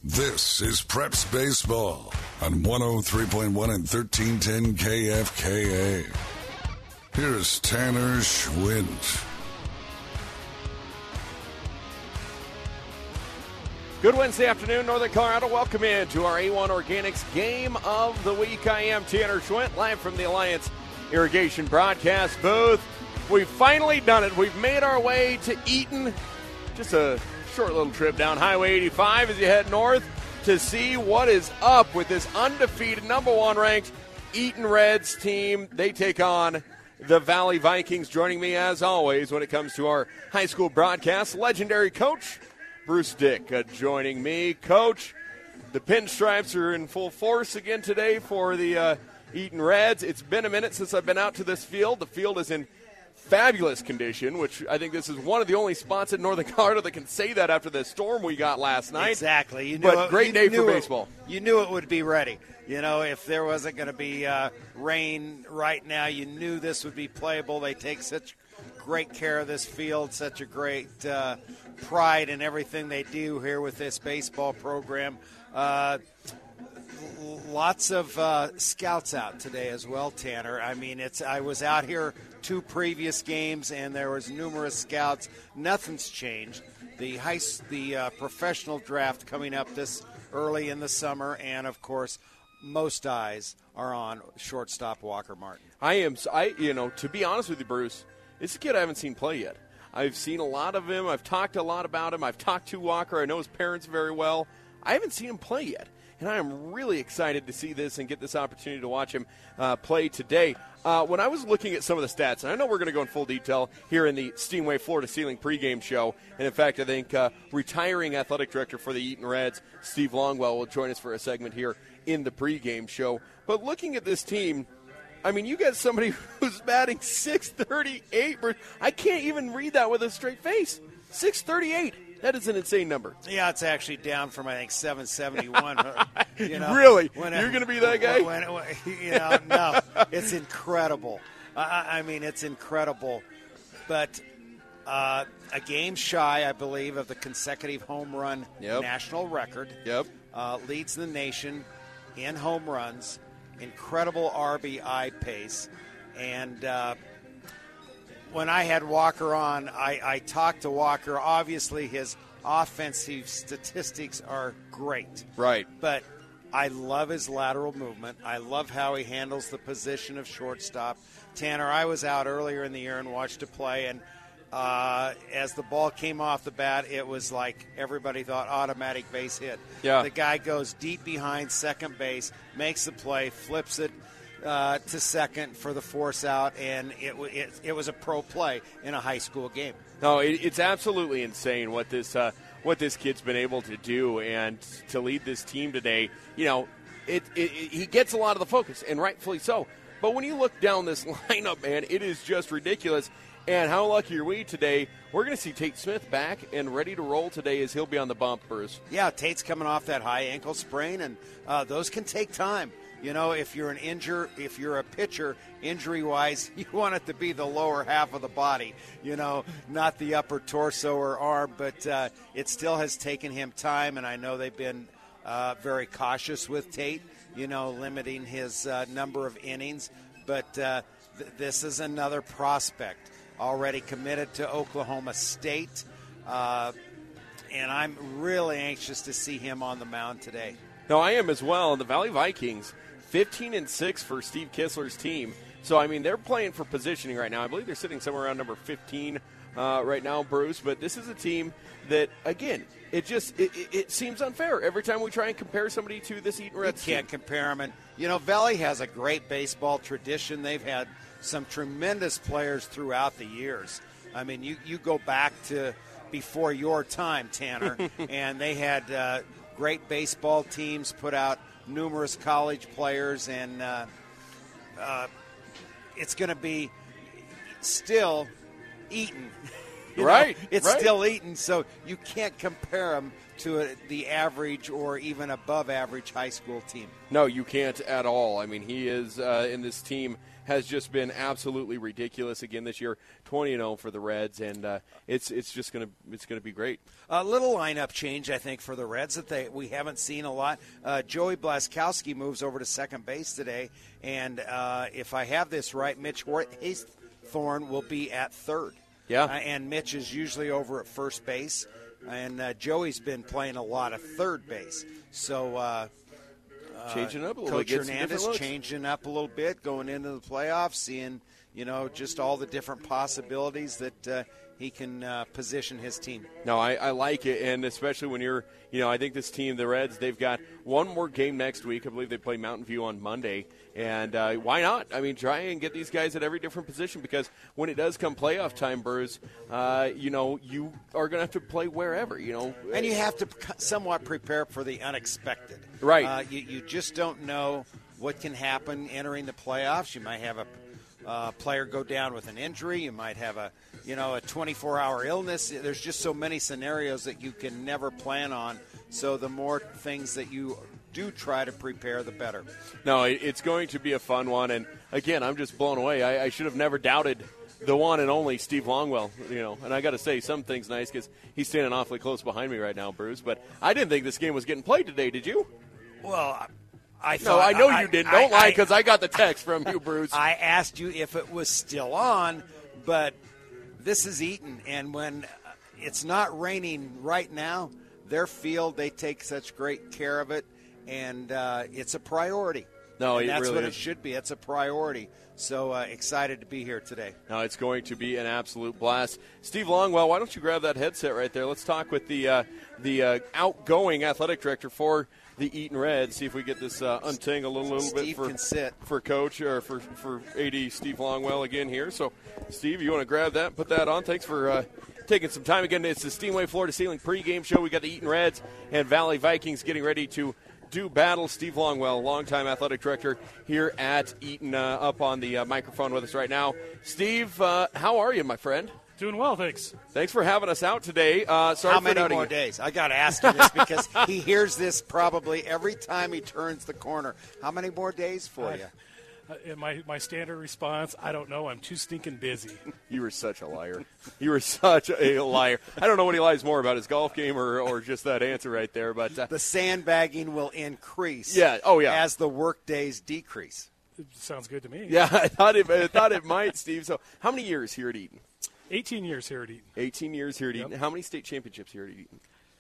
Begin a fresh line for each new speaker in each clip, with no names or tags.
This is Preps Baseball on 103.1 and 1310 KFKA. Here's Tanner Schwint.
Good Wednesday afternoon, Northern Colorado. Welcome in to our A1 Organics Game of the Week. I am Tanner Schwint, live from the Alliance Irrigation broadcast booth. We've finally done it. We've made our way to Eaton. Just a short little trip down Highway 85 as you head north to see what is up with this undefeated, number one ranked Eaton Reds team. They take on the Valley Vikings. Joining me, as always, when it comes to our high school broadcast, legendary coach Bruce Dick joining me. Coach, the pinstripes are in full force again today for the Eaton Reds. It's been a minute since I've been out to this field. The field is in fabulous condition, which I think this is one of the only spots in Northern Colorado that can say that after the storm we got last night.
Exactly. You knew
but great day for baseball.
You knew it would be ready. You know, if there wasn't going to be rain right now, you knew this would be playable. They take such great care of this field, such a great pride in everything they do here with this baseball program. Lots of scouts out today as well, Tanner. I mean, I was out here 2 previous games, and there was numerous scouts. Nothing's changed. The professional draft coming up this early in the summer, and of course, most eyes are on shortstop Walker Martin.
To be honest with you, Bruce, it's a kid I haven't seen play yet. I've seen a lot of him. I've talked a lot about him. I've talked to Walker. I know his parents very well. I haven't seen him play yet. And I am really excited to see this and get this opportunity to watch him play today. When I was looking at some of the stats, and I know we're going to go in full detail here in the Steamway Floor to Ceiling pregame show, and in fact, I think retiring athletic director for the Eaton Reds, Steve Longwell, will join us for a segment here in the pregame show. But looking at this team, I mean, you got somebody who's batting .638. I can't even read that with a straight face. .638. That is an insane number.
Yeah, it's actually down from, I think, 771.
Really? You're going to be that guy?
No. It's incredible. I mean, it's incredible. But a game shy, I believe, of the consecutive home run national record.
Yep.
Leads the nation in home runs. Incredible RBI pace. And when I had Walker on, I talked to Walker. Obviously, his offensive statistics are great.
Right.
But I love his lateral movement. I love how he handles the position of shortstop. Tanner, I was out earlier in the year and watched a play, and as the ball came off the bat, it was like everybody thought automatic base hit.
Yeah.
The guy goes deep behind second base, makes the play, flips it to second for the force out, and it was a pro play in a high school game.
No, it's absolutely insane what this kid's been able to do, and to lead this team today. You know, he gets a lot of the focus, and rightfully so. But when you look down this lineup, man, it is just ridiculous. And how lucky are we today? We're going to see Tate Smith back and ready to roll today as he'll be on the bump, Bruce.
Yeah, Tate's coming off that high ankle sprain, and those can take time. You know, if you're a pitcher, injury-wise, you want it to be the lower half of the body, not the upper torso or arm. But it still has taken him time, and I know they've been very cautious with Tate, limiting his number of innings. But this is another prospect already committed to Oklahoma State, and I'm really anxious to see him on the mound today.
No, I am as well. And the Valley Vikings, 15-6 for Steve Kissler's team. So, I mean, they're playing for positioning right now. I believe they're sitting somewhere around number 15 right now, Bruce. But this is a team that, again, it seems unfair every time we try and compare somebody to this Eaton Reds.
You can't compare them. And, Valley has a great baseball tradition. They've had some tremendous players throughout the years. I mean, you go back to before your time, Tanner, and they had great baseball teams, put out numerous college players, and it's going to be still Eaton.
Right.
It's still Eaton, so you can't compare them to the average or even above average high school team.
No, you can't at all. I mean, he is in this team has just been absolutely ridiculous again this year. 20-0 for the Reds, and it's just going to be great.
A little lineup change, I think, for the Reds that we haven't seen a lot. Joey Blaskowski moves over to second base today, and if I have this right, Mitch Haythorne will be at third.
Yeah,
and Mitch is usually over at first base, and Joey's been playing a lot of third base. So
changing up a little
Coach
bit.
Hernandez changing up a little bit, going into the playoffs, seeing just all the different possibilities that he can position his team.
No, I like it, and especially when you're, I think this team, the Reds, they've got one more game next week. I believe they play Mountain View on Monday, and why not? I mean, try and get these guys at every different position, because when it does come playoff time, Bruce, you are going to have to play wherever,
And you have to somewhat prepare for the unexpected.
Right.
You just don't know what can happen entering the playoffs. You might have a player go down with an injury. You might have a 24-hour illness. There's just so many scenarios that you can never plan on. So the more things that you do try to prepare, the better.
No, it's going to be a fun one. And, again, I'm just blown away. I should have never doubted the one and only Steve Longwell, And I got to say, some things nice because he's standing awfully close behind me right now, Bruce. But I didn't think this game was getting played today, did you?
Well, I
know you didn't. Don't lie, because I got the text from you, Bruce.
I asked you if it was still on, but this is Eaton, and when it's not raining right now, their field, they take such great care of it, and it's a priority.
No,
and that's
really
what
is.
It should be. It's a priority. So excited to be here today.
No, it's going to be an absolute blast. Steve Longwell, why don't you grab that headset right there? Let's talk with the outgoing athletic director for the Eaton Reds. See if we get this untangled a little
Steve
bit for Coach or for AD Steve Longwell again here. So, Steve, you want to grab that and put that on? Thanks for taking some time again. It's the Steamway Floor to Ceiling pregame show. We got the Eaton Reds and Valley Vikings getting ready to do battle. Steve Longwell, longtime athletic director here at Eaton, up on the microphone with us right now. Steve, how are you, my friend?
Doing well, thanks.
Thanks for having us out today. Sorry
How
for
many
doubting
more
you.
days? I got to ask him this because he hears this probably every time he turns the corner. How many more days for you?
My standard response, I don't know. I'm too stinking busy.
You were such a liar. You were such a liar. I don't know what he lies more about, his golf game or just that answer right there. But
the sandbagging will increase as the work days decrease.
It sounds good to me.
Yeah, I thought it might, Steve. So how many years here at Eaton?
18 years here at Eaton.
18 years here at Eaton. How many state championships here at Eaton?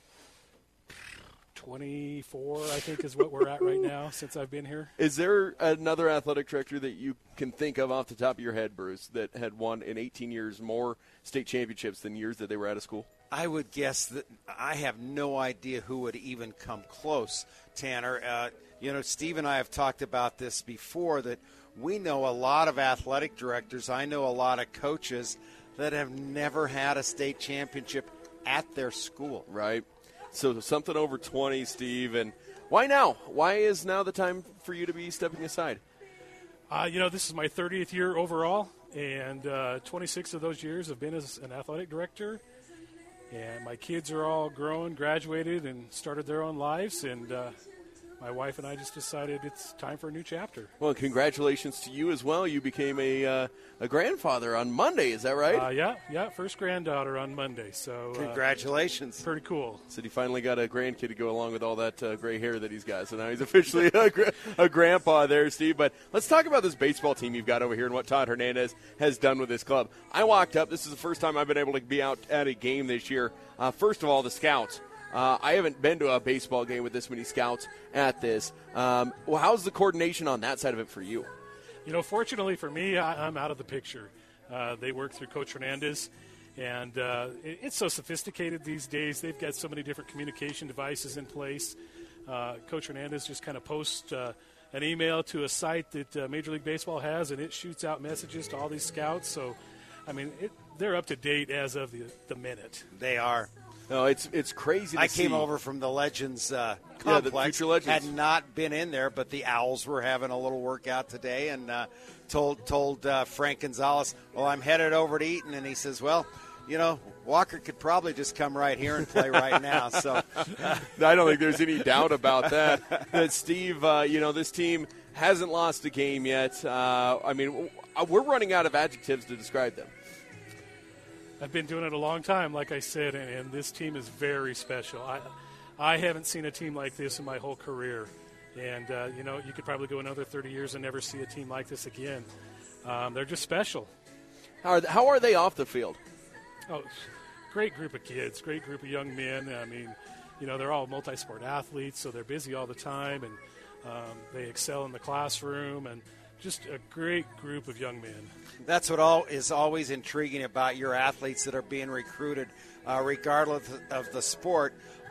24, I think, is what we're at right now since I've been here.
Is there another athletic director that you can think of off the top of your head, Bruce, that had won in 18 years more state championships than years that they were out of school?
I would guess that I have no idea who would even come close, Tanner. Steve and I have talked about this before, that we know a lot of athletic directors. I know a lot of coaches that have never had a state championship at their school.
Right. So something over 20, Steve. And why now? Why is now the time for you to be stepping aside?
This is my 30th year overall, and 26 of those years have been as an athletic director. And my kids are all grown, graduated, and started their own lives. And my wife and I just decided it's time for a new chapter.
Well, congratulations to you as well. You became a grandfather on Monday, is that right?
Yeah, first granddaughter on Monday. So
congratulations.
Pretty cool.
So he finally got a grandkid to go along with all that gray hair that he's got. So now he's officially a grandpa there, Steve. But let's talk about this baseball team you've got over here and what Todd Hernandez has done with this club. I walked up. This is the first time I've been able to be out at a game this year. First of all, the scouts. I haven't been to a baseball game with this many scouts at this. How's the coordination on that side of it for you?
Fortunately for me, I'm out of the picture. They work through Coach Hernandez, and it's so sophisticated these days. They've got so many different communication devices in place. Coach Hernandez just kind of posts an email to a site that Major League Baseball has, and it shoots out messages to all these scouts. So, they're up to date as of the minute.
They are.
No, it's crazy to see.
I came over from the Legends complex.
The Future Legends.
Had not been in there, but the Owls were having a little workout today, and told Frank Gonzalez, well, I'm headed over to Eaton. And he says, well, Walker could probably just come right here and play right now. So
I don't think there's any doubt about that. That Steve, this team hasn't lost a game yet. We're running out of adjectives to describe them.
I've been doing it a long time, like I said, and this team is very special. I haven't seen a team like this in my whole career. And, you could probably go another 30 years and never see a team like this again. They're just special.
How are they off the field?
Oh, great group of kids, great group of young men. I mean, they're all multi-sport athletes, so they're busy all the time, and they excel in the classroom, and just a great group of young men.
That's what is always intriguing about your athletes that are being recruited, regardless of the sport.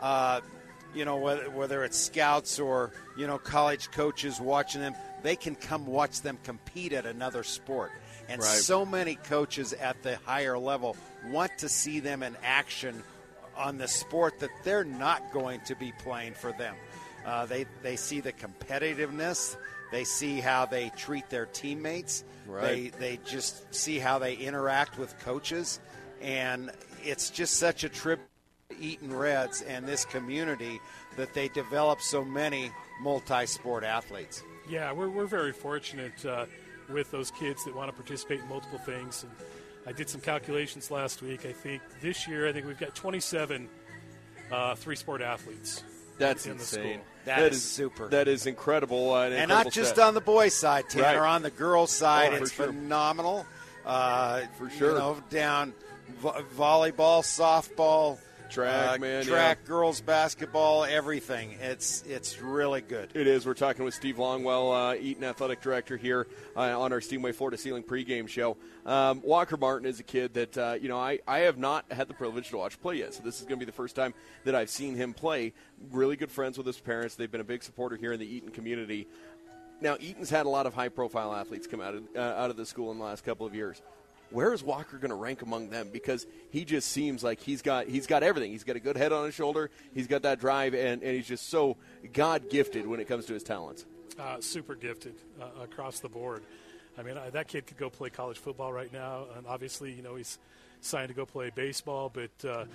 Whether it's scouts or, college coaches watching them, they can come watch them compete at another sport. And
right.
So many coaches at the higher level want to see them in action on the sport that they're not going to be playing for them. They see the competitiveness. They see how they treat their teammates.
Right.
They just see how they interact with coaches. And it's just such a tribute to Eaton Reds and this community that they develop so many multi-sport athletes.
Yeah, we're very fortunate with those kids that want to participate in multiple things. And I did some calculations last week. I think this year, we've got 27 three-sport athletes.
That's
in
insane.
The school.
That is super.
That is incredible.
And not just on the boys' side, Tanner.
Right.
On the girls' side, it's
sure.
phenomenal.
For sure.
Down volleyball, softball, track, girls basketball, everything. It's really good.
It is. We're talking with Steve Longwell, Eaton Athletic Director here on our Steamway Floor to Ceiling pregame show. Walker Martin is a kid that, I have not had the privilege to watch play yet, so this is going to be the first time that I've seen him play. Really good friends with his parents. They've been a big supporter here in the Eaton community. Now, Eaton's had a lot of high-profile athletes come out of the school in the last couple of years. Where is Walker going to rank among them? Because he just seems like he's got everything. He's got a good head on his shoulder. He's got that drive, and he's just so God-gifted when it comes to his talents.
Super gifted across the board. I mean, that kid could go play college football right now, and obviously, he's signed to go play baseball. But,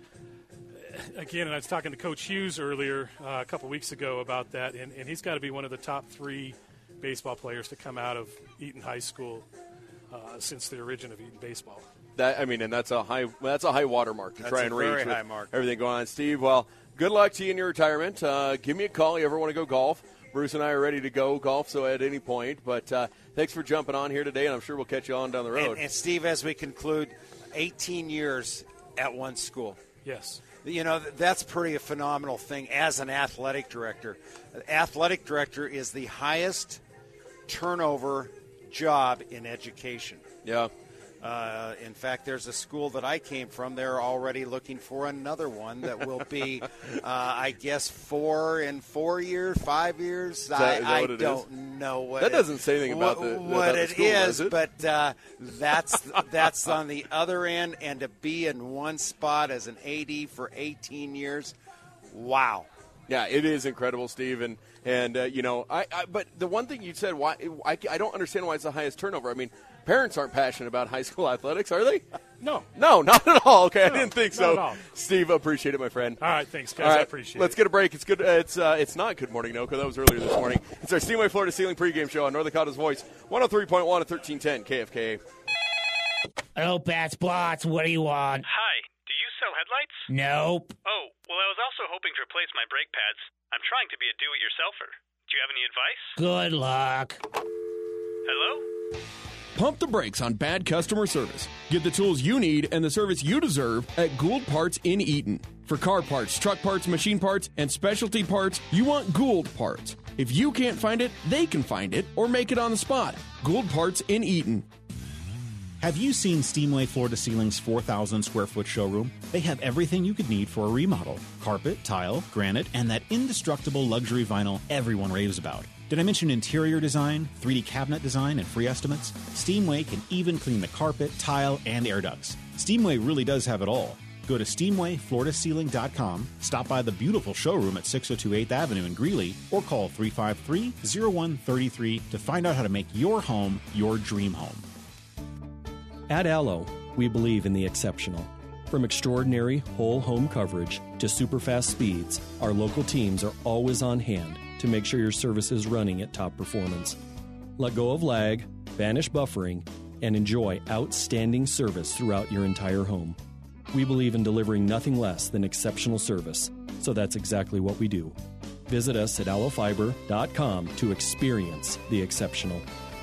again, and I was talking to Coach Hughes earlier a couple weeks ago about that, and he's got to be one of the top 3 baseball players to come out of Eaton High School since the origin of Eaton baseball.
And that's a high watermark to try and reach.
Very high mark.
Everything going on, Steve. Well, good luck to you in your retirement. Give me a call. You ever want to go golf? Bruce and I are ready to go golf, so at any point. But thanks for jumping on here today, and I'm sure we'll catch you on down the road.
And Steve, as we conclude, 18 years at one school.
Yes.
That's pretty a phenomenal thing as an athletic director. Athletic director is the highest turnover job in education.
Yeah.
In fact, there's a school that I came from. They're already looking for another one that will be, I guess, 4 in 4 years, 5 years. I don't know what
that doesn't say anything about
what
the
it
school,
is,
it?
But that's on the other end. And to be in one spot as an AD for 18 years, wow.
Yeah, it is incredible, Steve, and but the one thing you said, why I don't understand why it's the highest turnover. I mean, parents aren't passionate about high school athletics, are they?
No,
not at all. Okay,
no,
I didn't think
not
so.
At all.
Steve, appreciate it, my friend.
All right, thanks, guys.
All right,
I appreciate it.
Let's get a break. It's good. It's not Good Morning Noka. That was earlier this morning. It's our Steamway Floor to Ceiling pregame show on North Dakota's Voice, 103.1 at 1310 KFKA.
Oh, Bats Blots, what do you want?
Hi, do you sell headlights?
Nope.
Oh, well, I was also hoping to replace my brake pads. I'm trying to be a do-it-yourselfer. Do you have any advice?
Good luck.
Hello?
Pump the brakes on bad customer service. Get the tools you need and the service you deserve at Gould Parts in Eaton. For car parts, truck parts, machine parts, and specialty parts, you want Gould Parts. If you can't find it, they can find it or make it on the spot. Gould Parts in Eaton.
Have you seen Steamway Floor to Ceiling's 4,000 square foot showroom? They have everything you could need for a remodel. Carpet, tile, granite, and that indestructible luxury vinyl everyone raves about. Did I mention interior design, 3D cabinet design, and free estimates? Steamway can even clean the carpet, tile, and air ducts. Steamway really does have it all. Go to SteamwayFloorToCeiling.com, stop by the beautiful showroom at 602 8th Avenue in Greeley, or call 353-0133 to find out how to make your home your dream home.
At Allo, we believe in the exceptional. From extraordinary whole home coverage to super fast speeds, our local teams are always on hand to make sure your service is running at top performance. Let go of lag, banish buffering, and enjoy outstanding service throughout your entire home. We believe in delivering nothing less than exceptional service, so that's exactly what we do. Visit us at allofiber.com to experience the exceptional.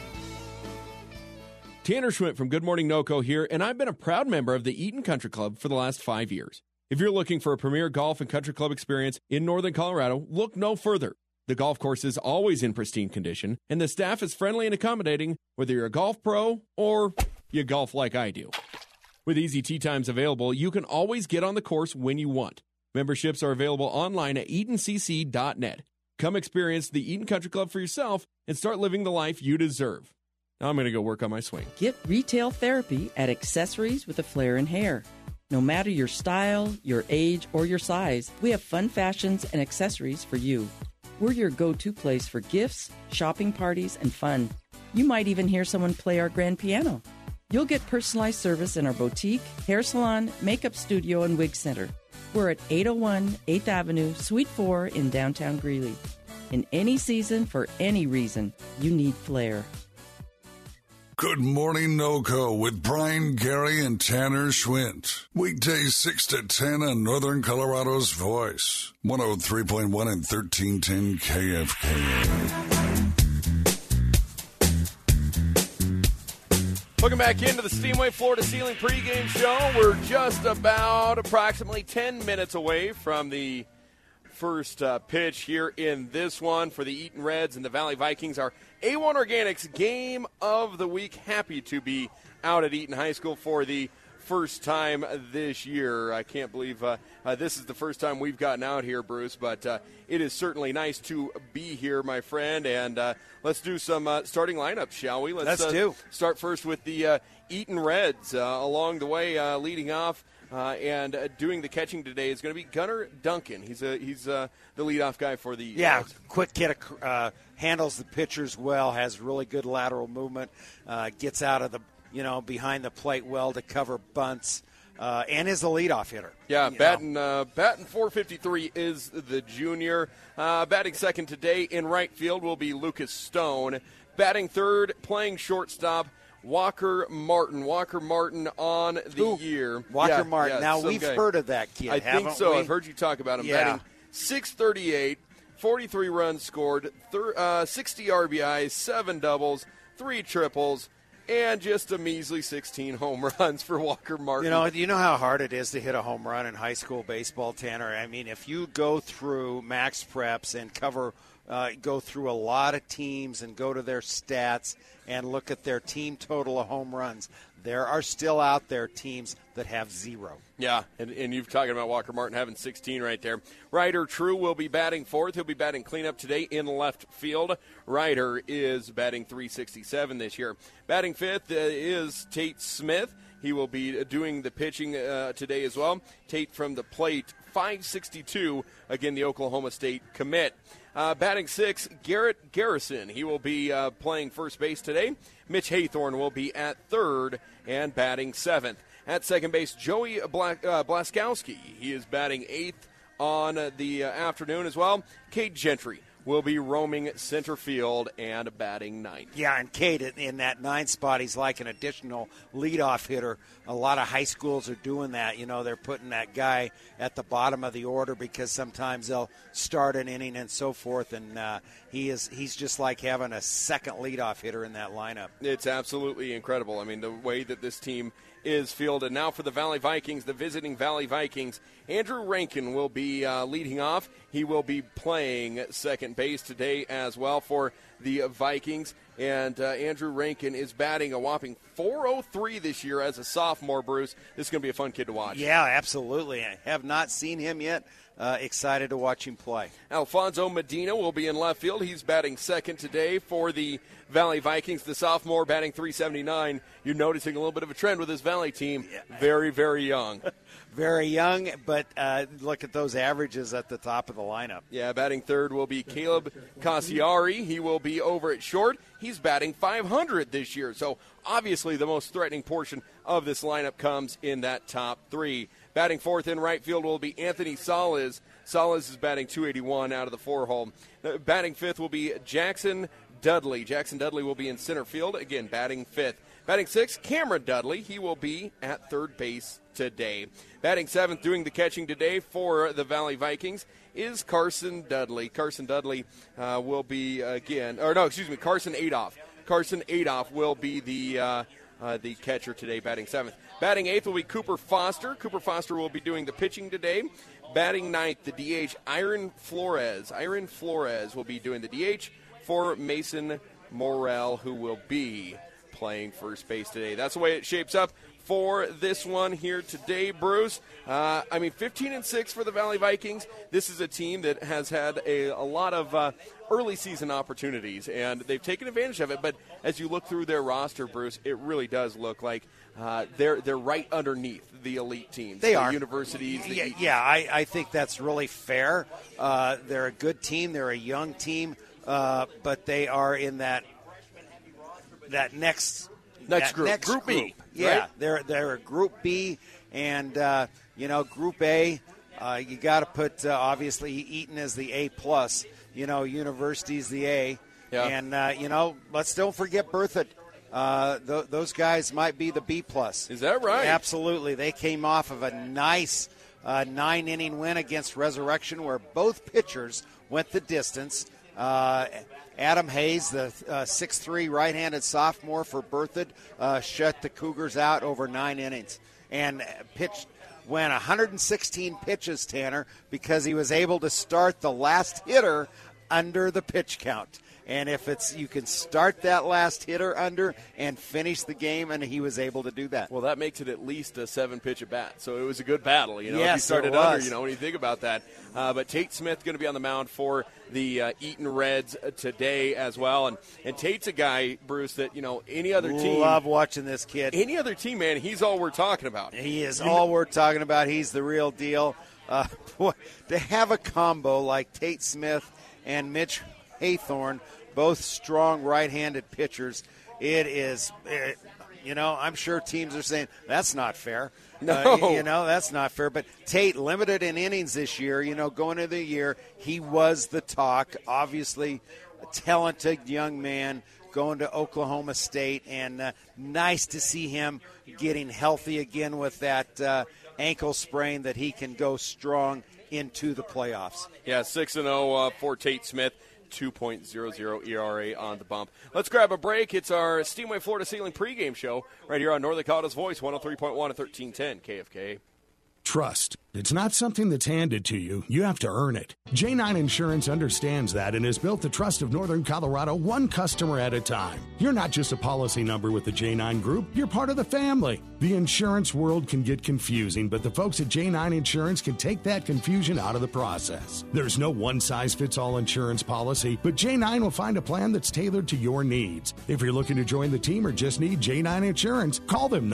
Tanner Schwint from Good Morning NoCo here, and I've been a proud member of the Eaton Country Club for the last 5 years. If you're looking for a premier golf and country club experience in northern Colorado, look no further. The golf course is always in pristine condition, and the staff is friendly and accommodating, whether you're a golf pro or you golf like I do. With easy tee times available, you can always get on the course when you want. Memberships are available online at eatoncc.net. Come experience the Eaton Country Club for yourself and start living the life you deserve. Now I'm going to go work on my swing.
Get retail therapy at Accessories with a Flair in Hair. No matter your style, your age, or your size, we have fun fashions and accessories for you. We're your go-to place for gifts, shopping parties, and fun. You might even hear someone play our grand piano. You'll get personalized service in our boutique, hair salon, makeup studio, and wig center. We're at 801 8th Avenue, Suite 4 in downtown Greeley. In any season, for any reason, you need Flair.
Good Morning NoCo with Brian Gary and Tanner Schwint. Weekdays 6 to 10 on Northern Colorado's Voice. 103.1 and 1310 KFKA.
Welcome back into the Steamway Floor to Ceiling pregame show. We're just about approximately 10 minutes away from the first pitch here in this one for the Eaton Reds and the Valley Vikings. Our A1 Organics Game of the Week. Happy to be out at Eaton High School for the first time this year. I can't believe this is the first time we've gotten out here, Bruce, but it is certainly nice to be here, my friend. And let's do some starting lineups, shall we? Let's do. Start first with the Eaton Reds. Along the way, leading off and doing the catching today is going to be Gunnar Duncan. He's the leadoff guy for the Reds.
Quick kid, handles the pitchers well, has really good lateral movement, gets out of the behind the plate well to cover bunts, and is the leadoff hitter. Yeah,
batting 453 is the junior. Batting second today in right field will be Lucas Stone. Batting third, playing shortstop, Walker Martin. Walker Martin on the year.
Walker Martin. Now, we've heard of that kid,
I think so. I've heard you talk about him. Batting .638, 43 runs scored, 60 RBIs, 7 doubles, 3 triples, and just a measly 16 home runs for Walker Martin.
You know how hard it is to hit a home run in high school baseball, Tanner? I mean, if you go through Max Preps and go through a lot of teams and go to their stats and look at their team total of home runs, there are still out there teams that have 0.
Yeah, and you've talking about Walker Martin having 16 right there. Ryder True will be batting fourth. He'll be batting cleanup today in left field. Ryder is batting .367 this year. Batting fifth is Tate Smith. He will be doing the pitching today as well. Tate from the plate, .562, again, the Oklahoma State commit. Batting sixth, Garrett Garrison. He will be playing first base today. Mitch Haythorne will be at third and batting seventh. At second base, Joey Blaskowski. He is batting eighth on the afternoon as well. Cade Gentry will be roaming center field and batting ninth.
Yeah, and Cade in that 9 spot, he's like an additional leadoff hitter. A lot of high schools are doing that. They're putting that guy at the bottom of the order because sometimes they'll start an inning and so forth, and he's just like having a second leadoff hitter in that lineup.
It's absolutely incredible. I mean, the way that this team is fielded. Now for the Valley Vikings, the visiting Valley Vikings, Andrew Rankin will be leading off. He will be playing second base today as well for the Vikings. And Andrew Rankin is batting a whopping .403 this year as a sophomore, Bruce. This is going to be a fun kid to watch.
Yeah, absolutely. I have not seen him yet. Excited to watch him play.
Alfonso Medina will be in left field. He's batting second today for the Valley Vikings. The sophomore batting .379. You're noticing a little bit of a trend with this Valley team. Very, very young.
Very young, but look at those averages at the top of the lineup.
Yeah, batting third will be Caleb Cassiari. He will be over at short. He's batting .500 this year. So obviously the most threatening portion of this lineup comes in that top 3. Batting 4th in right field will be Anthony Salas. Salas is batting .281 out of the 4-hole. Batting 5th will be Jackson Dudley. Jackson Dudley will be in center field, again batting 5th. Batting 6th, Cameron Dudley. He will be at third base today. Batting 7th, doing the catching today for the Valley Vikings, is Carson Dudley. Carson Dudley will be Carson Adolph. Carson Adolph will be the catcher today, batting 7th. Batting 8th will be Cooper Foster. Cooper Foster will be doing the pitching today. Batting 9th, the DH, Iron Flores. Iron Flores will be doing the DH for Mason Morrell, who will be playing first base today. That's the way it shapes up for this one here today, Bruce. 15-6 for the Valley Vikings. This is a team that has had a lot of early season opportunities, and they've taken advantage of it. But as you look through their roster, Bruce, it really does look like they're right underneath the elite teams.
They
the
are.
Universities.
I think that's really fair. They're a good team. They're a young team, but they are in that next group. Group B. Yeah, right? They're a Group B, and Group A. You got to put obviously Eaton as the A plus. University's the A, and let's don't forget Berthoud. Those guys might be the B plus.
Is that right?
Absolutely. They came off of a nice 9-inning win against Resurrection, where both pitchers went the distance. Adam Hayes, the 6'3" right-handed sophomore for Berthoud, shut the Cougars out over 9 innings and went 116 pitches, Tanner, because he was able to start the last hitter under the pitch count. And if you can start that last hitter under and finish the game, and he was able to do that.
Well, that makes it at least a 7-pitch at bat. So it was a good battle,
Yes,
if you started
it was.
under, when you think about that. But Tate Smith going to be on the mound for the Eaton Reds today as well. And Tate's a guy, Bruce, that, any other team.
Love watching this kid.
Any other team, man, he's all we're talking about.
He is all we're talking about. He's the real deal. To have a combo like Tate Smith and Mitch Haythorne, both strong right-handed pitchers, it is, I'm sure teams are saying, that's not fair.
No.
That's not fair. But Tate, limited in innings this year, going into the year, he was the talk. Obviously, a talented young man going to Oklahoma State, and nice to see him getting healthy again with that ankle sprain, that he can go strong into the playoffs.
Yeah, 6-0 for Tate Smith. 2.00 ERA on the bump. Let's grab a break. It's our Steamway Floor to Ceiling pregame show right here on Northern Colorado's Voice, 103.1 and 1310 KFK.
Trust. It's not something that's handed to you. You have to earn it. J9 Insurance understands that and has built the trust of Northern Colorado one customer at a time. You're not just a policy number with the J9 Group. You're part of the family. The insurance world can get confusing, but the folks at J9 Insurance can take that confusion out of the process. There's no one-size-fits-all insurance policy, but J9 will find a plan that's tailored to your needs. If you're looking to join the team or just need J9 Insurance, call them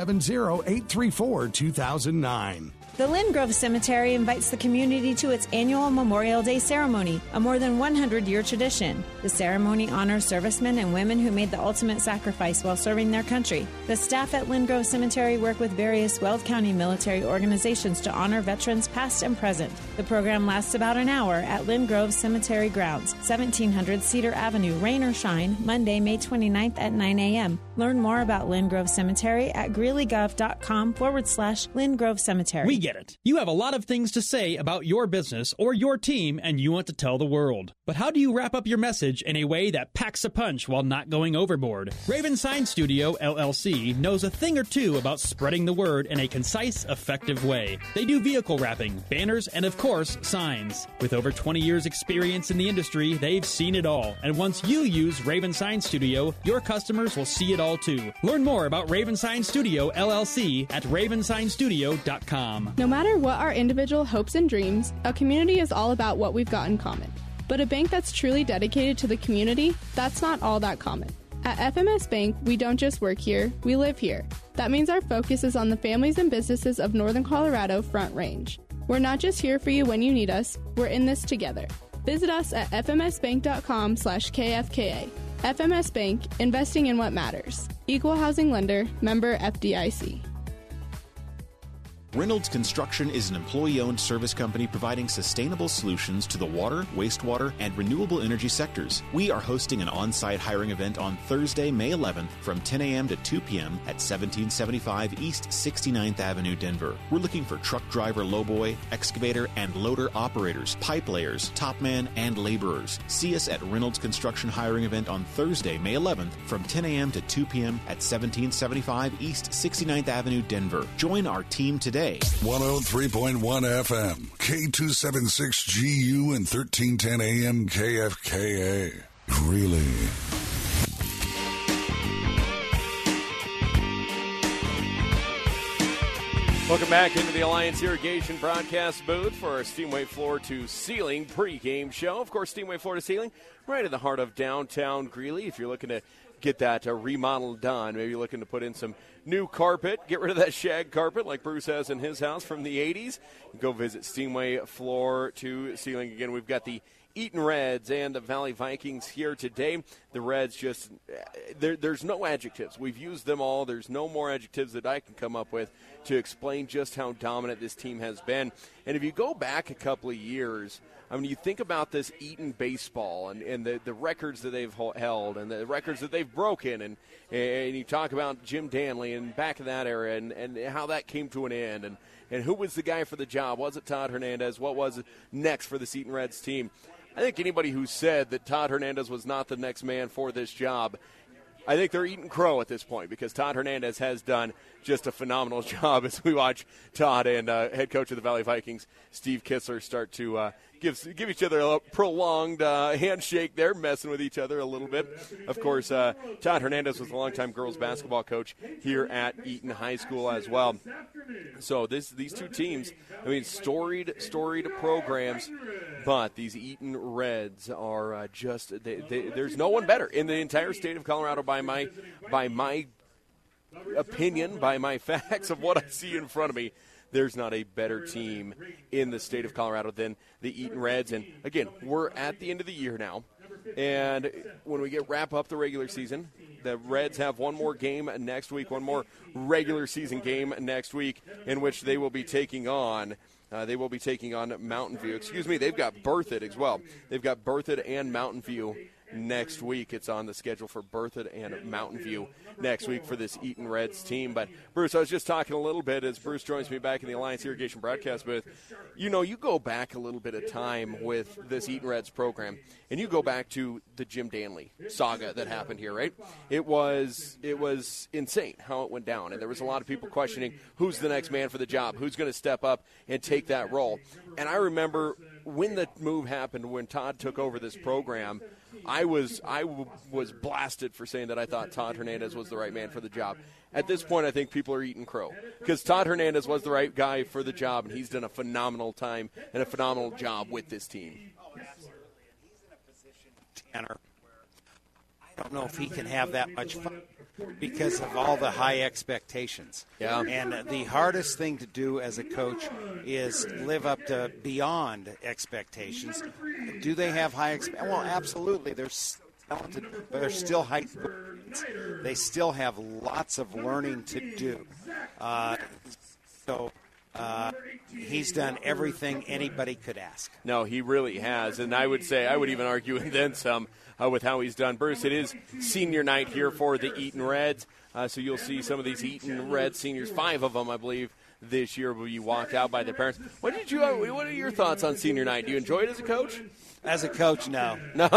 970-834-2009.
The Lynn Grove Cemetery invites the community to its annual Memorial Day ceremony, a more than 100-year tradition. The ceremony honors servicemen and women who made the ultimate sacrifice while serving their country. The staff at Lynn Grove Cemetery work with various Weld County military organizations to honor veterans past and present. The program lasts about an hour at Lynn Grove Cemetery grounds, 1700 Cedar Avenue, rain or shine, Monday, May 29th at 9 a.m. Learn more about Lynn Grove Cemetery at greeley.gov.com/Lynn Grove Cemetery.
We get it. You have a lot of things to say about your business or your team, and you want to tell the world. But how do you wrap up your message in a way that packs a punch while not going overboard? Raven Sign Studio, LLC, knows a thing or two about spreading the word in a concise, effective way. They do vehicle wrapping, banners, and of course, signs. With over 20 years experience in the industry, they've seen it all. And once you use Raven Sign Studio, your customers will see it all too. Learn more about Raven Sign Studio, LLC at ravensignstudio.com.
No matter what our individual hopes and dreams, a community is all about what we've got in common. But a bank that's truly dedicated to the community, that's not all that common. At FMS Bank, we don't just work here, we live here. That means our focus is on the families and businesses of Northern Colorado Front Range. We're not just here for you when you need us, we're in this together. Visit us at fmsbank.com/KFKA. FMS Bank, investing in what matters. Equal housing lender, member FDIC.
Reynolds Construction is an employee-owned service company providing sustainable solutions to the water, wastewater, and renewable energy sectors. We are hosting an on-site hiring event on Thursday, May 11th from 10 a.m. to 2 p.m. at 1775 East 69th Avenue, Denver. We're looking for truck driver, lowboy, excavator, and loader operators, pipe layers, topman, and laborers. See us at Reynolds Construction hiring event on Thursday, May 11th from 10 a.m. to 2 p.m. at 1775 East 69th Avenue, Denver. Join our team today.
103.1 FM, K276GU and 1310 AM KFKA. Really?
Welcome back into the Alliance Irrigation broadcast booth for our Steamway Floor to Ceiling pregame show. Of course, Steamway Floor to Ceiling, right in the heart of downtown Greeley. If you're looking to get that remodel done, maybe you're looking to put in some new carpet, get rid of that shag carpet like Bruce has in his house from the 80s, go visit Steamway Floor to Ceiling. Again, we've got the Eaton Reds and the Valley Vikings here today. The Reds just, there's no adjectives. We've used them all. There's no more adjectives that I can come up with to explain just how dominant this team has been. And if you go back a couple of years, I mean, you think about this Eaton baseball and the records that they've held and the records that they've broken, and you talk about Jim Danley and back in that era and how that came to an end, and who was the guy for the job? Was it Todd Hernandez? What was next for this Eaton Reds team? I think anybody who said that Todd Hernandez was not the next man for this job, I think they're eating crow at this point, because Todd Hernandez has done just a phenomenal job as we watch Todd and head coach of the Valley Vikings, Steve Kissler, start to give each other a prolonged handshake there, messing with each other a little bit. Of course, Todd Hernandez was a longtime girls basketball coach here at Eaton High School as well. So these two teams, I mean, storied programs, but these Eaton Reds are just there's no one better in the entire state of Colorado by my opinion, by my facts of what I see in front of me. There's not a better team in the state of Colorado than the Eaton Reds. And, again, we're at the end of the year now. And when we wrap up the regular season, the Reds have one more game next week, one more regular season game next week, in which they will be taking on Mountain View. Excuse me, they've got Berthoud as well. They've got Berthoud and Mountain View next week. It's on the schedule for Berthoud and Mountain View next week for this Eaton Reds team. But, Bruce, I was just talking a little bit as Bruce joins me back in the Alliance Irrigation broadcast booth. You know, you go back a little bit of time with this Eaton Reds program, and you go back to the Jim Danley saga that happened here, right? It was insane how it went down, and there was a lot of people questioning who's the next man for the job, who's going to step up and take that role. And I remember when the move happened, when Todd took over this program, I was blasted for saying that I thought Todd Hernandez was the right man for the job. At this point, I think people are eating crow, because Todd Hernandez was the right guy for the job, and he's done a phenomenal time and a phenomenal job with this team.
Oh, absolutely. And he's in a position, Tanner, where I don't know if he can have that much fun because of all the high expectations.
Yeah.
And the hardest thing to do as a coach is live up to beyond expectations. Do they have high expectations? Well, absolutely. They're talented, but they're still high school. They still have lots of learning to do. So he's done everything anybody could ask.
No, he really has. And I would even argue, and then some, with how he's done. Bruce, it is senior night here for the Eaton Reds. So you'll see some of these Eaton Reds seniors, 5 of them, I believe, this year will be walked out by their parents. What are your thoughts on senior night? Do you enjoy it as a coach?
As a coach, no.
No?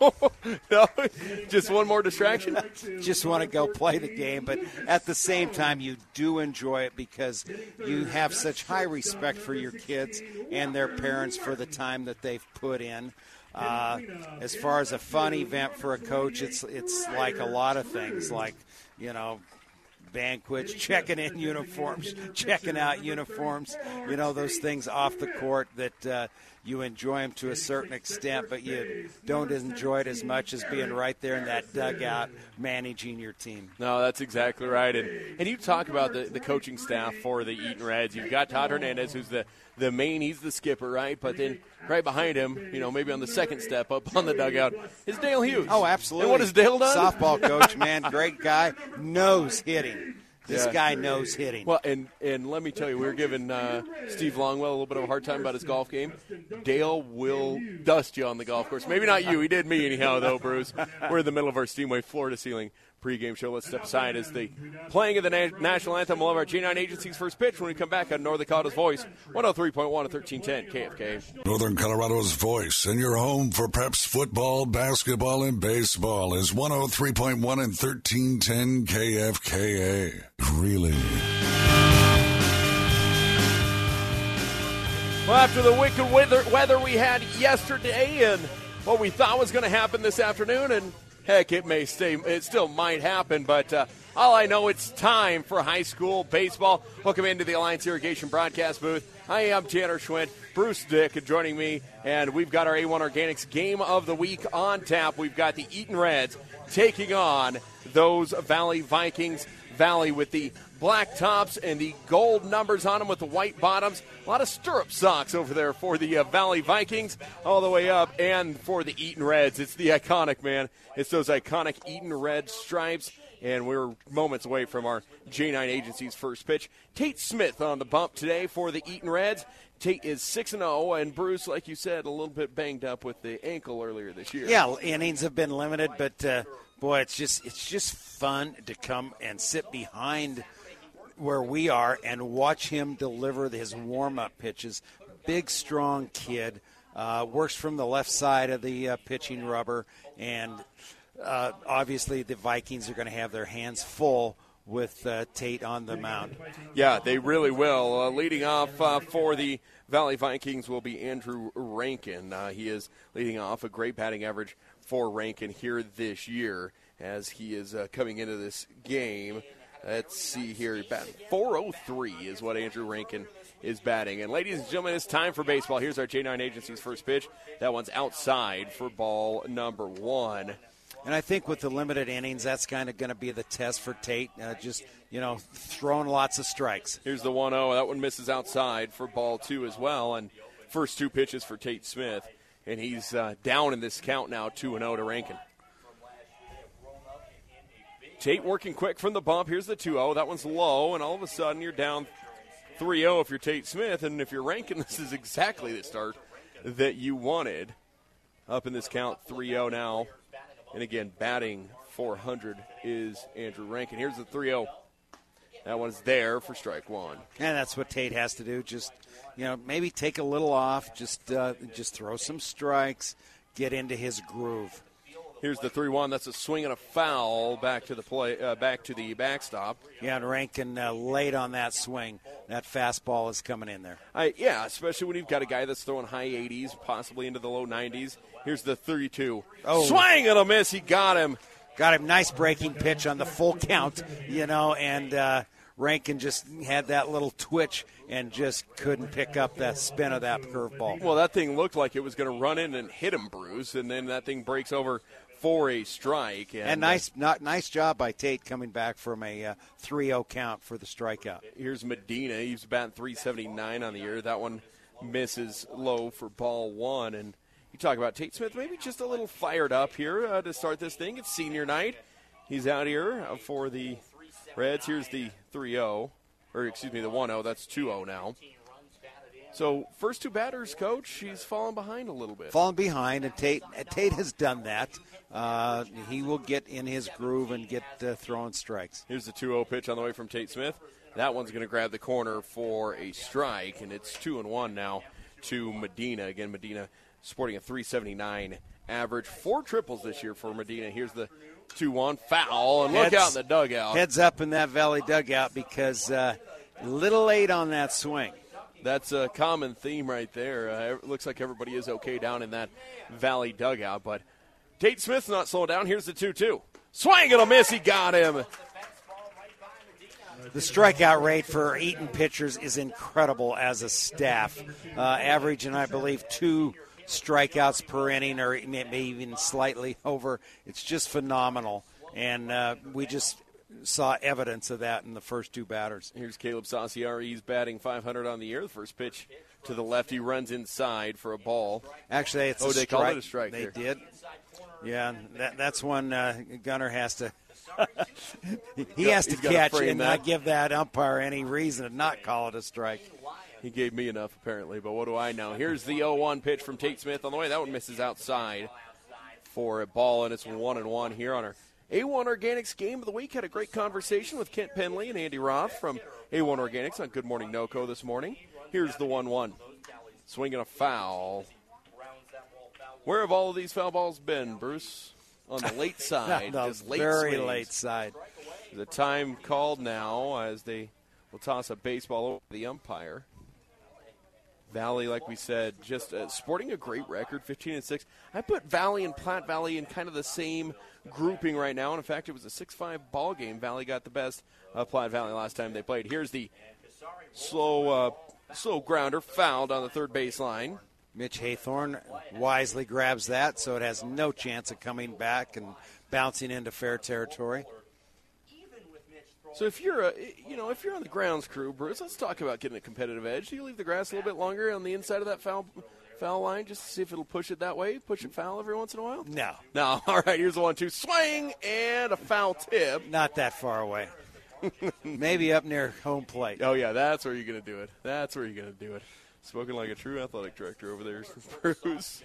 Just one more distraction?
Just want to go play the game, but at the same time, you do enjoy it because you have such high respect for your kids and their parents for the time that they've put in. As far as a fun event for a coach, it's like a lot of things, like, you know, banquets, checking in uniforms, checking out uniforms, you know, those things off the court that you enjoy them to a certain extent, but you don't enjoy it as much as being right there in that dugout managing your team.
No, that's exactly right. And you talk about the coaching staff for the Eaton Reds. You've got Todd Hernandez, who's the main, he's the skipper, right? But then right behind him, maybe on the second step up on the dugout, is Dale Hughes.
Oh, absolutely.
And what has Dale done?
Softball coach, man, great guy, knows hitting. This guy knows hitting.
Well, and let me tell you, we were giving Steve Longwell a little bit of a hard time about his golf game. Dale will dust you on the golf course. Maybe not you. He did me anyhow, though, Bruce. We're in the middle of our Steamway floor-to-ceiling pregame show. Let's step aside as the playing of the national anthem. We'll have our J9 Agency's first pitch when we come back on Northern Colorado's Voice, 103.1 and 1310 KFK.
Northern Colorado's Voice, and your home for Preps football, basketball, and baseball is 103.1 and 1310 KFKA. Really?
Well, after the wicked weather we had yesterday and what we thought was going to happen this afternoon, and heck, it still might happen, but all I know, it's time for high school baseball. Welcome into the Alliance Irrigation broadcast booth. I am Tanner Schwint, Bruce Dick joining me, and we've got our A1 Organics Game of the Week on tap. We've got the Eaton Reds taking on those Valley Vikings. Valley with the black tops and the gold numbers on them with the white bottoms. A lot of stirrup socks over there for the Valley Vikings all the way up. And for the Eaton Reds, it's the iconic, man. It's those iconic Eaton Red stripes. And we're moments away from our J9 Agency's first pitch. Tate Smith on the bump today for the Eaton Reds. Tate is 6-0, and Bruce, like you said, a little bit banged up with the ankle earlier this year.
Yeah, innings have been limited, but boy, it's just fun to come and sit behind where we are and watch him deliver his warm-up pitches. Big, strong kid, works from the left side of the pitching rubber, and obviously the Vikings are going to have their hands full with Tate on the mound.
Yeah, they really will. Leading off for the Valley Vikings will be Andrew Rankin. He is leading off, a great batting average for Rankin here this year as he is coming into this game. Let's see here. Batting 403 is what Andrew Rankin is batting. And ladies and gentlemen, it's time for baseball. Here's our J9 Agency's first pitch. That one's outside for ball number 1.
And I think with the limited innings, that's kind of going to be the test for Tate, throwing lots of strikes.
Here's the 1-0. That one misses outside for ball 2 as well. And first 2 pitches for Tate Smith. And he's down in this count now, 2-0 to Rankin. Tate working quick from the bump. Here's the 2-0. That one's low, and all of a sudden you're down 3-0 if you're Tate Smith. And if you're Rankin, this is exactly the start that you wanted. Up in this count, 3-0 now. And again, batting 400 is Andrew Rankin. Here's the 3-0. That one's there for strike 1.
And that's what Tate has to do. Just, maybe take a little off. Just throw some strikes. Get into his groove.
Here's the 3-1. That's a swing and a foul back to the back to the backstop.
Yeah, and Rankin late on that swing. That fastball is coming in there.
Especially when you've got a guy that's throwing high 80s, possibly into the low 90s. Here's the 3-2.
Oh.
Swing and a miss. He got him.
Got him. Nice breaking pitch on the full count, and Rankin just had that little twitch and just couldn't pick up that spin of that curveball.
Well, that thing looked like it was going to run in and hit him, Bruce, and then that thing breaks over for a strike.
And nice job by Tate coming back from a 3-0 count for the strikeout.
Here's Medina. He's batting .379 on the year. That one misses low for ball 1. And you talk about Tate Smith maybe just a little fired up here to start this thing. It's senior night. He's out here for the Reds. Here's the 3-0. Or, excuse me, the 1-0. That's 2-0 now. So, first 2 batters, Coach, he's fallen behind a little bit.
Fallen behind, and Tate has done that. He will get in his groove and get throwing strikes.
Here's the 2-0 pitch on the way from Tate Smith. That one's going to grab the corner for a strike, and it's 2-1 now to Medina. Again, Medina sporting a .379 average. 4 triples this year for Medina. Here's the 2-1 foul, and look out in the dugout.
Heads up in that Valley dugout because a little late on that swing.
That's a common theme right there. It looks like everybody is okay down in that Valley dugout, but Tate Smith's not slowing down. Here's the 2-2. Swing and a miss. He got him.
The strikeout rate for Eaton pitchers is incredible as a staff, averaging, I believe, 2 strikeouts per inning, or maybe even slightly over. It's just phenomenal, and we just saw evidence of that in the first 2 batters.
Here's Caleb Sassiari. He's batting .500 on the year. The first pitch to the lefty runs inside for a ball.
Actually, it's
they called it a strike.
They
here.
did. Yeah, that's when Gunnar has to he has to catch and not give that umpire any reason to not call it a strike.
He gave me enough, apparently, but what do I know? Here's the 0-1 pitch from Tate Smith on the way. That one misses outside for a ball, and it's 1-1 here on our A1 Organics Game of the Week. Had a great conversation with Kent Penley and Andy Roth from A1 Organics on Good Morning NoCo this morning. Here's the 1-1. Swinging a foul. Where have all of these foul balls been, Bruce? On the late side.
Very late side.
The time called now as they will toss a baseball over the umpire. Valley, like we said, just sporting a great record, 15-6. I put Valley and Platte Valley in kind of the same grouping right now. And in fact, it was a 6-5 ball game. Valley got the best of Platte Valley last time they played. Here's the slow grounder fouled on the third baseline.
Mitch Haythorne wisely grabs that, so it has no chance of coming back and bouncing into fair territory.
So if you're on the grounds crew, Bruce, let's talk about getting a competitive edge. Do you leave the grass a little bit longer on the inside of that foul line just to see if it'll push it that way, push it foul every once in a while?
No.
All right, here's the 1-2 swing and a foul tip.
Not that far away. Maybe up near home plate.
Oh yeah, that's where you're gonna do it. Spoken like a true athletic director over there, Bruce.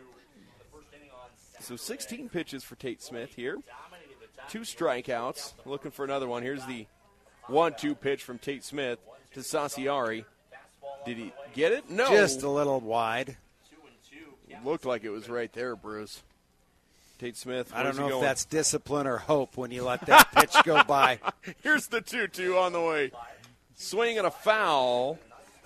So 16 pitches for Tate Smith here. 2 strikeouts. Looking for another one. Here's the 1-2 pitch from Tate Smith to Sassiari. Did he get it? No.
Just a little wide.
Looked like it was right there, Bruce. Tate Smith.
I don't know if that's discipline or hope when you let that pitch go by.
Here's the 2-2 on the way. Swing and a foul.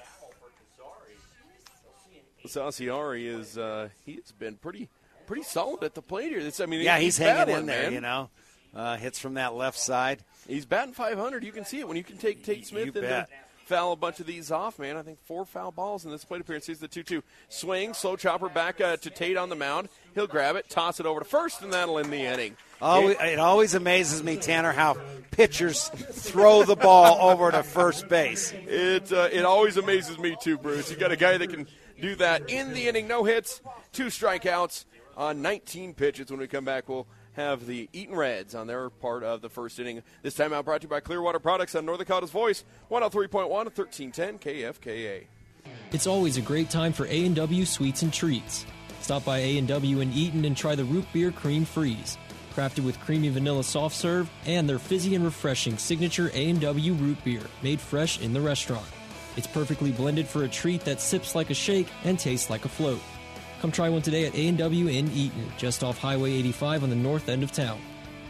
Sassiari he's been pretty solid at the plate here. He's
hanging in there,
man.
you know. Hits from that left side.
He's batting .500. You can see it when you can take Tate Smith and then foul a bunch of these off, man. I think 4 foul balls in this plate appearance. Here's the 2-2. Swing, slow chopper back to Tate on the mound. He'll grab it, toss it over to first, and that'll end the inning.
It always amazes me, Tanner, how pitchers throw the ball over to first base.
It always amazes me too, Bruce. You got a guy that can do that in the inning. No hits, 2 strikeouts on 19 pitches. When we come back, we'll have the Eaton Reds on their part of the first inning. This time out brought to you by Clearwater Products on North Dakota's Voice, 103.1 and 1310 KFKA.
It's always a great time for A&W Sweets and Treats. Stop by A&W in Eaton and try the Root Beer Cream Freeze. Crafted with creamy vanilla soft serve and their fizzy and refreshing signature A&W root beer, made fresh in the restaurant. It's perfectly blended for a treat that sips like a shake and tastes like a float. Come try one today at A&W in Eaton, just off Highway 85 on the north end of town.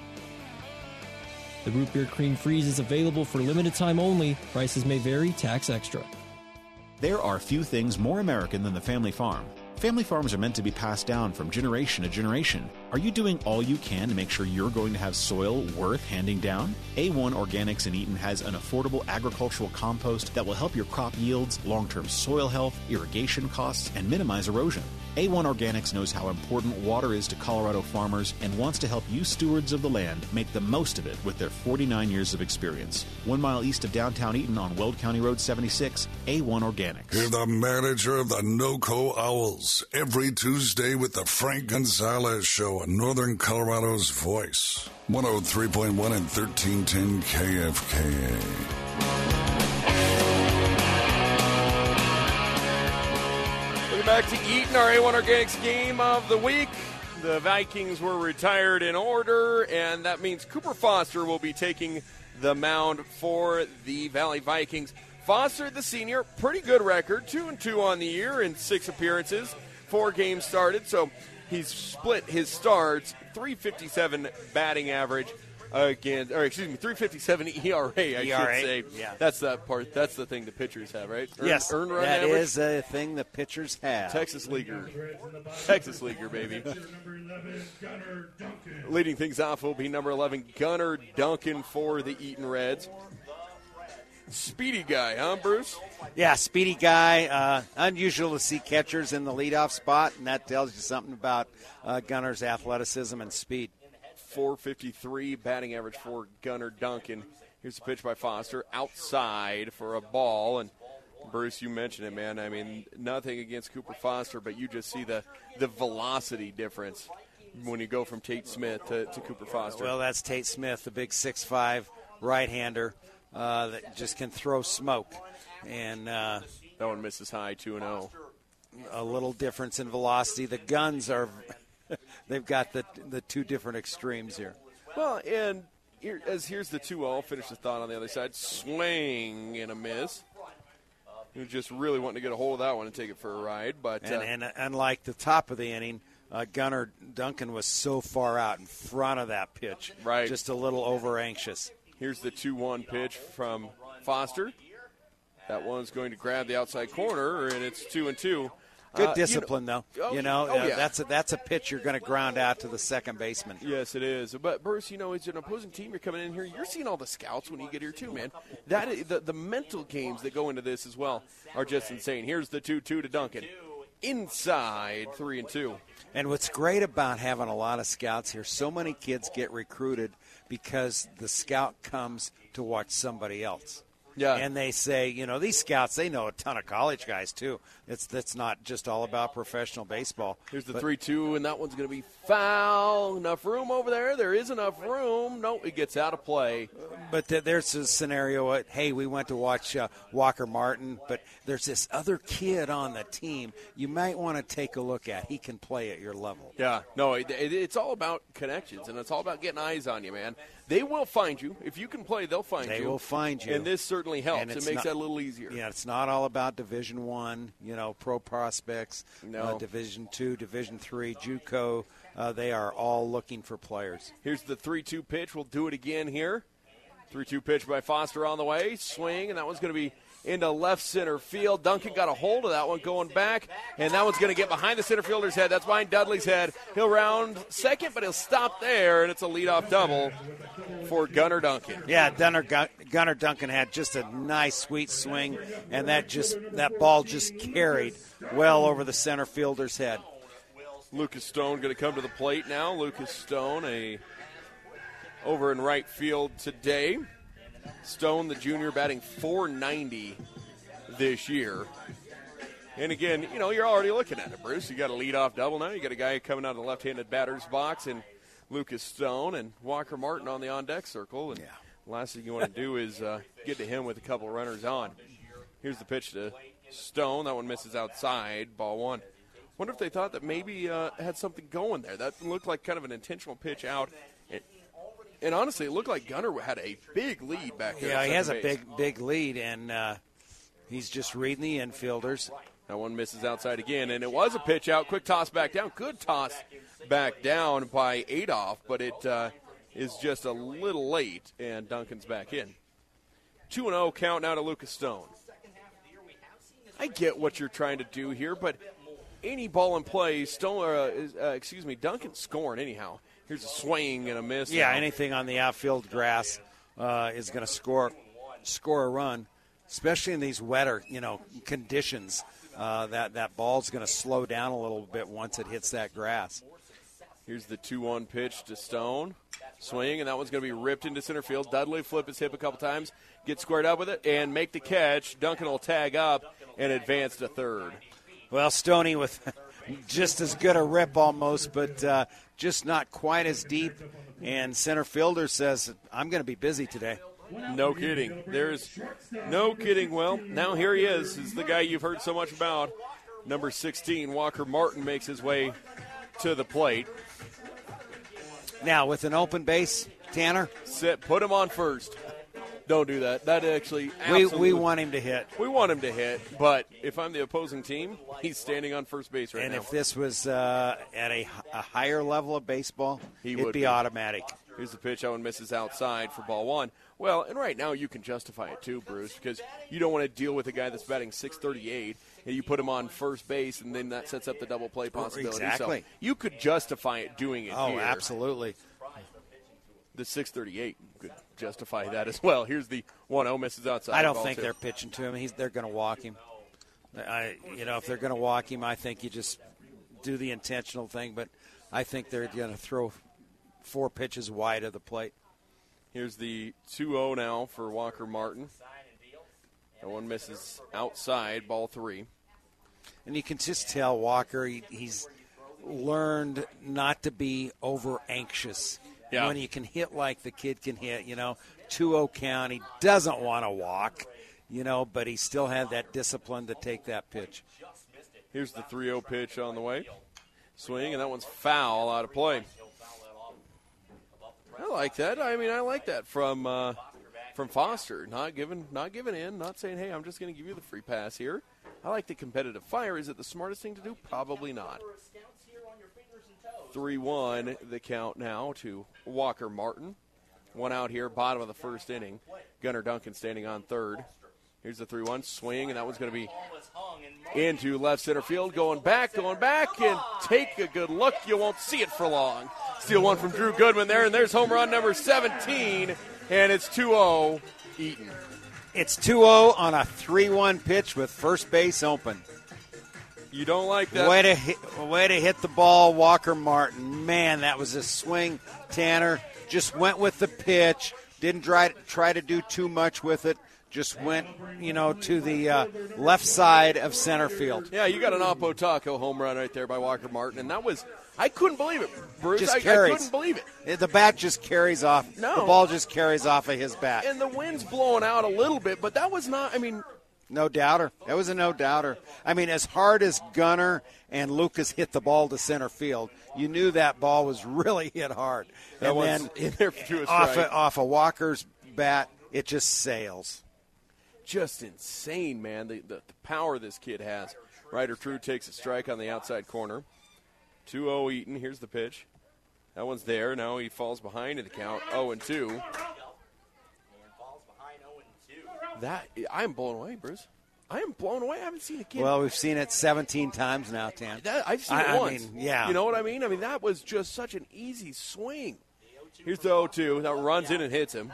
The Root Beer Cream Freeze is available for limited time only. Prices may vary, tax extra.
There are few things more American than the family farm. Family farms are meant to be passed down from generation to generation. Are you doing all you can to make sure you're going to have soil worth handing down? A1 Organics in Eaton has an affordable agricultural compost that will help your crop yields, long-term soil health, irrigation costs, and minimize erosion. A1 Organics knows how important water is to Colorado farmers and wants to help you stewards of the land make the most of it with their 49 years of experience. 1 mile east of downtown Eaton on Weld County Road 76, A1 Organics.
Hear the manager of the NoCo Owls every Tuesday with the Frank Gonzalez Show on Northern Colorado's Voice, 103.1 and 1310 KFKA.
Back to Eaton, our A1 Organics Game of the Week. The Vikings were retired in order, and that means Cooper Foster will be taking the mound for the Valley Vikings. Foster, the senior, pretty good record, 2-2 on the year in 6 appearances, 4 games started, so he's split his starts, .357 batting average. Again, or excuse me, .357 ERA, I should say.
Yeah.
That's that part. That's the thing the pitchers have, right?
Yes,
earned run
that
average?
is a thing the pitchers have.
Texas Leaguer, baby. Leading things off will be number 11, Gunnar Duncan for the Eaton Reds. Speedy guy, huh, Bruce?
Yeah, speedy guy. Unusual to see catchers in the leadoff spot, and that tells you something about Gunner's athleticism and speed.
453 batting average for Gunnar Duncan. Here's a pitch by Foster outside for a ball. And, Bruce, you mentioned it, man. I mean, nothing against Cooper Foster, but you just see the velocity difference when you go from Tate Smith to Cooper Foster.
Well, that's Tate Smith, the big 6'5" right-hander that just can throw smoke. And
that one misses high, 2-0.
A little difference in velocity. The guns are – they've got the two different extremes here.
Well, and here's the 2-0. I'll finish the thought on the other side. Swing and a miss. You're just really wanting to get a hold of that one and take it for a ride. But
and unlike the top of the inning, Gunnar Duncan was so far out in front of that pitch.
Right.
Just a little over-anxious.
Here's the 2-1 pitch from Foster. That one's going to grab the outside corner, and it's 2-2.
Good discipline,
yeah.
That's a pitch you're going to ground out to the second baseman.
Yes, it is. But, Bruce, as an opposing team, you're coming in here, you're seeing all the scouts when you get here too, man. The mental games that go into this as well are just insane. Here's the 2-2 to Duncan. Inside, 3-2.
And what's great about having a lot of scouts here, so many kids get recruited because the scout comes to watch somebody else.
Yeah.
And they say, these scouts, they know a ton of college guys, too. That's not just all about professional baseball.
Here's the 3-2, and that one's going to be foul. Enough room over there. There is enough room. No, it gets out of play.
But there's a scenario, hey, we went to watch Walker Martin, but there's this other kid on the team you might want to take a look at. He can play at your level.
Yeah, no, it's all about connections, and it's all about getting eyes on you, man. They will find you. If you can play, they'll find you.
They will find you.
And this certainly helps. It makes that a little easier.
Yeah, it's not all about Division I, pro prospects.
No.
Division II, Division III, JUCO. They are all looking for players.
Here's the 3-2 pitch. We'll do it again here. 3-2 pitch by Foster on the way. Swing, and that one's going to be into left center field. Duncan got a hold of that one going back, and that one's going to get behind the center fielder's head. That's behind Dudley's head. He'll round second, but he'll stop there, and it's a leadoff double for Gunnar Duncan.
Yeah, Gunnar Duncan had just a nice, sweet swing, and that ball just carried well over the center fielder's head.
Lucas Stone going to come to the plate now. Lucas Stone, over in right field today. Stone, the junior, batting .490 this year. And again, you're already looking at it, Bruce. You got a leadoff double now. You got a guy coming out of the left-handed batter's box, and Lucas Stone and Walker Martin on the on-deck circle. And last thing you want to do is get to him with a couple runners on. Here's the pitch to Stone. That one misses outside, ball one. Wonder if they thought that maybe had something going there. That looked like kind of an intentional pitch out. And honestly, it looked like Gunnar had a big lead back there.
Yeah, he has a big lead, and he's just reading the infielders.
That one misses outside again, and it was a pitch out. Quick toss back down. Good toss back down by Adolph, but it is just a little late, and Duncan's back in. 2-0 count now to Lucas Stone. I get what you're trying to do here, but any ball in play, Duncan's scoring anyhow. Here's a swing and a miss.
Yeah, anything on the outfield grass is going to score a run, especially in these wetter, conditions. That ball's going to slow down a little bit once it hits that grass.
Here's the 2-1 pitch to Stone. Swing, and that one's going to be ripped into center field. Dudley flip his hip a couple times, get squared up with it, and make the catch. Duncan will tag up and advance to third.
Well, Stoney with just as good a rip almost, but just not quite as deep. And center fielder says, I'm going to be busy today.
No kidding. There's no kidding. Well, now here he is the guy you've heard so much about. Number 16, Walker Martin, makes his way to the plate.
Now, with an open base, Tanner?
Put him on first. Don't do that. That actually
we want him to hit.
We want him to hit, but if I'm the opposing team, he's standing on first base right now.
And if this was at a higher level of baseball, it'd be automatic.
Here's the pitch. That one misses outside for ball one. Well, and right now you can justify it too, Bruce, because you don't want to deal with a guy that's batting .638, and you put him on first base, and then that sets up the double play possibility.
Exactly.
So you could justify it doing it here.
Oh, absolutely.
the 638 could justify that as well. Here's the 1-0, misses outside.
I don't think they're pitching to him. They're going to walk him. If they're going to walk him, I think you just do the intentional thing. But I think they're going to throw 4 pitches wide of the plate.
Here's the 2-0 now for Walker Martin. That one misses outside, ball 3.
And you can just tell Walker, he's learned not to be over anxious.
Yeah.
When you can hit like the kid can hit, 2-0 count, he doesn't want to walk, but he still had that discipline to take that pitch.
Here's the 3-0 pitch on the way. Swing, and that one's foul, out of play. I like that. I like that from Foster. Not giving in, not saying, hey, I'm just going to give you the free pass here. I like the competitive fire. Is it the smartest thing to do? Probably not. 3-1 the count now to Walker Martin. 1 out here, bottom of the first inning. Gunnar Duncan standing on third. Here's the 3-1 swing, and that one's going to be into left center field. Going back, and take a good look. You won't see it for long. Steal one from Drew Goodman there, and there's home run number 17, and it's 2-0 Eaton.
It's 2-0 on a 3-1 pitch with first base open.
You don't like that?
Way to hit the ball, Walker Martin. Man, that was a swing. Tanner just went with the pitch. Didn't try to do too much with it. Just went, to the left side of center field.
Yeah, you got an Oppo Taco home run right there by Walker Martin, and that was – I couldn't believe it, Bruce. I couldn't believe it.
The bat just carries off.
No.
The ball just carries off of his bat.
And the wind's blowing out a little bit, but that was not –
no doubter. That was a no doubter. As hard as Gunnar and Lucas hit the ball to center field, you knew that ball was really hit hard.
That
and
then in there to a
strike. Off of Walker's bat, it just sails.
Just insane, man, the power this kid has. Ryder True takes a strike on the outside corner. 2-0 Eaton. Here's the pitch. That one's there. Now he falls behind in the count. 0-2. I'm blown away, Bruce. I am blown away. I haven't seen a kid.
Well, we've seen it 17 times now, Tan.
I've seen it once.
Yeah.
You know what I mean? That was just such an easy swing. Here's the 0-2. That runs in and hits him.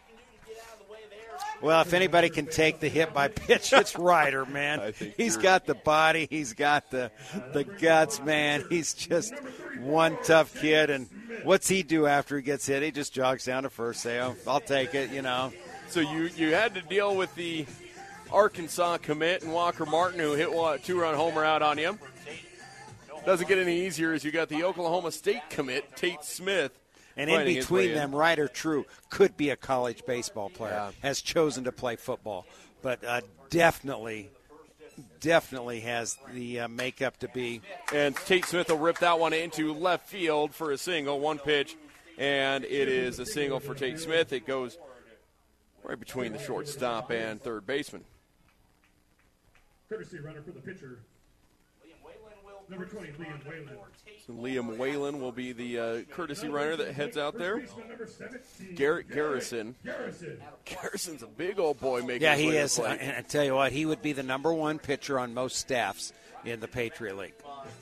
Well, if anybody can take the hit by pitch, it's Ryder, man. He's got the body. He's got the guts, man. He's just one tough kid. And what's he do after he gets hit? He just jogs down to first. Say, I'll take it,
So you had to deal with the Arkansas commit and Walker Martin, who hit a 2-run homer out on you. Doesn't get any easier as you got the Oklahoma State commit, Tate Smith.
And in between them, Ryder True could be a college baseball player, has chosen to play football, but definitely has the makeup to be.
And Tate Smith will rip that one into left field for a single, 1 pitch, and it is a single for Tate Smith. It goes right between the shortstop and third baseman.
Courtesy runner for the pitcher. Number 20, Liam Whalen.
So Liam Whalen will be the courtesy runner that heads out there. Garrett Garrison. Garrison's a big old boy making
Yeah, he is. And I tell you what, he would be the number 1 pitcher on most staffs in the Patriot League.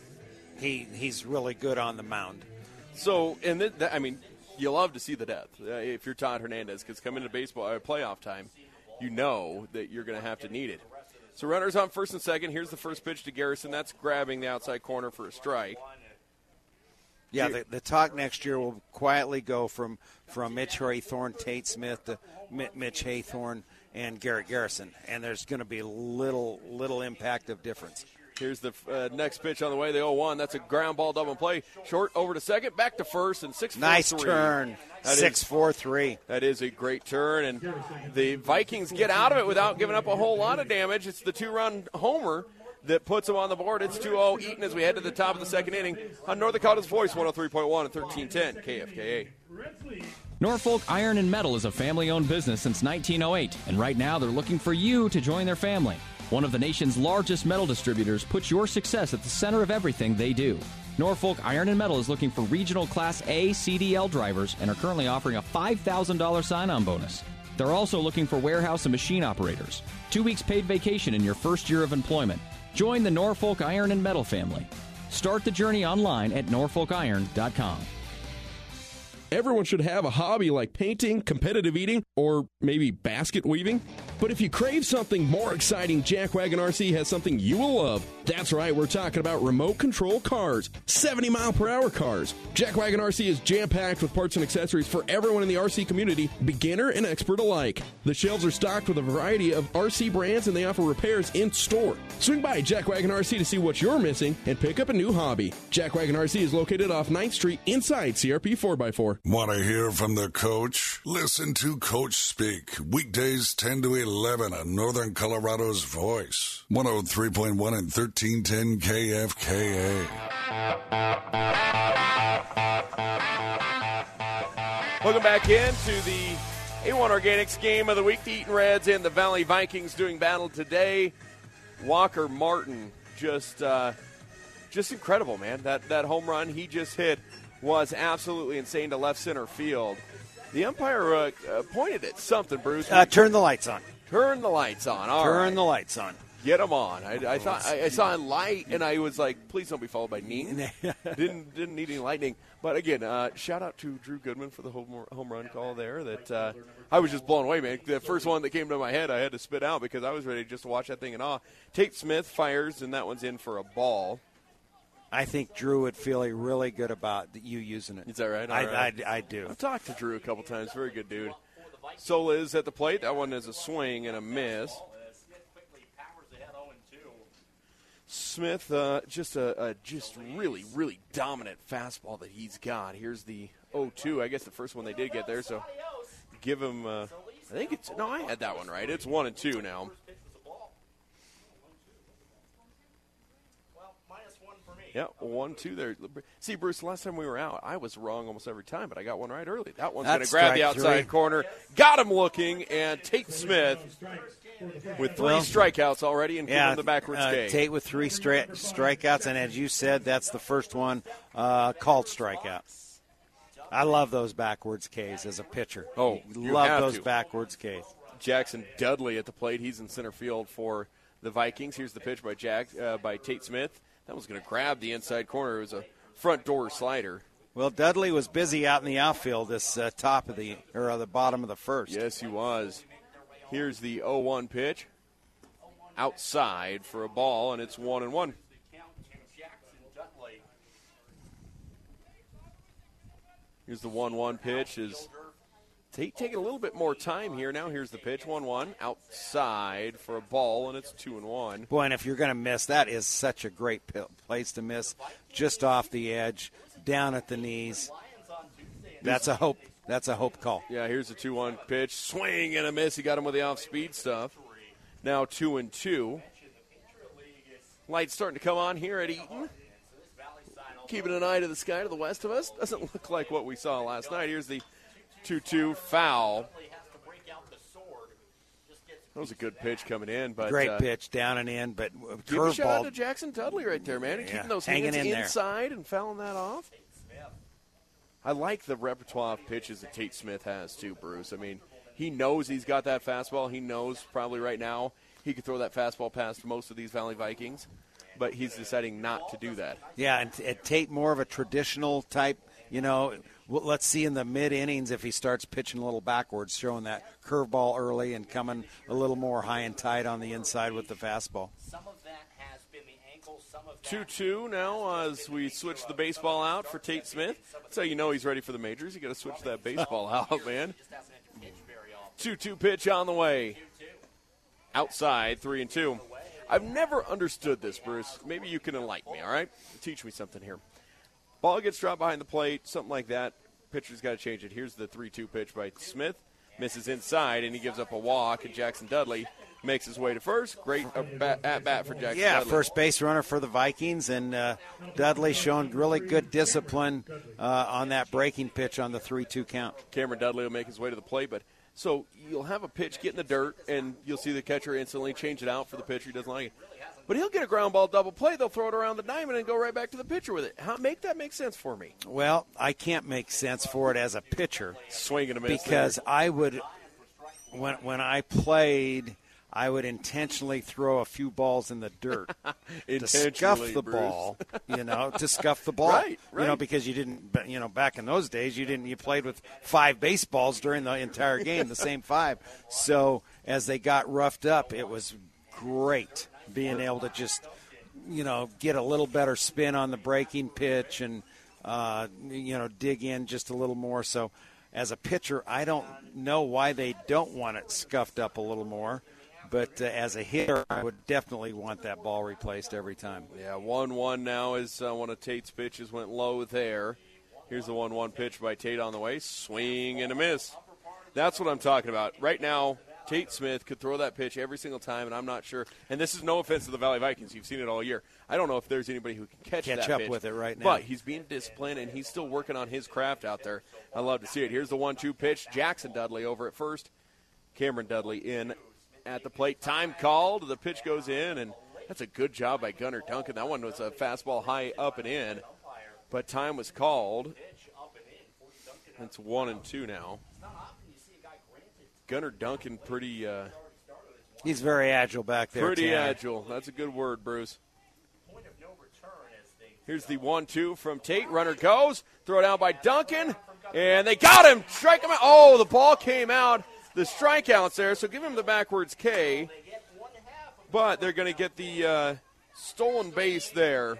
He's really good on the mound.
So, you love to see the depth if you're Todd Hernandez, because coming to baseball playoff time, you know that you're going to have to need it. So runners on first and second. Here's the first pitch to Garrison. That's grabbing the outside corner for a strike.
Yeah, the talk next year will quietly go from Mitch Haythorne, Tate Smith to Mitch Haythorne and Garrett Garrison, and there's going to be little impact of difference.
Here's the next pitch on the way, the 0-1. That's a ground ball double play. Short over to second, back to first, and 6-4-3.
Nice turn, 6-4-3.
That is a great turn, and the Vikings get out of it without giving up a whole lot of damage. It's the 2-run homer that puts them on the board. It's 2-0 Eaton as we head to the top of the second inning on North Dakota's Voice, 103.1 and 1310 KFKA.
Norfolk Iron and Metal is a family-owned business since 1908, and right now they're looking for you to join their family. One of the nation's largest metal distributors puts your success at the center of everything they do. Norfolk Iron and Metal is looking for regional Class A CDL drivers and are currently offering a $5,000 sign-on bonus. They're also looking for warehouse and machine operators. 2 weeks paid vacation in your first year of employment. Join the Norfolk Iron and Metal family. Start the journey online at norfolkiron.com.
Everyone should have a hobby like painting, competitive eating, or maybe basket weaving. But if you crave something more exciting, Jack Wagon RC has something you will love. That's right, we're talking about remote control cars, 70-mile-per-hour cars. Jack Wagon RC is jam-packed with parts and accessories for everyone in the RC community, beginner and expert alike. The shelves are stocked with a variety of RC brands, and they offer repairs in store. Swing by Jack Wagon RC to see what you're missing and pick up a new hobby. Jack Wagon RC is located off 9th Street inside CRP 4x4.
Want to hear from the coach? Listen to Coach Speak. Weekdays 10 to 11 on Northern Colorado's Voice. 103.1 and 1310 KFKA.
Welcome back into the A1 Organics Game of the Week. The Eaton Reds and the Valley Vikings doing battle today. Walker Martin just incredible, man. That home run he just hit was absolutely insane to left center field. The umpire pointed at something, Bruce.
Turn the lights on.
Turn the lights on. All right.
Turn the lights on.
Get them on. I thought I saw a light, and I was like, please don't be followed by Ning. Didn't need any lightning. But, again, shout out to Drew Goodman for the home run call there. That I was just blown away, man. The first one that came to my head, I had to spit out because I was ready just to watch that thing in awe. Tate Smith fires, and that one's in for a ball.
I think Drew would feel really good about you using it.
Is that right?
I do.
I've talked to Drew a couple times. Very good dude. Solis at the plate. That one is a swing and a miss. Smith, just really, really dominant fastball that he's got. Here's the 0-2. I guess the first one they did get there, so give him, I had that one right. It's 1-2 now. Yeah, 1-2 there. See, Bruce, last time we were out, I was wrong almost every time, but I got one right early. That one's going to grab the outside corner. Got him looking, and Tate Smith with three strikeouts already, including the backwards K.
Tate with three strikeouts, and as you said, that's the first one called strikeout. I love those backwards Ks as a pitcher.
Oh,
love those backwards Ks.
Jackson Dudley at the plate. He's in center field for the Vikings. Here's the pitch by Tate Smith. That was going to grab the inside corner. It was a front door slider.
Well, Dudley was busy out in the outfield this top of the bottom of the first.
Yes, he was. Here's the 0-1 pitch. Outside for a ball, and it's 1-1. Here's the 1-1 pitch. Is Tate taking a little bit more time here now. Here's the pitch, 1-1. Outside for a ball, and it's 2-1.
Boy, and if you're going to miss, that is such a great place to miss. Just off the edge, down at the knees. That's a hope. That's a hope call.
Yeah, here's the 2-1 pitch. Swing and a miss. He got him with the off-speed stuff. Now 2-2. Lights starting to come on here at Eaton. Keeping an eye to the sky to the west of us. Doesn't look like what we saw last night. Here's the 2-2 foul. That was a good pitch coming in. But
great pitch, down and in, but
give a shout out to Jackson Dudley right there, man. And keeping those hands inside and fouling that off. I like the repertoire of pitches that Tate Smith has too, Bruce. I mean, he knows he's got that fastball. He knows probably right now he could throw that fastball past most of these Valley Vikings, but he's deciding not to do that.
Yeah, and Tate more of a traditional type, let's see in the mid-innings if he starts pitching a little backwards, showing that curveball early and coming a little more high and tight on the inside with the fastball.
2-2 now as we switch the baseball out for Tate Smith. That's how you know he's ready for the majors. You got to switch that baseball out, man. 2-2 pitch on the way. Outside, 3-2. I've never understood this, Bruce. Maybe you can enlighten me, all right? Teach me something here. Ball gets dropped behind the plate, something like that. Pitcher's got to change it. Here's the 3-2 pitch by Smith. Misses inside, and he gives up a walk, and Jackson Dudley makes his way to first. Great at-bat for Jackson Dudley.
First base runner for the Vikings, and Dudley showing really good discipline on that breaking pitch on the 3-2 count.
Cameron Dudley will make his way to the plate, but so you'll have a pitch get in the dirt, and you'll see the catcher instantly change it out for the pitcher who doesn't like it. But he'll get a ground ball double play. They'll throw it around the diamond and go right back to the pitcher with it. Make that make sense for me?
Well, I can't make sense for it as a pitcher.
Swing and a miss.
Because I would, when I played, I would intentionally throw a few balls in the dirt to scuff the
Bruce.
ball, to scuff the ball.
Right.
Because you didn't, back in those days, you played with 5 baseballs during the entire game, the same 5. So as they got roughed up, it was great being able to just, get a little better spin on the breaking pitch and, dig in just a little more. So as a pitcher, I don't know why they don't want it scuffed up a little more. But as a hitter, I would definitely want that ball replaced every time.
Yeah, 1-1 now as one of Tate's pitches went low there. Here's the 1-1 pitch by Tate on the way. Swing and a miss. That's what I'm talking about. Right now, Tate Smith could throw that pitch every single time, and I'm not sure. And this is no offense to the Valley Vikings. You've seen it all year. I don't know if there's anybody who can catch that
up
pitch,
with it right now.
But he's being disciplined, and he's still working on his craft out there. I love to see it. Here's the 1-2 pitch. Jackson Dudley over at first. Cameron Dudley in at the plate. Time called. The pitch goes in, and that's a good job by Gunnar Duncan. That one was a fastball high up and in, but time was called. It's 1-2 now. Gunnar Duncan pretty
he's very agile back there.
Pretty agile. That's a good word, Bruce. Here's the 1-2 from Tate. Runner goes. Throw it out by Duncan, and they got him. Strike him out. Oh, the ball came out. The strikeout's there, so give him the backwards K. But they're going to get the stolen base there.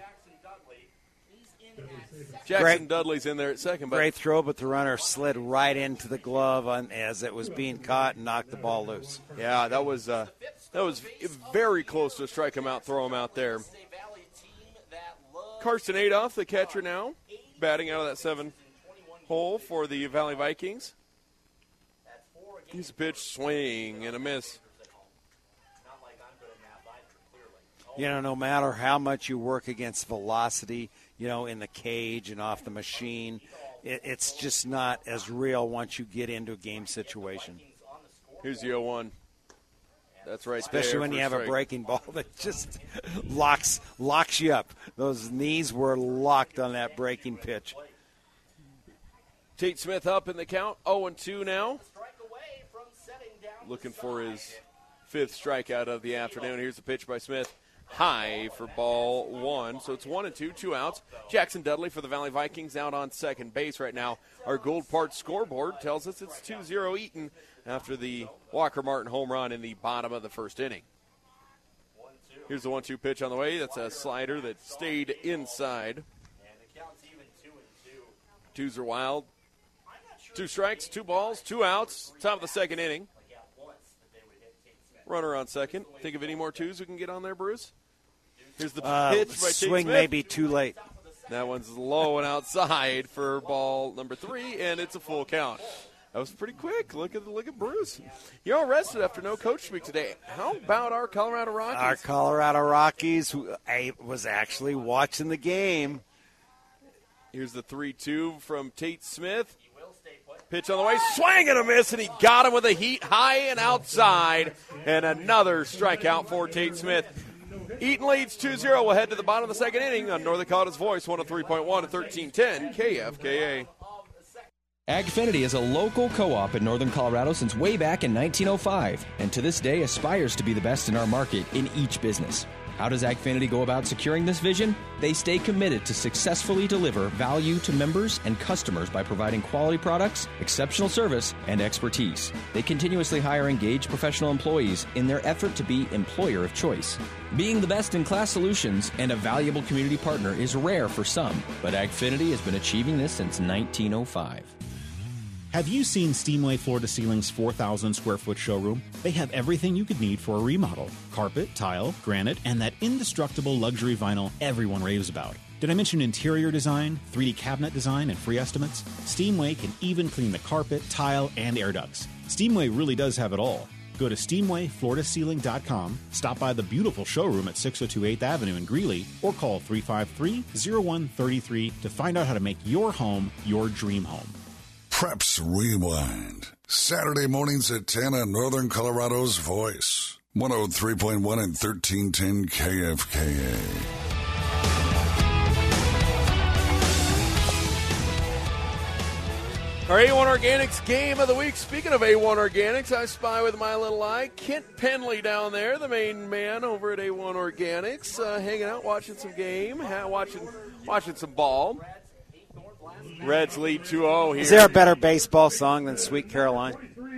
Jackson Dudley's in there at second. But
great throw, but the runner slid right into the glove as it was being caught and knocked the ball loose.
Yeah, that was very close to strike him out, throw him out there. Carson Adolph, the catcher now, batting out of that 7 hole for the Valley Vikings. He's a pitch, swing, and a miss.
No matter how much you work against velocity, in the cage and off the machine, it's just not as real once you get into a game situation.
Here's the 0-1. That's right.
Especially when you have a breaking ball that just locks you up. Those knees were locked on that breaking pitch.
Tate Smith up in the count, 0-2 now. Looking for his 5th strikeout of the afternoon. Here's the pitch by Smith. High for ball 1. So it's 1-2, 2 outs. Jackson Dudley for the Valley Vikings out on second base right now. Our Gold Parts scoreboard tells us it's 2-0 Eaton after the Walker Martin home run in the bottom of the first inning. Here's the 1-2 pitch on the way. That's a slider that stayed inside. 2s are wild. 2 strikes, 2 balls, 2 outs. Top of the second inning. Runner on second. Think of any more 2s we can get on there, Bruce? Here's the pitch by Tate
swing
Smith.
may be too late.
That one's low and outside for ball number 3, and it's a full count. That was pretty quick. Look at Bruce. You're all rested after no coach week today. How about our Colorado Rockies?
Our Colorado Rockies, I was actually watching the game.
Here's the 3-2 from Tate Smith. Pitch on the way, swing and a miss, and he got him with a heat high and outside, and another strikeout for Tate Smith. Eaton leads 2-0. We'll head to the bottom of the second inning on Northern Colorato's Voice, 103.1 and 1310 KFKA.
Agfinity is a local co-op in Northern Colorado since way back in 1905, and to this day aspires to be the best in our market in each business. How does Agfinity go about securing this vision? They stay committed to successfully deliver value to members and customers by providing quality products, exceptional service, and expertise. They continuously hire engaged professional employees in their effort to be employer of choice. Being the best-in-class solutions and a valuable community partner is rare for some, but Agfinity has been achieving this since 1905.
Have you seen Steamway Floor to Ceiling's 4,000 square foot showroom? They have everything you could need for a remodel. Carpet, tile, granite, and that indestructible luxury vinyl everyone raves about. Did I mention interior design, 3D cabinet design, and free estimates? Steamway can even clean the carpet, tile, and air ducts. Steamway really does have it all. Go to SteamwayFloorToCeiling.com, stop by the beautiful showroom at 602 8th Avenue in Greeley, or call 353-0133 to find out how to make your home your dream home.
Preps Rewind. Saturday mornings at 10 on Northern Colorado's Voice. 103.1 and 1310 KFKA.
Our A1 Organics game of the week. Speaking of A1 Organics, I spy with my little eye Kent Penley down there, the main man over at A1 Organics, hanging out, watching some game, watching some ball. Reds lead 2-0 here.
Is there a better baseball song than Sweet Caroline?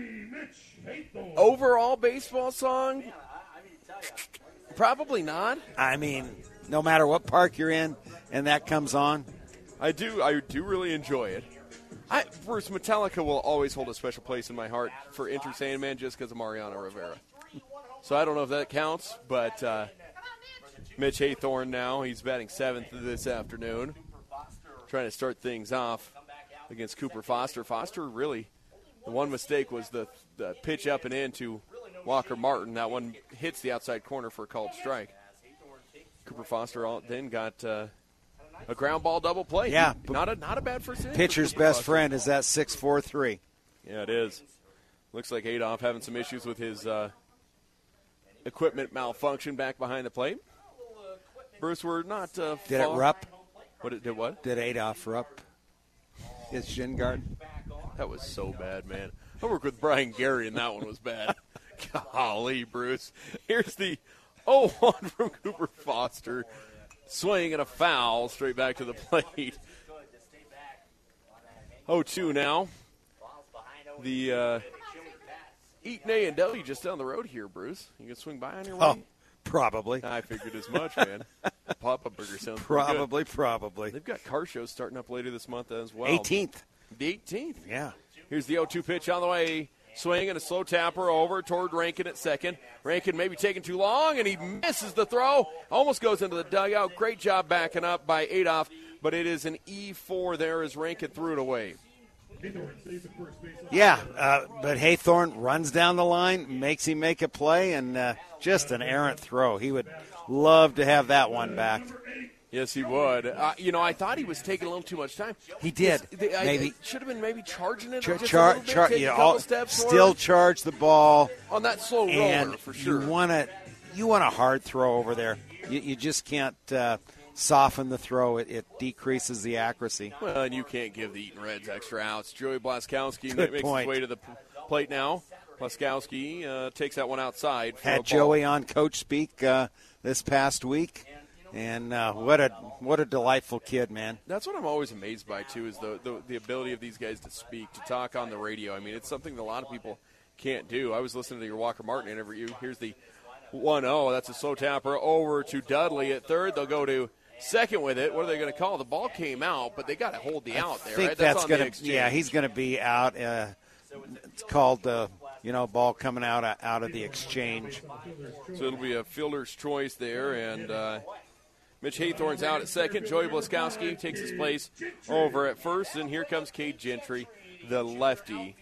Overall baseball song? Probably not.
I mean, no matter what park you're in and that comes on.
I do really enjoy it. Bruce, Metallica will always hold a special place in my heart for Enter Sandman just because of Mariano Rivera. So I don't know if that counts, but Mitch Haythorne now, he's batting 7th this afternoon, trying to start things off against Cooper Foster. Foster really, the one mistake was the pitch up and in to Walker Martin. That one hits the outside corner for a called strike. Cooper Foster then got a ground ball double play.
Yeah.
Not a bad first inning.
Pitcher's best friend is that 6-4-3.
Yeah, it is. Looks like Adolph having some issues with his equipment malfunction back behind the plate. Bruce, we're not
Did it rup?
Did what?
Did Adolph rup his shin guard?
That was so bad, man. I worked with Brian Gary, and that one was bad. Golly, Bruce. Here's the 0-1 from Cooper Foster. Swing and a foul straight back to the plate. 0-2 now. The Eaton A&W just down the road here, Bruce. You can swing by on your way?
Oh, probably.
I figured as much, man. Pop-up burger sounds
Probably.
They've got car shows starting up later this month as well.
18th.
The 18th.
Yeah.
Here's the 0-2 pitch on the way. Swing and a slow tapper over toward Rankin at second. Rankin maybe taking too long, and he misses the throw. Almost goes into the dugout. Great job backing up by Adolph, but it is an E4 there as Rankin threw it away.
Yeah, but Haythorne runs down the line, makes him make a play, and just an errant throw. He would love to have that one back.
Yes, he would. I thought he was taking a little too much time.
He did. Maybe
should have been maybe charging it
just
a little bit, taking a couple steps
still
forward.
Charge the ball
On that slow roller, for sure.
You want a hard throw over there. You just can't soften the throw. It decreases the accuracy.
Well, and you can't give the Eaton Reds extra outs. Joey Blaskowski
Good
makes
point.
his way to the plate now. Blaskowski takes that one outside. For
Had Joey on coach speak this past week. And what a delightful kid, man.
That's what I'm always amazed by, too, is the ability of these guys to speak, to talk on the radio. I mean, it's something that a lot of people can't do. I was listening to your Walker Martin interview. Here's the 1-0. That's a slow tapper over to Dudley at third. They'll go to second with it. What are they going to call? The ball came out, but they got to hold the out there,
I think
right?
that's going to, yeah, he's going to be out. It's called ball coming out of the exchange.
So it'll be a fielder's choice there, and Mitch Haythorne's out at second. Joey Blaskowski takes his place over at first, and here comes Cade Gentry, the lefty.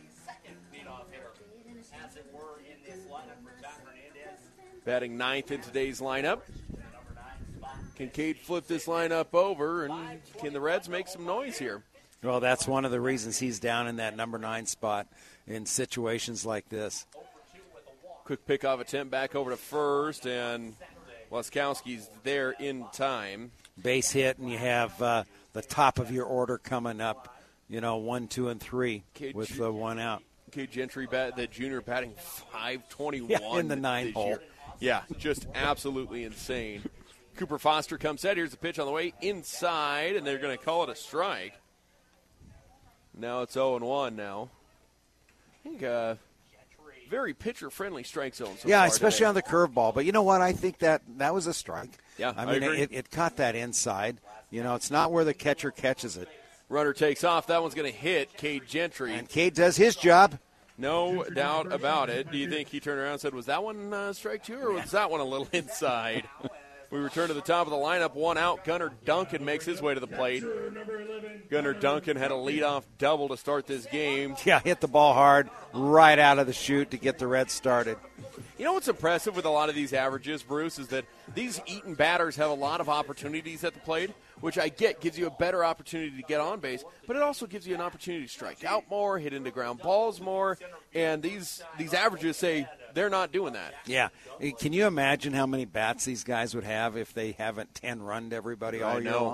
Batting ninth in today's lineup. Can Cade flip this lineup over, and can the Reds make some noise here?
Well, that's one of the reasons he's down in that number 9 spot in situations like this.
Quick pickoff attempt back over to first, and Blaskowski's there in time.
Base hit, and you have the top of your order coming up, 1, 2, and 3 with the one out.
Cade Gentry, the junior, batting .521
in the 9 hole.
Year. Yeah, just absolutely insane. Cooper Foster comes out. Here's the pitch on the way inside, and they're going to call it a strike. Now it's 0-1 now. I think very pitcher-friendly strike zone so far
especially
today.
on the curveball. But you know what? I think that was a strike.
Yeah,
I mean,
agree.
It caught that inside. It's not where the catcher catches it.
Runner takes off. That one's going to hit Cade Gentry.
And Cade does his job.
No doubt about it. Do you think he turned around and said, was that one strike two, or was that one a little inside? We return to the top of the lineup. One out. Gunnar Duncan makes his way to the plate. Gunnar Duncan had a leadoff double to start this game.
Yeah, hit the ball hard right out of the chute to get the Reds started.
You know what's impressive with a lot of these averages, Bruce, is that these Eaton batters have a lot of opportunities at the plate, which I get gives you a better opportunity to get on base, but it also gives you an opportunity to strike out more, hit into ground balls more, and these averages say they're not doing that.
Yeah. Can you imagine how many bats these guys would have if they haven't 10-runned everybody all year long?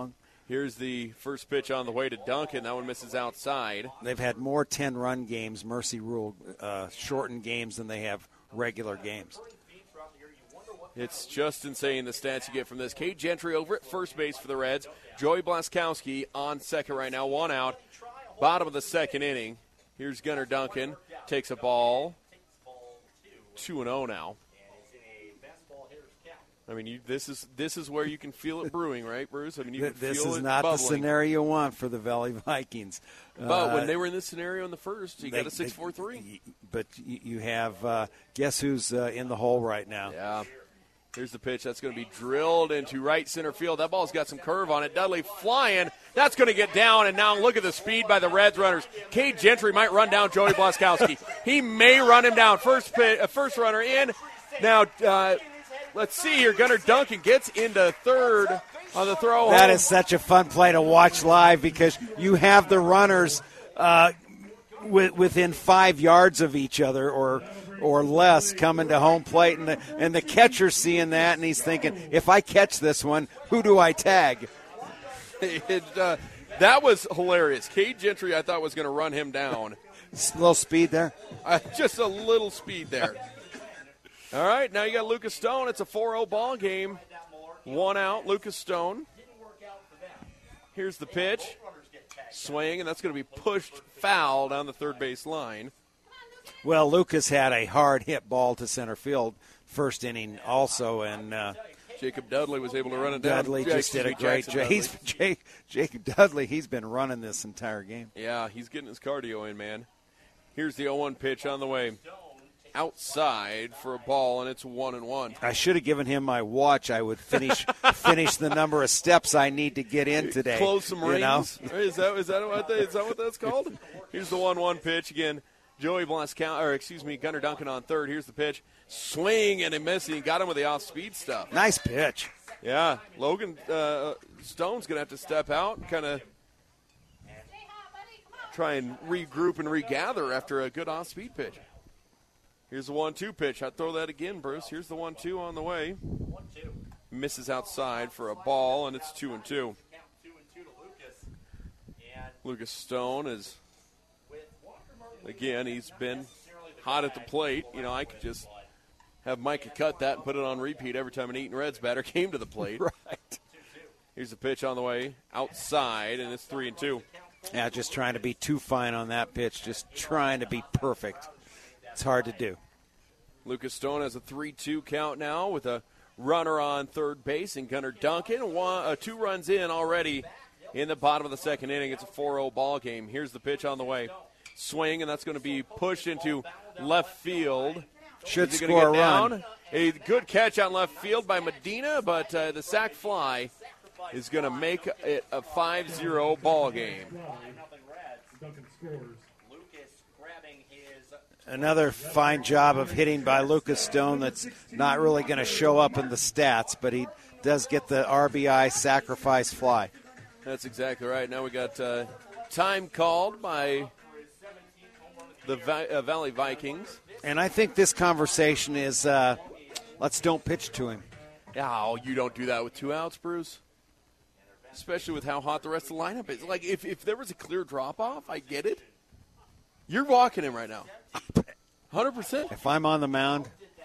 Here's the first pitch on the way to Duncan. That one misses outside.
They've had more 10-run games, Mercy Rule shortened games, than they have regular games.
It's just insane, the stats you get from this. Cade Gentry over at first base for the Reds. Joey Blaskowski on second right now, 1 out. Bottom of the second inning. Here's Gunnar Duncan. Takes a ball. 2-0 now. I mean, this is where you can feel it brewing, right, Bruce? I mean, you can
this
feel
is
it
not
bubbling.
the scenario you want for the Valley Vikings.
But when they were in this scenario in the first, you got a 6-4-3.
But you have guess who's in the hole right now?
Yeah. Here's the pitch. That's going to be drilled into right center field. That ball's got some curve on it. Dudley flying. That's going to get down, and now look at the speed by the Reds runners. Cade Gentry might run down Joey Blaskowski. He may run him down. First runner in. Now, let's see here. Gunnar Duncan gets into third on the throw.
That is such a fun play to watch live because you have the runners within 5 yards of each other or less coming to home plate, and the catcher's seeing that, and he's thinking, if I catch this one, who do I tag?
That was hilarious. Cade Gentry, I thought, was going to run him down.
A little speed there?
Just a little speed there. All right, now you got Lucas Stone. It's a 4-0 ball game. 1 out, Lucas Stone. Here's the pitch. Swing, and that's going to be pushed foul down the third base line.
Well, Lucas had a hard hit ball to center field first inning also, and
Jacob Dudley was able to run it down.
Dudley just did a great job. Jacob Dudley, he's been running this entire game.
Yeah, he's getting his cardio in, man. Here's the 0-1 pitch on the way. Outside for a ball, and it's 1-1.
I should have given him my watch. I would finish the number of steps I need to get in today.
Close some rings.
Know?
Is that what that's called? Here's the 1-1 pitch again. Joey Gunnar Duncan on third. Here's the pitch. Swing and a miss. He got him with the off-speed stuff.
Nice pitch.
Yeah, Logan Stone's going to have to step out and kind of try and regroup and regather after a good off-speed pitch. Here's the 1-2 pitch. I'd throw that again, Bruce. Here's the 1-2 on the way. Misses outside for a ball, and it's 2-2. Lucas Stone is, again, he's been hot at the plate. You know, I could just have Micah cut that and put it on repeat every time an Eaton Reds batter came to the plate.
Right.
Here's the pitch on the way. Outside, and it's 3-2.
Yeah, just trying to be too fine on that pitch. Just trying to be perfect. It's hard to do.
Lucas Stone has a 3-2 count now with a runner on third base, and Gunnar Duncan 2 runs in already in the bottom of the second inning. It's a 4-0 ball game. Here's the pitch on the way. Swing, and that's going to be pushed into left field.
Should score a run.
A good catch on left field by Medina, but the sac fly is going to make it a 5-0 ball game.
Another fine job of hitting by Lucas Stone that's not really going to show up in the stats, but he does get the RBI sacrifice fly.
That's exactly right. Now we got time called by the Valley Vikings.
And I think this conversation is let's don't pitch to him.
Oh, you don't do that with 2 outs, Bruce. Especially with how hot the rest of the lineup is. Like, if there was a clear drop-off, I get it. You're walking him right now. 100%.
If I'm on the mound,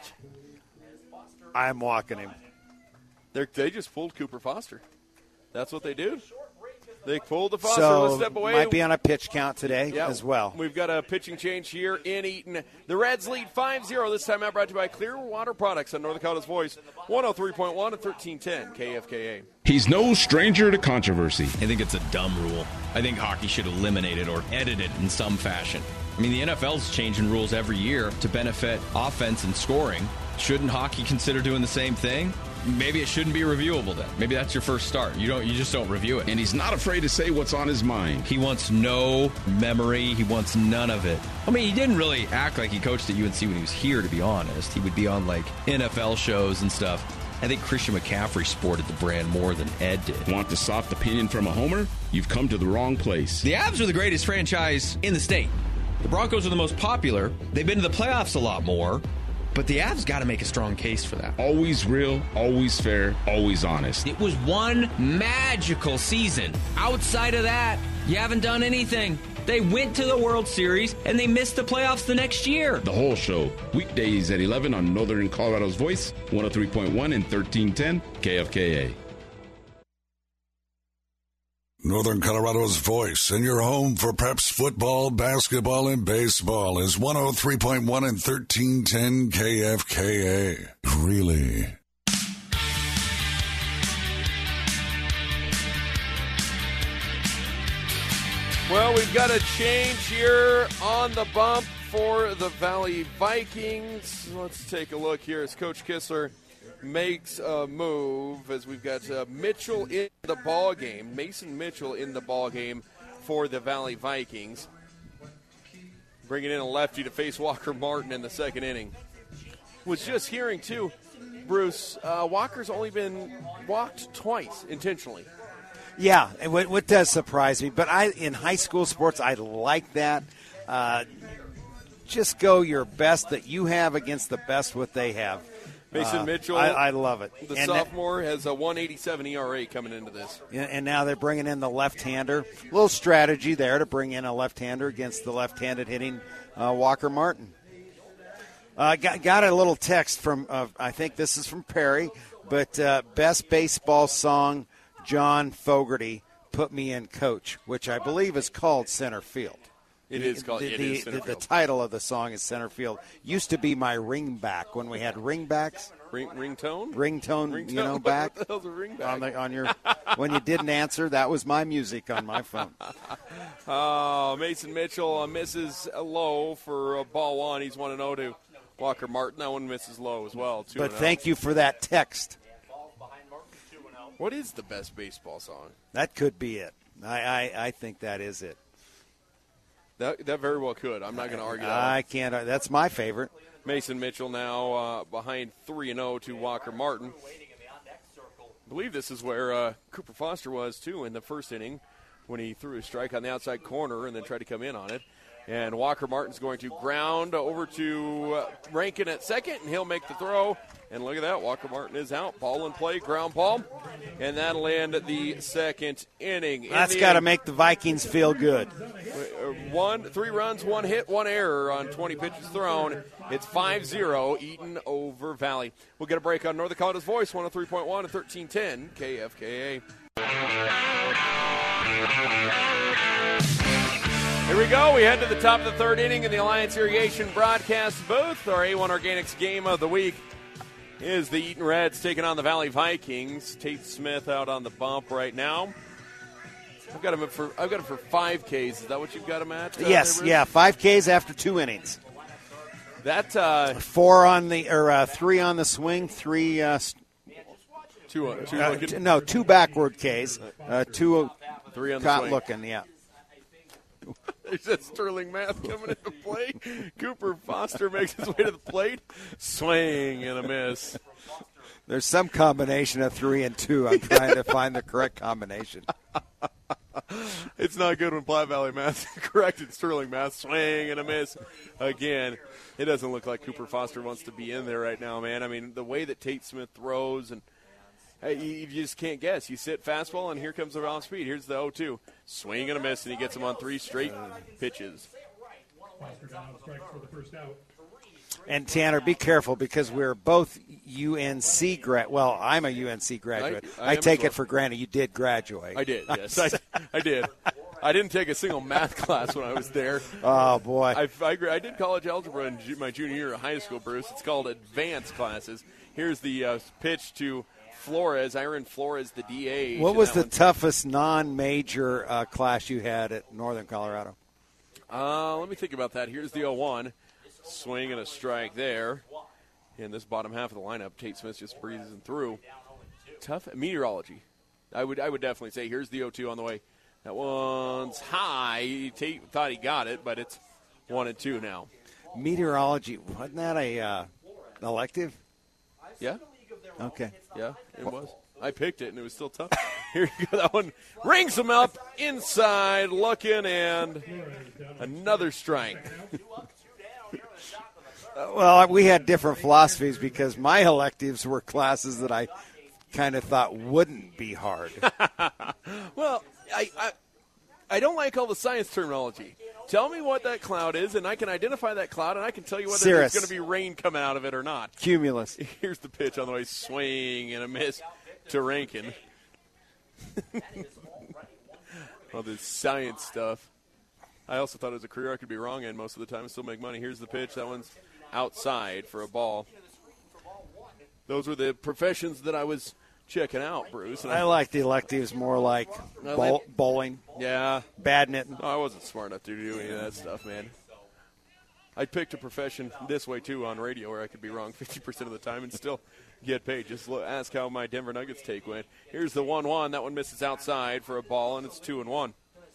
I'm walking him.
They just pulled Cooper Foster. That's what they do. They pulled the Foster.
So
Let's step away.
Might be on a pitch count today as well.
We've got a pitching change here in Eaton. The Reds lead 5-0. This time out brought to you by Clearwater Products on North Dakota's Voice, 103.1 and 1310 KFKA.
He's no stranger to controversy.
I think it's a dumb rule. I think hockey should eliminate it or edit it in some fashion. I mean, the NFL's changing rules every year to benefit offense and scoring. Shouldn't hockey consider doing the same thing? Maybe it shouldn't be reviewable then. Maybe that's your first start. You just don't review it.
And he's not afraid to say what's on his mind.
He wants no memory. He wants none of it. I mean, he didn't really act like he coached at UNC when he was here, to be honest. He would be on, like, NFL shows and stuff. I think Christian McCaffrey sported the brand more than Ed did.
Want the soft opinion from a homer? You've come to the wrong place.
The Avs are the greatest franchise in the state. The Broncos are the most popular. They've been to the playoffs a lot more.
But the Avs got to make a strong case for that.
Always real, always fair, always honest.
It was one magical season. Outside of that, you haven't done anything. They went to the World Series, and they missed the playoffs the next year.
The whole show, weekdays at 11 on Northern Colorado's Voice, 103.1 and 1310 KFKA.
Northern Colorado's Voice and your home for Preps football, basketball, and baseball is 103.1 and 1310 KFKA. Really?
Well, we've got a change here on the bump for the Valley Vikings. Let's take a look here as Coach Kistler makes a move as we've got Mitchell in the ball game, Mason Mitchell in the ball game for the Valley Vikings. Bringing in a lefty to face Walker Martin in the second inning. Was just hearing, too, Bruce, Walker's only been walked twice intentionally.
Yeah, what does surprise me, but in high school sports, I like that. Just go your best that you have against the best what they have.
Mason Mitchell,
I love it.
The sophomore has a 1.87 ERA coming into this.
And now they're bringing in the left-hander. A little strategy there to bring in a left-hander against the left-handed hitting Walker Martin. Got a little text from, I think this is from Perry, but best baseball song, John Fogerty, Put Me in Coach, which I believe is called Center Field.
It is called Center Field.
The title of the song is Center Field. Used to be my ringback when we had ringbacks.
Ringtone?
Ringtone, you know, back.
What the hell's a ringback?
On your, when you didn't answer, that was my music on my phone.
Mason Mitchell misses low for ball one. He's 1-0 to Walker Martin. That one misses low as well. 2-0.
But thank you for that text.
What is the best baseball song?
That could be it. I think that is it.
That very well could. I'm not going to argue that.
I can't. That's my favorite.
Mason Mitchell now behind 3-0 to Walker Martin. I believe this is where Cooper Foster was, too, in the first inning when he threw a strike on the outside corner and then tried to come in on it. And Walker Martin's going to ground over to Rankin at second, and he'll make the throw. And look at that, Walker Martin is out. Ball in play, ground ball. And that'll end the second inning.
That's got to make the Vikings feel good.
3 runs, 1 hit, 1 error on 20 pitches thrown. It's 5-0, Eaton over Valley. We'll get a break on Northern Colorado's Voice, 103.1 and 1310 KFKA. Here we go. We head to the top of the third inning in the Alliance Irrigation broadcast booth. Our A1 Organics game of the week is the Eaton Reds taking on the Valley Vikings. Tate Smith out on the bump right now. I've got him for 5 Ks. Is that what you've got him at?
Yes, 5 Ks after 2 innings.
That
4 on the or 3 on the swing, 3 2 backward Ks, 2
3 on the
caught
swing.
looking, yeah.
There's that Sterling Math coming into play. Cooper Foster makes his way to the plate. Swing and a miss.
There's some combination of 3 and 2. I'm trying to find the correct combination.
It's not good when Platte Valley Math corrected Sterling Math. Swing and a miss again. It doesn't look like Cooper Foster wants to be in there right now, man. I mean, the way that Tate Smith throws and you just can't guess. You sit fastball, and here comes the off speed. Here's the 0-2. Swing and a miss, and he gets him on 3 straight pitches.
And, Tanner, be careful because we're both UNC grad. Well, I'm a UNC graduate. I take it for granted you did graduate.
I did, yes. I did. I didn't take a single math class when I was there.
Oh, boy.
I did college algebra in my junior year of high school, Bruce. It's called advanced classes. Here's the pitch to Flores, Aaron Flores, the DA.
What was the toughest non-major class you had at Northern Colorado?
Let me think about that. Here's the 0-1. Swing and a strike there. In this bottom half of the lineup, Tate Smith just breezing through. Tough meteorology. I would definitely say here's the 0-2 on the way. That one's high. Tate thought he got it, but it's 1-2 now.
Meteorology, wasn't that a elective?
Yeah.
Okay.
Yeah, it was. I picked it, and it was still tough. Here you go. That one rings him up inside, looking, and another strike.
Well, we had different philosophies because my electives were classes that I kind of thought wouldn't be hard.
Well, I don't like all the science terminology. Tell me what that cloud is, and I can identify that cloud, and I can tell you whether
Cirrus.
there's going to be rain coming out of it or not.
Cumulus.
Here's the pitch on the way, swing and a miss to Rankin. All this science stuff. I also thought it was a career I could be wrong in most of the time and still make money. Here's the pitch. That one's outside for a ball. Those were the professions that I was checking out, Bruce. And
I like the electives more like bowling.
Yeah.
Badminton.
No, I wasn't smart enough to do any of that stuff, man. I picked a profession this way, too, on radio where I could be wrong 50% of the time and still get paid. Just ask how my Denver Nuggets take went. Here's the 1-1. That one misses outside for a ball, and it's 2-1.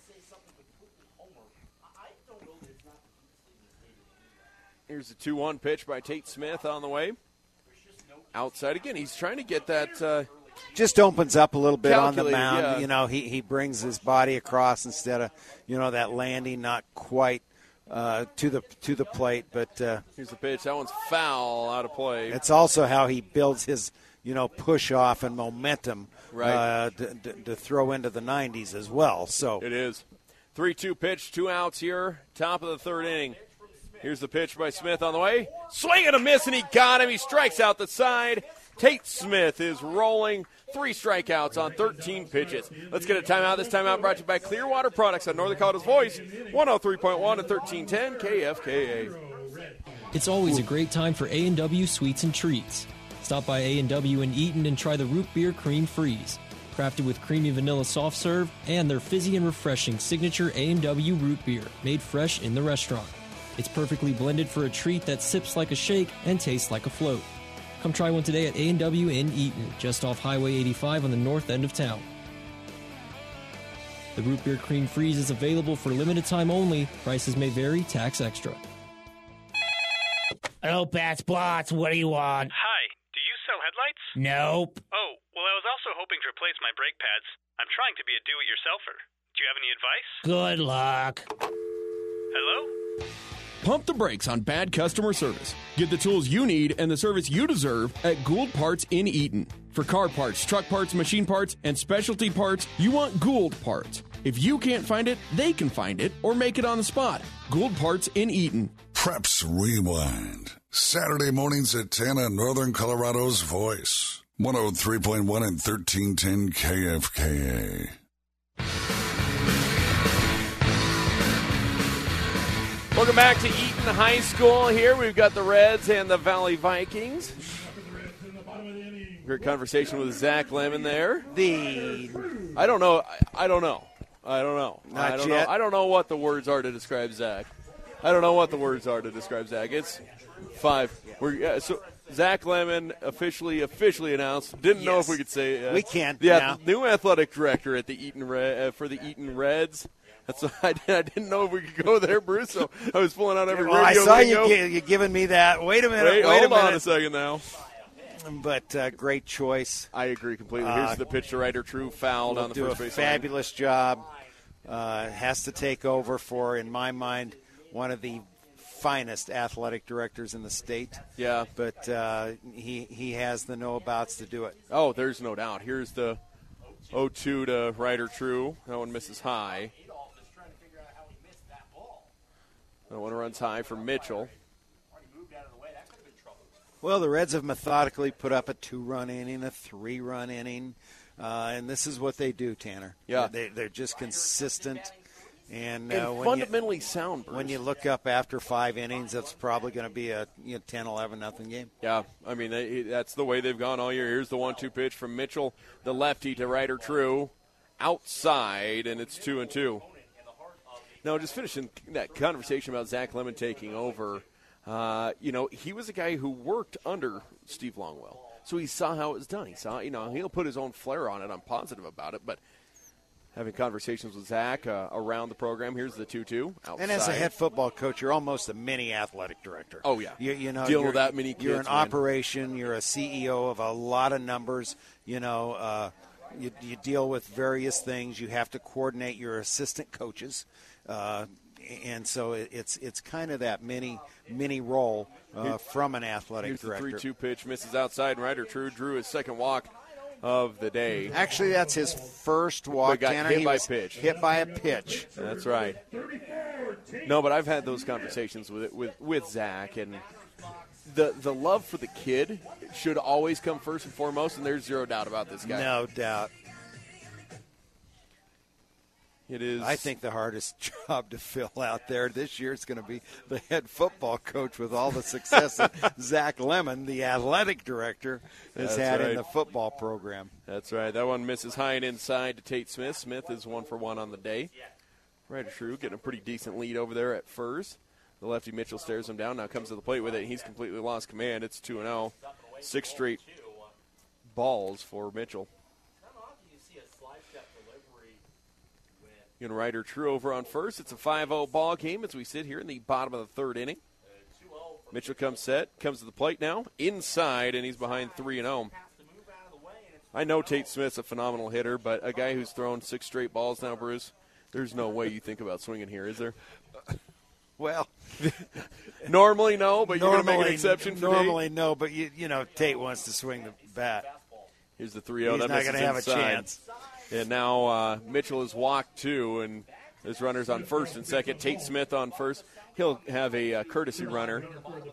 Here's the 2-1 pitch by Tate Smith on the way. Outside again. He's trying to get that.
Just opens up a little bit on the mound.
Yeah.
You know, he brings his body across instead of, that landing not quite to the plate. But
here's the pitch. That one's foul, out of play.
It's also how he builds his, push off and momentum to throw into the 90s as well. So
it is. 3-2 pitch, 2 outs here, top of the third inning. Here's the pitch by Smith on the way. Swing and a miss, and he got him. He strikes out the side. Tate Smith is rolling. 3 strikeouts on 13 pitches. Let's get a timeout. This timeout brought to you by Clearwater Products on Northern Colorado's Voice, 103.1 and 1310 KFKA.
It's always a great time for A&W Sweets and Treats. Stop by A&W in Eaton and try the Root Beer Cream Freeze. Crafted with creamy vanilla soft serve and their fizzy and refreshing signature A&W root beer, made fresh in the restaurant. It's perfectly blended for a treat that sips like a shake and tastes like a float. Come try one today at A&W in Eaton, just off Highway 85 on the north end of town. The Root Beer Cream Freeze is available for limited time only. Prices may vary, tax extra.
Hello, Bats Blots. What do you want?
Hi, do you sell headlights?
Nope.
Oh, well, I was also hoping to replace my brake pads. I'm trying to be a do-it-yourselfer. Do you have any advice?
Good luck.
Hello?
Pump the brakes on bad customer service. Get the tools you need and the service you deserve at Gould Parts in Eaton. For car parts, truck parts, machine parts, and specialty parts, you want Gould Parts. If you can't find it, they can find it or make it on the spot. Gould Parts in Eaton.
Preps Rewind. Saturday mornings at 10 on Northern Colorado's Voice. 103.1 and 1310 KFKA.
Welcome back to Eaton High School here. We've got the Reds and the Valley Vikings. Great conversation with Zach Lemon there. I don't know. I don't know what the words are to describe Zach. It's 5. So Zach Lemon officially announced. Didn't know if we could say
we can.
Yeah, new athletic director at the Eaton for the Eaton Reds. That's I didn't know if we could go there, Bruce. So I was pulling out every radio.
I saw
lingo.
you giving me that. Wait a minute.
Hold on a second now.
But great choice.
I agree completely. Here's the pitch to Ryder True, fouled on the first base line.
Fabulous job. Has to take over for, in my mind, one of the finest athletic directors in the state.
Yeah.
But he has the know-abouts to do it.
Oh, there's no doubt. Here's the 0-2 to Ryder True. That one misses high. That one runs high for Mitchell.
Well, the Reds have methodically put up a 2-run inning, a 3-run inning, and this is what they do, Tanner.
Yeah.
They're just consistent. And
fundamentally sound, Bruce.
When you look up after 5 innings, that's probably going to be a 10-11-0 game.
Yeah, I mean, that's the way they've gone all year. Here's the 1-2 pitch from Mitchell, the lefty to Ryder True, outside, and it's 2-2. Now, just finishing that conversation about Zach Lemon taking over, he was a guy who worked under Steve Longwell. So he saw how it was done. He saw, he'll put his own flair on it. I'm positive about it. But having conversations with Zach around the program, here's the 2-2 outside.
And as a head football coach, you're almost a mini athletic director.
Oh, yeah.
Dealing
with that many kids.
You're an operation. You're a CEO of a lot of numbers. You deal with various things. You have to coordinate your assistant coaches. And so it's kind of that mini role from an athletic director.
Here's the 3-2 pitch, misses outside. Ryder True drew his second walk of the day.
Actually, that's his first walk.
But got hit by pitch.
Hit by a pitch.
That's right. No, but I've had those conversations with Zach, and the love for the kid should always come first and foremost, and there's zero doubt about this guy.
No doubt.
It is.
I think the hardest job to fill out there this year is going to be the head football coach with all the success that Zach Lemon, the athletic director, has had in the football program.
That's right. That one misses high and inside to Tate Smith. Smith is 1 for 1 on the day. Ryder True getting a pretty decent lead over there at first. The lefty Mitchell stares him down. Now comes to the plate with it. He's completely lost command. It's 2-0. 6 straight balls for Mitchell. And Ryder True over on first. It's a 5-0 ball game as we sit here in the bottom of the third inning. Mitchell comes set, comes to the plate now, inside, and he's behind 3-0. I know Tate Smith's a phenomenal hitter, but a guy who's thrown 6 straight balls now, Bruce, there's no way you think about swinging here, is there?
Well,
normally no, but you're going to make an exception for
normally Tate? No, but you know Tate wants to swing the bat.
Here's the 3-0.
He's not going to have a chance.
And now Mitchell is walked too, and there's runners on first and second. Tate Smith on first. He'll have a courtesy runner.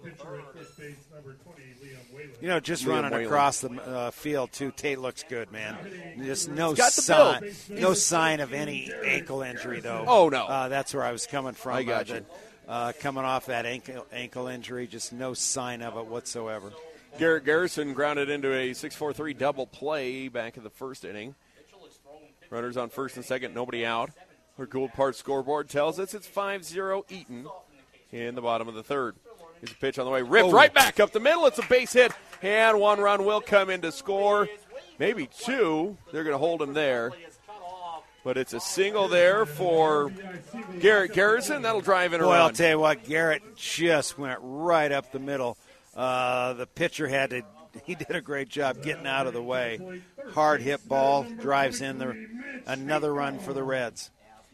You know, just running across the field too. Tate looks good, man. Just no sign of any ankle injury though.
Oh no,
that's where I was coming from.
I got you.
Coming off that ankle injury, just no sign of it whatsoever.
Garrett Garrison grounded into a 6-4-3 double play back in the first inning. Runners on first and second, nobody out. Our Gould Parts scoreboard tells us it's 5-0 Eaton in the bottom of the third. Here's a pitch on the way, ripped right back up the middle. It's a base hit, and 1 run will come in to score. Maybe 2. They're going to hold him there. But it's a single there for Garrett Garrison. That'll drive in a run.
Well, I'll tell you what, Garrett just went right up the middle. The pitcher he did a great job getting out of the way. Hard hit ball, drives in another run for the Reds.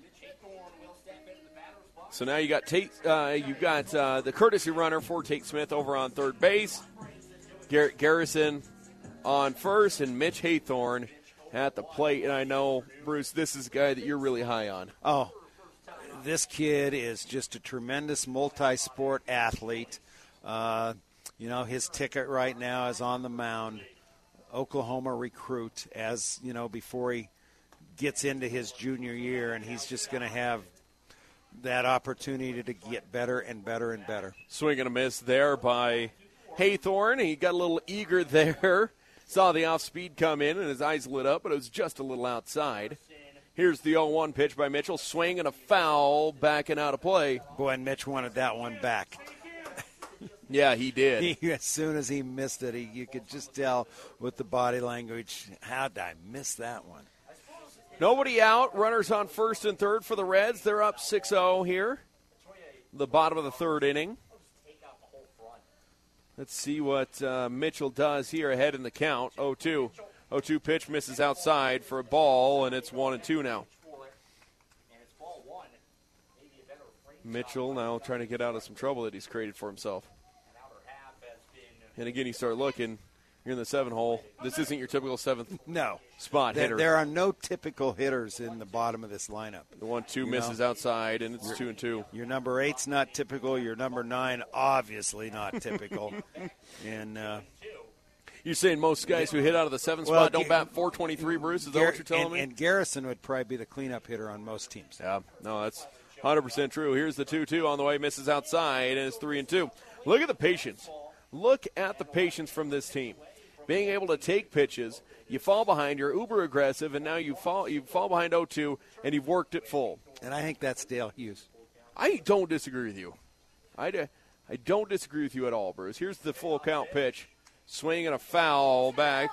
So now you got the courtesy runner for Tate Smith over on third base. Garrett Garrison on first, and Mitch Haythorne at the plate. And I know, Bruce, this is a guy that you're really high on.
Oh, this kid is just a tremendous multi-sport athlete. You know, his ticket right now is on the mound. Oklahoma recruit, as you know, before he gets into his junior year, and he's just going to have that opportunity to get better and better and better.
Swing and a miss there by Haythorne. He got a little eager there. Saw the off-speed come in, and his eyes lit up, but it was just a little outside. Here's the 0-1 pitch by Mitchell. Swing and a foul, backing out of play.
Boy, and Mitch wanted that one back.
Yeah, he did.
As soon as he missed it, you could just tell with the body language, how did I miss that one?
Nobody out. Runners on first and third for the Reds. They're up 6-0 here. The bottom of the third inning. Let's see what Mitchell does here ahead in the count. 0-2. 0-2 pitch misses outside for a ball, and it's 1-2 now. Mitchell now trying to get out of some trouble that he's created for himself. And again, you start looking, you're in the 7-hole. This isn't your typical 7th spot hitter.
There are no typical hitters in the bottom of this lineup.
The 1-2 misses outside, and it's 2-2.
Your number 8's not typical. Your number 9, obviously not typical. And
you're saying most guys who hit out of the 7th spot don't bat 423, Bruce? Is that what you're telling me?
And Garrison would probably be the cleanup hitter on most teams.
Yeah, no, that's 100% true. Here's the 2-2 on the way, misses outside, and it's 3-2. Look at the patience. Look at the patience from this team. Being able to take pitches, you fall behind, you're uber aggressive, and now you fall behind 0-2, and you've worked it full.
And I think that's Dale Hughes.
I don't disagree with you. I don't disagree with you at all, Bruce. Here's the full count pitch. Swing and a foul back.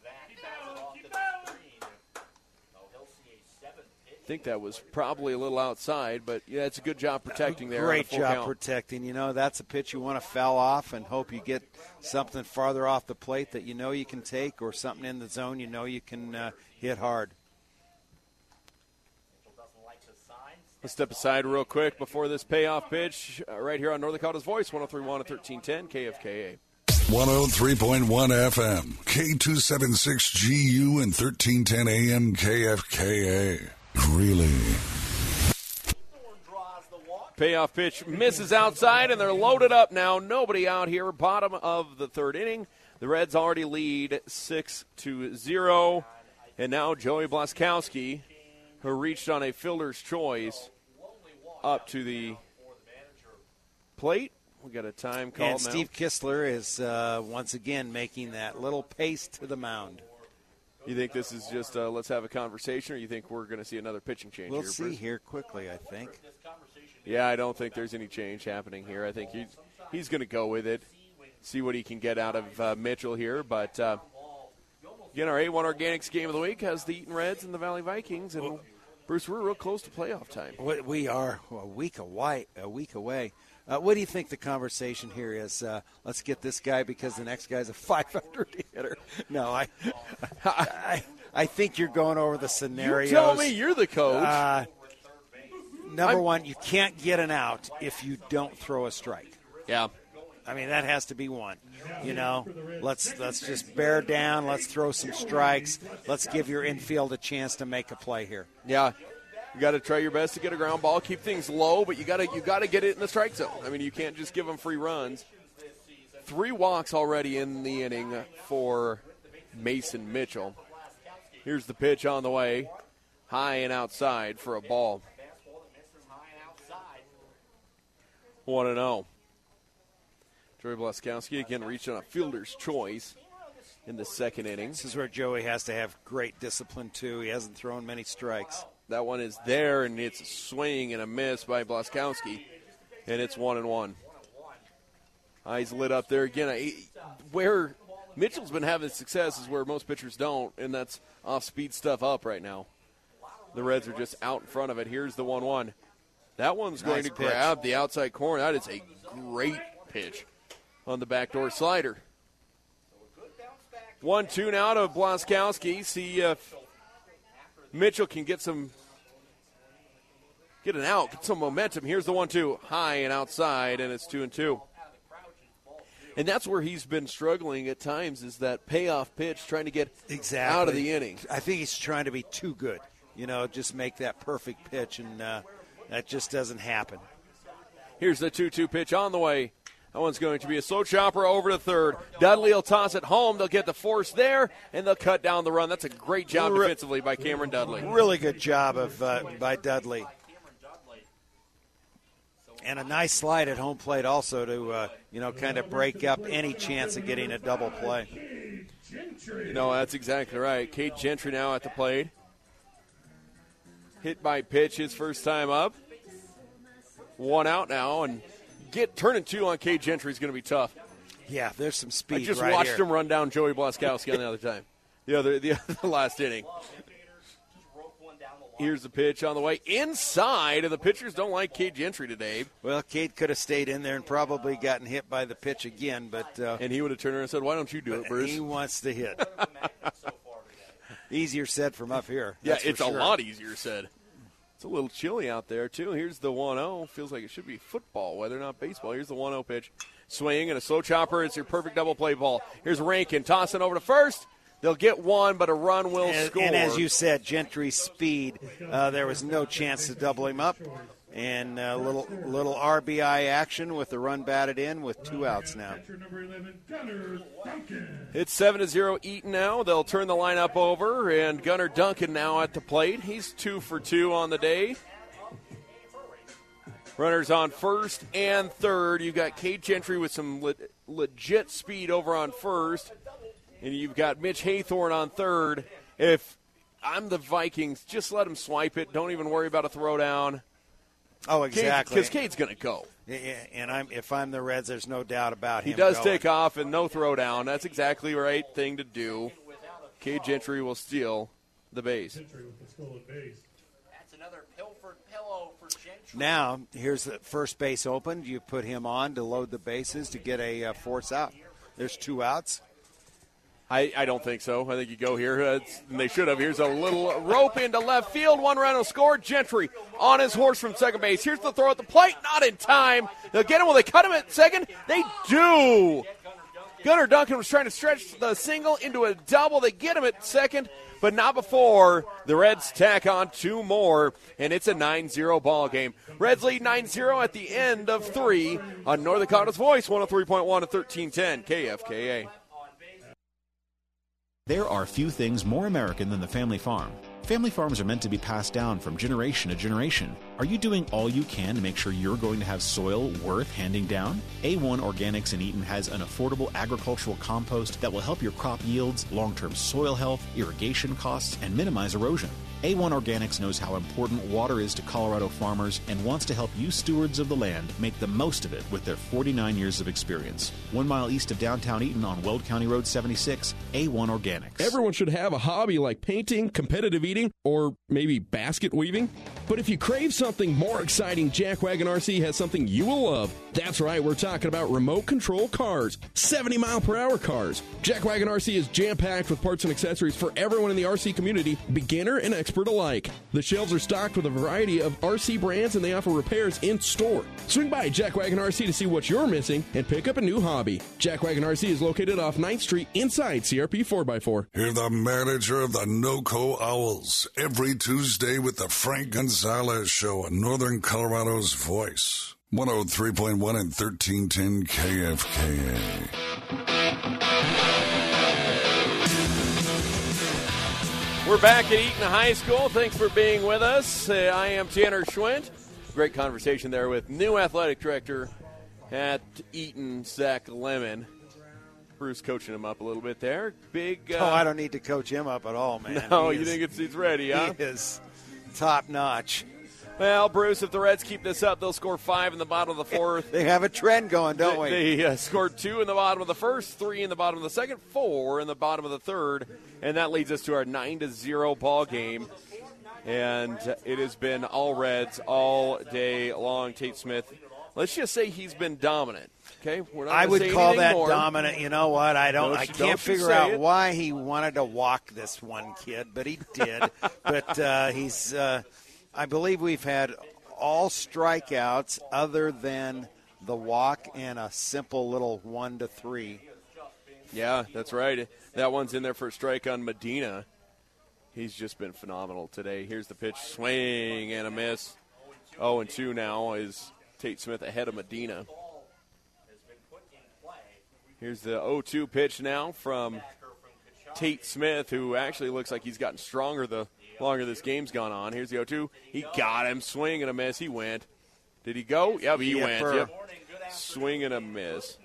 I think that was probably a little outside, but yeah, it's a good job protecting there.
Great job protecting. You know, that's a pitch you want to foul off and hope you get something farther off the plate that you know you can take, or something in the zone you know you can hit hard.
Let's step aside real quick before this payoff pitch right here on Northern Colorado's Voice, 103.1 and 1310 KFKA.
103.1 FM, K276GU and 1310 AM KFKA. Really?
Payoff pitch misses outside, and they're loaded up now. Nobody out here. Bottom of the third inning. The Reds already lead 6-0. And now Joey Blaskowski, who reached on a fielder's choice, up to the plate. We got a time call
and
now.
Steve Kistler is once again making that little pace to the mound.
You think this is just let's have a conversation, or you think we're going to see another pitching change
We'll
here?
see
Bruce?
here quickly, I think.
Yeah, I don't think there's any change happening here. I think he's going to go with it, see what he can get out of Mitchell here. But, again, our A1 Organics Game of the Week has the Eaton Reds and the Valley Vikings. And, Bruce, we're real close to playoff time.
We are a week away. What do you think the conversation here is? Let's get this guy because the next guy's a 500 hitter. No, I think you're going over the scenarios.
You tell me, you're the coach.
Number one, you can't get an out if you don't throw a strike.
Yeah.
I mean, that has to be one. Let's just bear down. Let's throw some strikes. Let's give your infield a chance to make a play here.
Yeah. You got to try your best to get a ground ball, keep things low, but you got to get it in the strike zone. I mean, you can't just give them free runs. 3 walks already in the inning for Mason Mitchell. Here's the pitch on the way, high and outside for a ball. 1-0. Joey Blaskowski again reached on a fielder's choice in the second inning.
This is where Joey has to have great discipline, too. He hasn't thrown many strikes.
That one is there, and it's a swing and a miss by Blaskowski, and it's 1-1. Eyes lit up there again. Where Mitchell's been having success is where most pitchers don't, and that's off-speed stuff up right now. The Reds are just out in front of it. Here's the 1-1. That one's going to grab the outside corner. That is a great pitch on the backdoor slider. 1-2 now to Blaskowski. See if Mitchell can get an out, get some momentum. Here's the 1-2, high and outside, and it's 2-2. And that's where he's been struggling at times, is that payoff pitch, trying to get out of the inning.
I think he's trying to be too good, just make that perfect pitch, and that just doesn't happen.
Here's the 2-2 pitch on the way. That one's going to be a slow chopper over to third. Dudley will toss it home. They'll get the force there, and they'll cut down the run. That's a great job defensively by Cameron Dudley.
Really good job by Dudley. And a nice slide at home plate also to, kind of break up any chance of getting a double play.
That's exactly right. Cade Gentry now at the plate. Hit by pitch his first time up. 1 out now, and turning 2 on Cade Gentry is going to be tough.
Yeah, there's some speed.
I just watched him run down Joey Blaskowski on the other time. The last inning. Here's the pitch on the way inside, and the pitchers don't like Cade Gentry today.
Well, Cade could have stayed in there and probably gotten hit by the pitch again, but
and he would have turned around and said, "Why don't you do it, Bruce?"
He wants to hit. Easier said from up here.
Yeah, it's a lot easier said. It's a little chilly out there, too. Here's the 1-0. Feels like it should be football weather, not baseball. Here's the 1-0 pitch. Swing and a slow chopper. It's your perfect double play ball. Here's Rankin tossing over to first. They'll get one, but a run will score.
And as you said, Gentry's speed, there was no chance to double him up. And a little RBI action with the run batted in with 2 outs now.
It's 7-0 Eaton now. They'll turn the lineup over, and Gunnar Duncan now at the plate. He's 2 for 2 on the day. Runners on first and third. You've got Cade Gentry with some legit speed over on first, and you've got Mitch Haythorne on third. If I'm the Vikings, just let him swipe it. Don't even worry about a throwdown.
Oh, exactly.
Because Cade's going to go.
And if I'm the Reds, there's no doubt about him.
He does take off and no throwdown. That's exactly the right thing to do. Cade Gentry will steal the base.
That's another Pilford pillow for Gentry.
Now, here's the first base open. You put him on to load the bases to get a force out. There's 2 outs.
I don't think so. I think you go here. And they should have. Here's a little rope into left field. One run will score. Gentry on his horse from second base. Here's the throw at the plate. Not in time. They'll get him. Will they cut him at second? They do. Gunnar Duncan was trying to stretch the single into a double. They get him at second, but not before the Reds tack on 2 more, and it's a 9-0 ball game. Reds lead 9-0 at the end of 3 on Northern Colorado's Voice, 103.1 and 1310 KFKA.
There are few things more American than the family farm. Family farms are meant to be passed down from generation to generation. Are you doing all you can to make sure you're going to have soil worth handing down? A1 Organics in Eaton has an affordable agricultural compost that will help your crop yields, long-term soil health, irrigation costs, and minimize erosion. A1 Organics knows how important water is to Colorado farmers and wants to help you stewards of the land make the most of it with their 49 years of experience. 1 mile east of downtown Eaton on Weld County Road 76, A1 Organics.
Everyone should have a hobby like painting, competitive eating, or maybe basket weaving. But if you crave something more exciting, Jack Wagon RC has something you will love. That's right, we're talking about remote control cars, 70-mile-per-hour cars. Jack Wagon RC is jam-packed with parts and accessories for everyone in the RC community, beginner and expert alike. The shelves are stocked with a variety of RC brands, and they offer repairs in store. Swing by Jack Wagon RC to see what you're missing and pick up a new hobby. Jack Wagon RC is located off 9th Street inside CRP 4x4.
Hear the manager of the NOCO Owls every Tuesday with the Frank Gonzalez Show on Northern Colorado's Voice. 103.1 and 1310 KFKA.
We're back at Eaton High School. Thanks for being with us. I am Tanner Schwint. Great conversation there with new athletic director at Eaton, Zach Lemon. Bruce coaching him up a little bit there. Big.
I don't need to coach him up at all, man.
No, you think he's ready, huh?
He is top notch.
Well, Bruce, if the Reds keep this up, they'll score 5 in the bottom of the fourth.
They have a trend going, don't we?
They scored 2 in the bottom of the first, 3 in the bottom of the second, 4 in the bottom of the third, and that leads us to our 9-0 ball game. And it has been all Reds all day long. Tate Smith, let's just say he's been dominant. Okay, we're not
I would call that
more.
Dominant. You know what? I can't figure out why he wanted to walk this one kid, but he did. But he's. I believe we've had all strikeouts other than the walk and a simple little 1-3.
Yeah, that's right. That one's in there for a strike on Medina. He's just been phenomenal today. Here's the pitch, swing and a miss. 0-2 now is Tate Smith ahead of Medina. Here's the 0-2 pitch now from Tate Smith, who actually looks like he's gotten stronger the longer this game's gone on. Here's the 0-2. He got him. Swing and a miss. He went. Did he go? Yep, he went. Yep. Swing and a miss.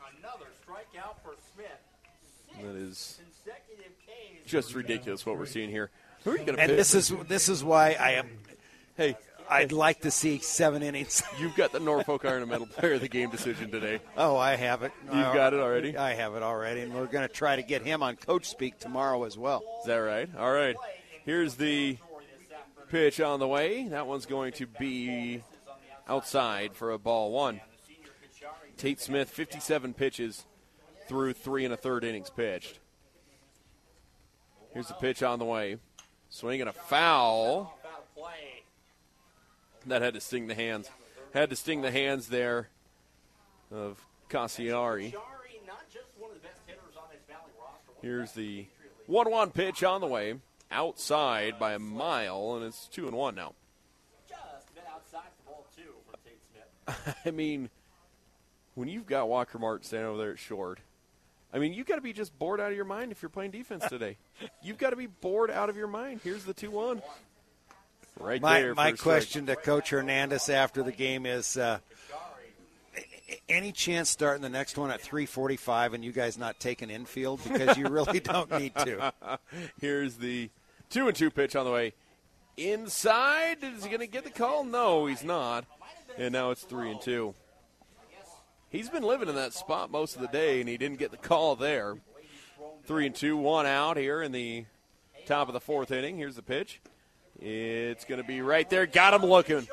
That is just ridiculous what we're seeing here. Who are you going to pick?
This is why I am.
Hey,
I'd like to see 7 innings.
You've got the Norfolk Iron and Metal Player of the Game decision today.
Oh, I have it.
You've got it already?
I have it already, and we're going to try to get him on Coach Speak tomorrow as well.
Is that right? All right. Here's the pitch on the way. That one's going to be outside for a ball 1. Tate Smith, 57 pitches through 3 1/3 innings pitched. Here's the pitch on the way. Swing and a foul. That had to sting the hands. Had to sting the hands there of Cassiari. Here's the 1-1 pitch on the way. Outside by a mile, and it's 2-1 now. I mean, when you've got Walker Martin standing over there at short, I mean, you've got to be just bored out of your mind if you're playing defense today. You've got to be bored out of your mind. Here's the 2-1. Right there.
My question to Coach Hernandez after the game is, any chance starting the next one at 3:45 and you guys not taking infield, because you really don't need to.
Here's the 2-2 pitch on the way. Inside. Is he going to get the call? No, he's not. And now it's 3-2. He's been living in that spot most of the day, and he didn't get the call there. 3-2, 1 out here in the top of the 4th inning. Here's the pitch. It's going to be right there. Got him looking.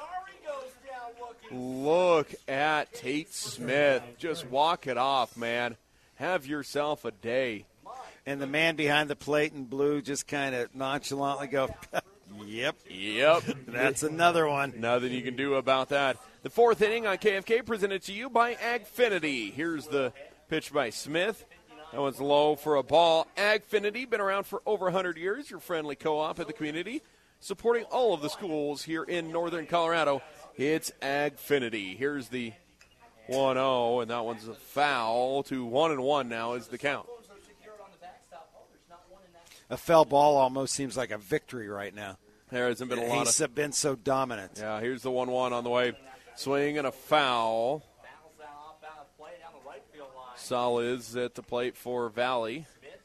Look at Tate Smith. Just walk it off, man. Have yourself a day.
And the man behind the plate in blue just kind of nonchalantly go, Yep. That's another one.
Nothing you can do about that. The fourth inning on KFK presented to you by Agfinity. Here's the pitch by Smith. That one's low for a ball. Agfinity, been around for over 100 years. Your friendly co-op at the community, supporting all of the schools here in northern Colorado. It's Agfinity. Here's the 1-0, and that one's a foul to 1-1 now is the count.
A foul ball almost seems like a victory right now.
There hasn't been a lot
He's been so dominant.
Yeah, here's the 1-1 on the way. Swing and a foul. Solids at the plate for Valley.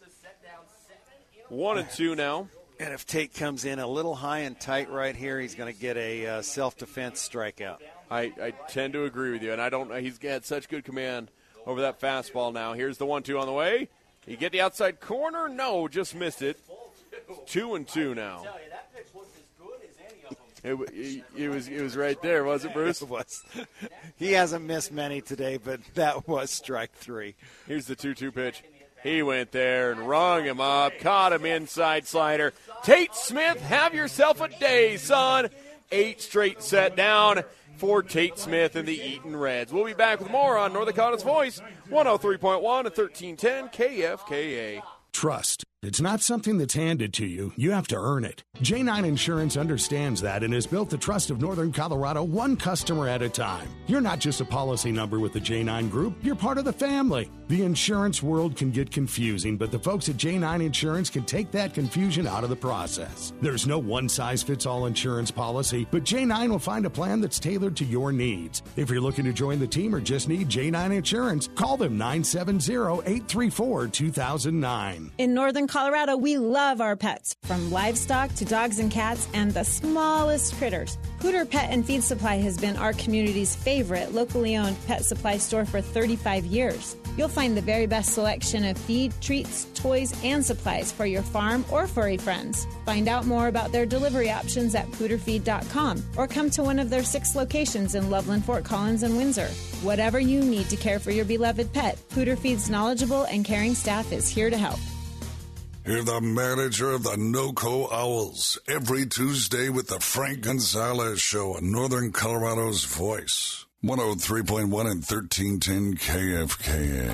1-2 now.
And if Tate comes in a little high and tight right here, he's going to get a self-defense strikeout.
I tend to agree with you, and he's had such good command over that fastball now. Here's the 1-2 on the way. You get the outside corner? No, just missed it. 2-2 now. It was right there, was it, Bruce?
It was. He hasn't missed many today, but that was strike 3.
Here's the 2-2 pitch. He went there and rung him up, caught him inside slider. Tate Smith, have yourself a day, son. 8 straight set down for Tate Smith and the Eaton Reds. We'll be back with more on Northern College's Voice, 103.1 and 1310 KFKA.
Trust. It's not something that's handed to you. You have to earn it. J9 Insurance understands that and has built the trust of Northern Colorado one customer at a time. You're not just a policy number with the J9 Group. You're part of the family. The insurance world can get confusing, but the folks at J9 Insurance can take that confusion out of the process. There's no one-size-fits-all insurance policy, but J9 will find a plan that's tailored to your needs. If you're looking to join the team or just need J9 Insurance, call them 970-834-2009.
In Northern Colorado, we love our pets, from livestock to dogs and cats and the smallest critters. Pooter Pet and Feed Supply has been our community's favorite locally owned pet supply store for 35 years. You'll find the very best selection of feed, treats, toys, and supplies for your farm or furry friends. Find out more about their delivery options at pooterfeed.com or come to one of their 6 locations in Loveland, Fort Collins, and Windsor. Whatever you need to care for your beloved pet, Pooter Feed's knowledgeable and caring staff is here to help.
Hear the manager of the NoCo Owls every Tuesday with the Frank Gonzalez Show on Northern Colorado's Voice. 103.1 and 1310 KFKA.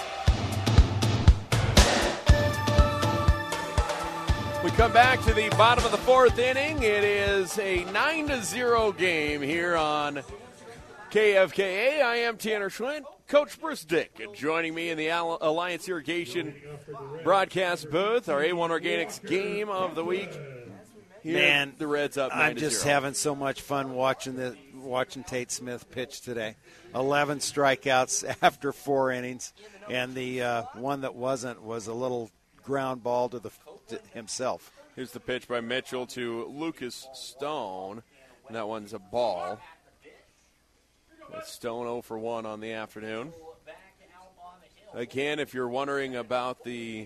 We come back to the bottom of the 4th inning. It is a 9-0 game here on KFKA. I am Tanner Schwint. Coach Bruce Dick joining me in the Alliance Irrigation broadcast booth, our A1 Organics game of the week. Here,
Man,
the Reds up 9-0.
I'm just having so much fun watching Tate Smith pitch today. 11 strikeouts after 4 innings, and the one that wasn't was a little ground ball to himself.
Here's the pitch by Mitchell to Lucas Stone, and that one's a ball. Stone 0 for 1 on the afternoon. Again, if you're wondering about the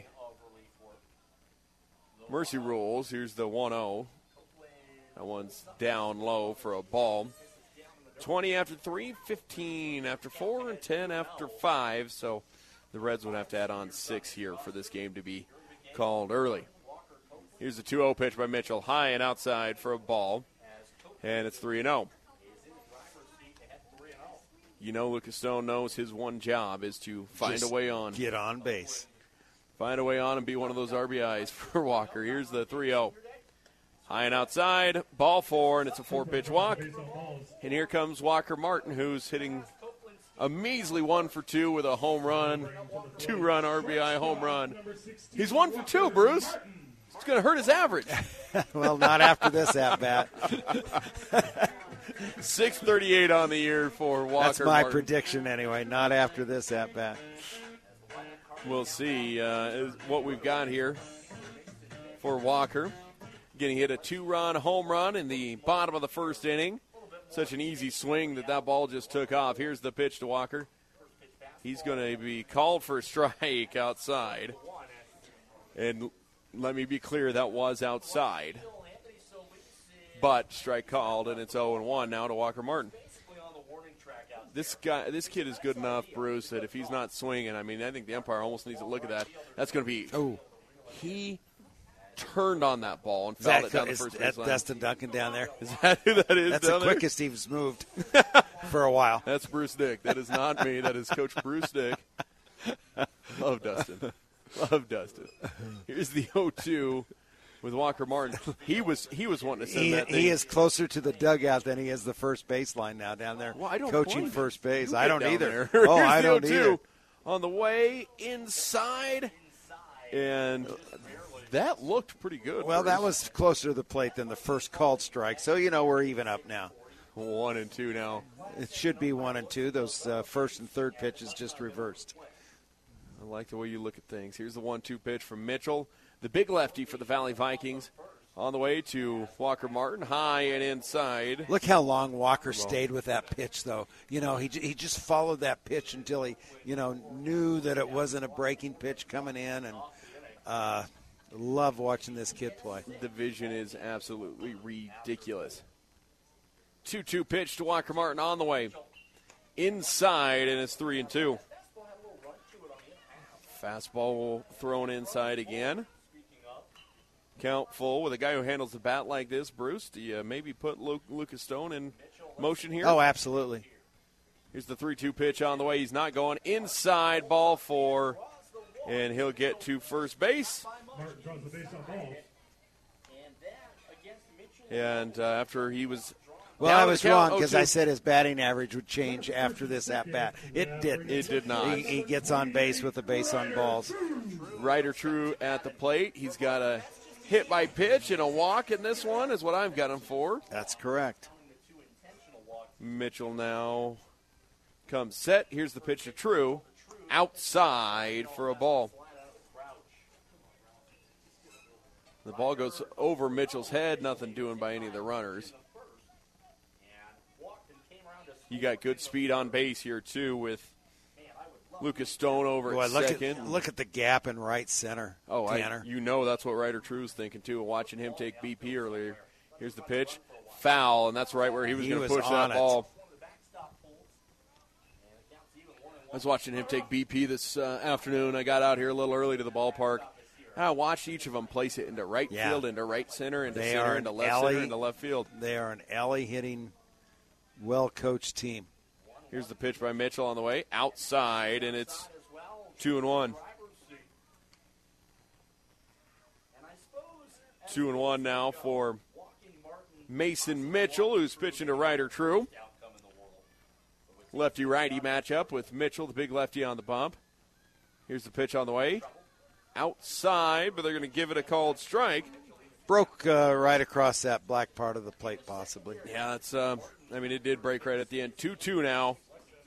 mercy rules, here's the 1-0. That one's down low for a ball. 20 after 3, 15 after 4, and 10 after 5. So the Reds would have to add on 6 here for this game to be called early. Here's the 2-0 pitch by Mitchell. High and outside for a ball. And it's 3-0. You know, Lucas Stone knows his one job is to find a way on.
Get on base.
Find a way on and be one of those RBIs for Walker. Here's the 3-0. High and outside, ball 4, and it's a 4-pitch walk. And here comes Walker Martin, who's hitting a measly 1 for 2 with a home run, 2-run RBI home run. He's 1 for 2, Bruce. It's going to hurt his average.
Well, not after this at-bat.
638 on the year for Walker.
That's my
Martin.
prediction anyway, not after this at-bat.
We'll see what we've got here for Walker. Getting hit a 2-run home run in the bottom of the 1st inning. Such an easy swing that ball just took off. Here's the pitch to Walker. He's going to be called for a strike outside. And let me be clear, that was outside. But strike called, and it's 0-1 now to Walker Martin. This kid is good enough, Bruce, that if he's not swinging, I think the umpire almost needs to look at that. That's going to be.
Oh,
he turned on that ball and fouled it down the first baseline.
Dustin Duncan down there.
Is that who that is?
That's
down
the
there?
quickest he's moved for a while.
That's Bruce Dick. That is not me. That is Coach Bruce Dick. Love Dustin. Here's the 0-2 with Walker Martin. He was wanting to send that thing.
He is closer to the dugout than he is the first baseline now down there.
Well, I don't
coaching
mind.
first base.
You
I
get
don't
down
either.
there.
Oh,
Here's
I
the
don't
0-2
either.
on the way inside, and that looked pretty good.
Well,
Bruce.
that was closer to the plate than the first called strike. So, we're even up now.
1-2 now.
It should be 1-2. Those first and third pitches just reversed.
I like the way you look at things. Here's the 1-2 pitch from Mitchell, the big lefty for the Valley Vikings, on the way to Walker Martin, high and inside.
Look how long Walker stayed with that pitch, though. He just followed that pitch until he, knew that it wasn't a breaking pitch coming in, and love watching this kid play.
The vision is absolutely ridiculous. 2-2 pitch to Walker Martin on the way inside, and it's 3-2. Fastball thrown inside again. Count full with a guy who handles the bat like this. Bruce, do you maybe put Lucas Stone in motion here?
Oh, absolutely.
Here's the 3-2 pitch on the way. He's not going. Inside, ball 4, and he'll get to first base. And after he was
Well, I was wrong because I said his batting average would change after this at-bat. It didn't.
It did not.
He gets on base with the base on balls.
Ryder True at the plate. He's got a hit by pitch and a walk in this one is what I've got him for.
That's correct.
Mitchell now comes set. Here's the pitch to True. Outside for a ball. The ball goes over Mitchell's head. Nothing doing by any of the runners. You got good speed on base here, too, with Lucas Stone over at second.
Look at the gap in right center, Tanner.
That's what Ryder True's thinking, too, watching him take BP earlier. Here's the pitch. Foul, and that's right where he was going to push that ball. I was watching him take BP this afternoon. I got out here a little early to the ballpark. I watched each of them place it into right field, into right center, into center, into left center, into left field.
They are an alley-hitting, well-coached team.
Here's the pitch by Mitchell on the way. Outside, and it's 2-1. 2-1 now for Mason Mitchell, who's pitching to Ryder True. Lefty-righty matchup with Mitchell, the big lefty on the bump. Here's the pitch on the way. Outside, but they're going to give it a called strike.
Broke right across that black part of the plate, possibly.
Yeah, that's. It did break right at the end. 2-2 now.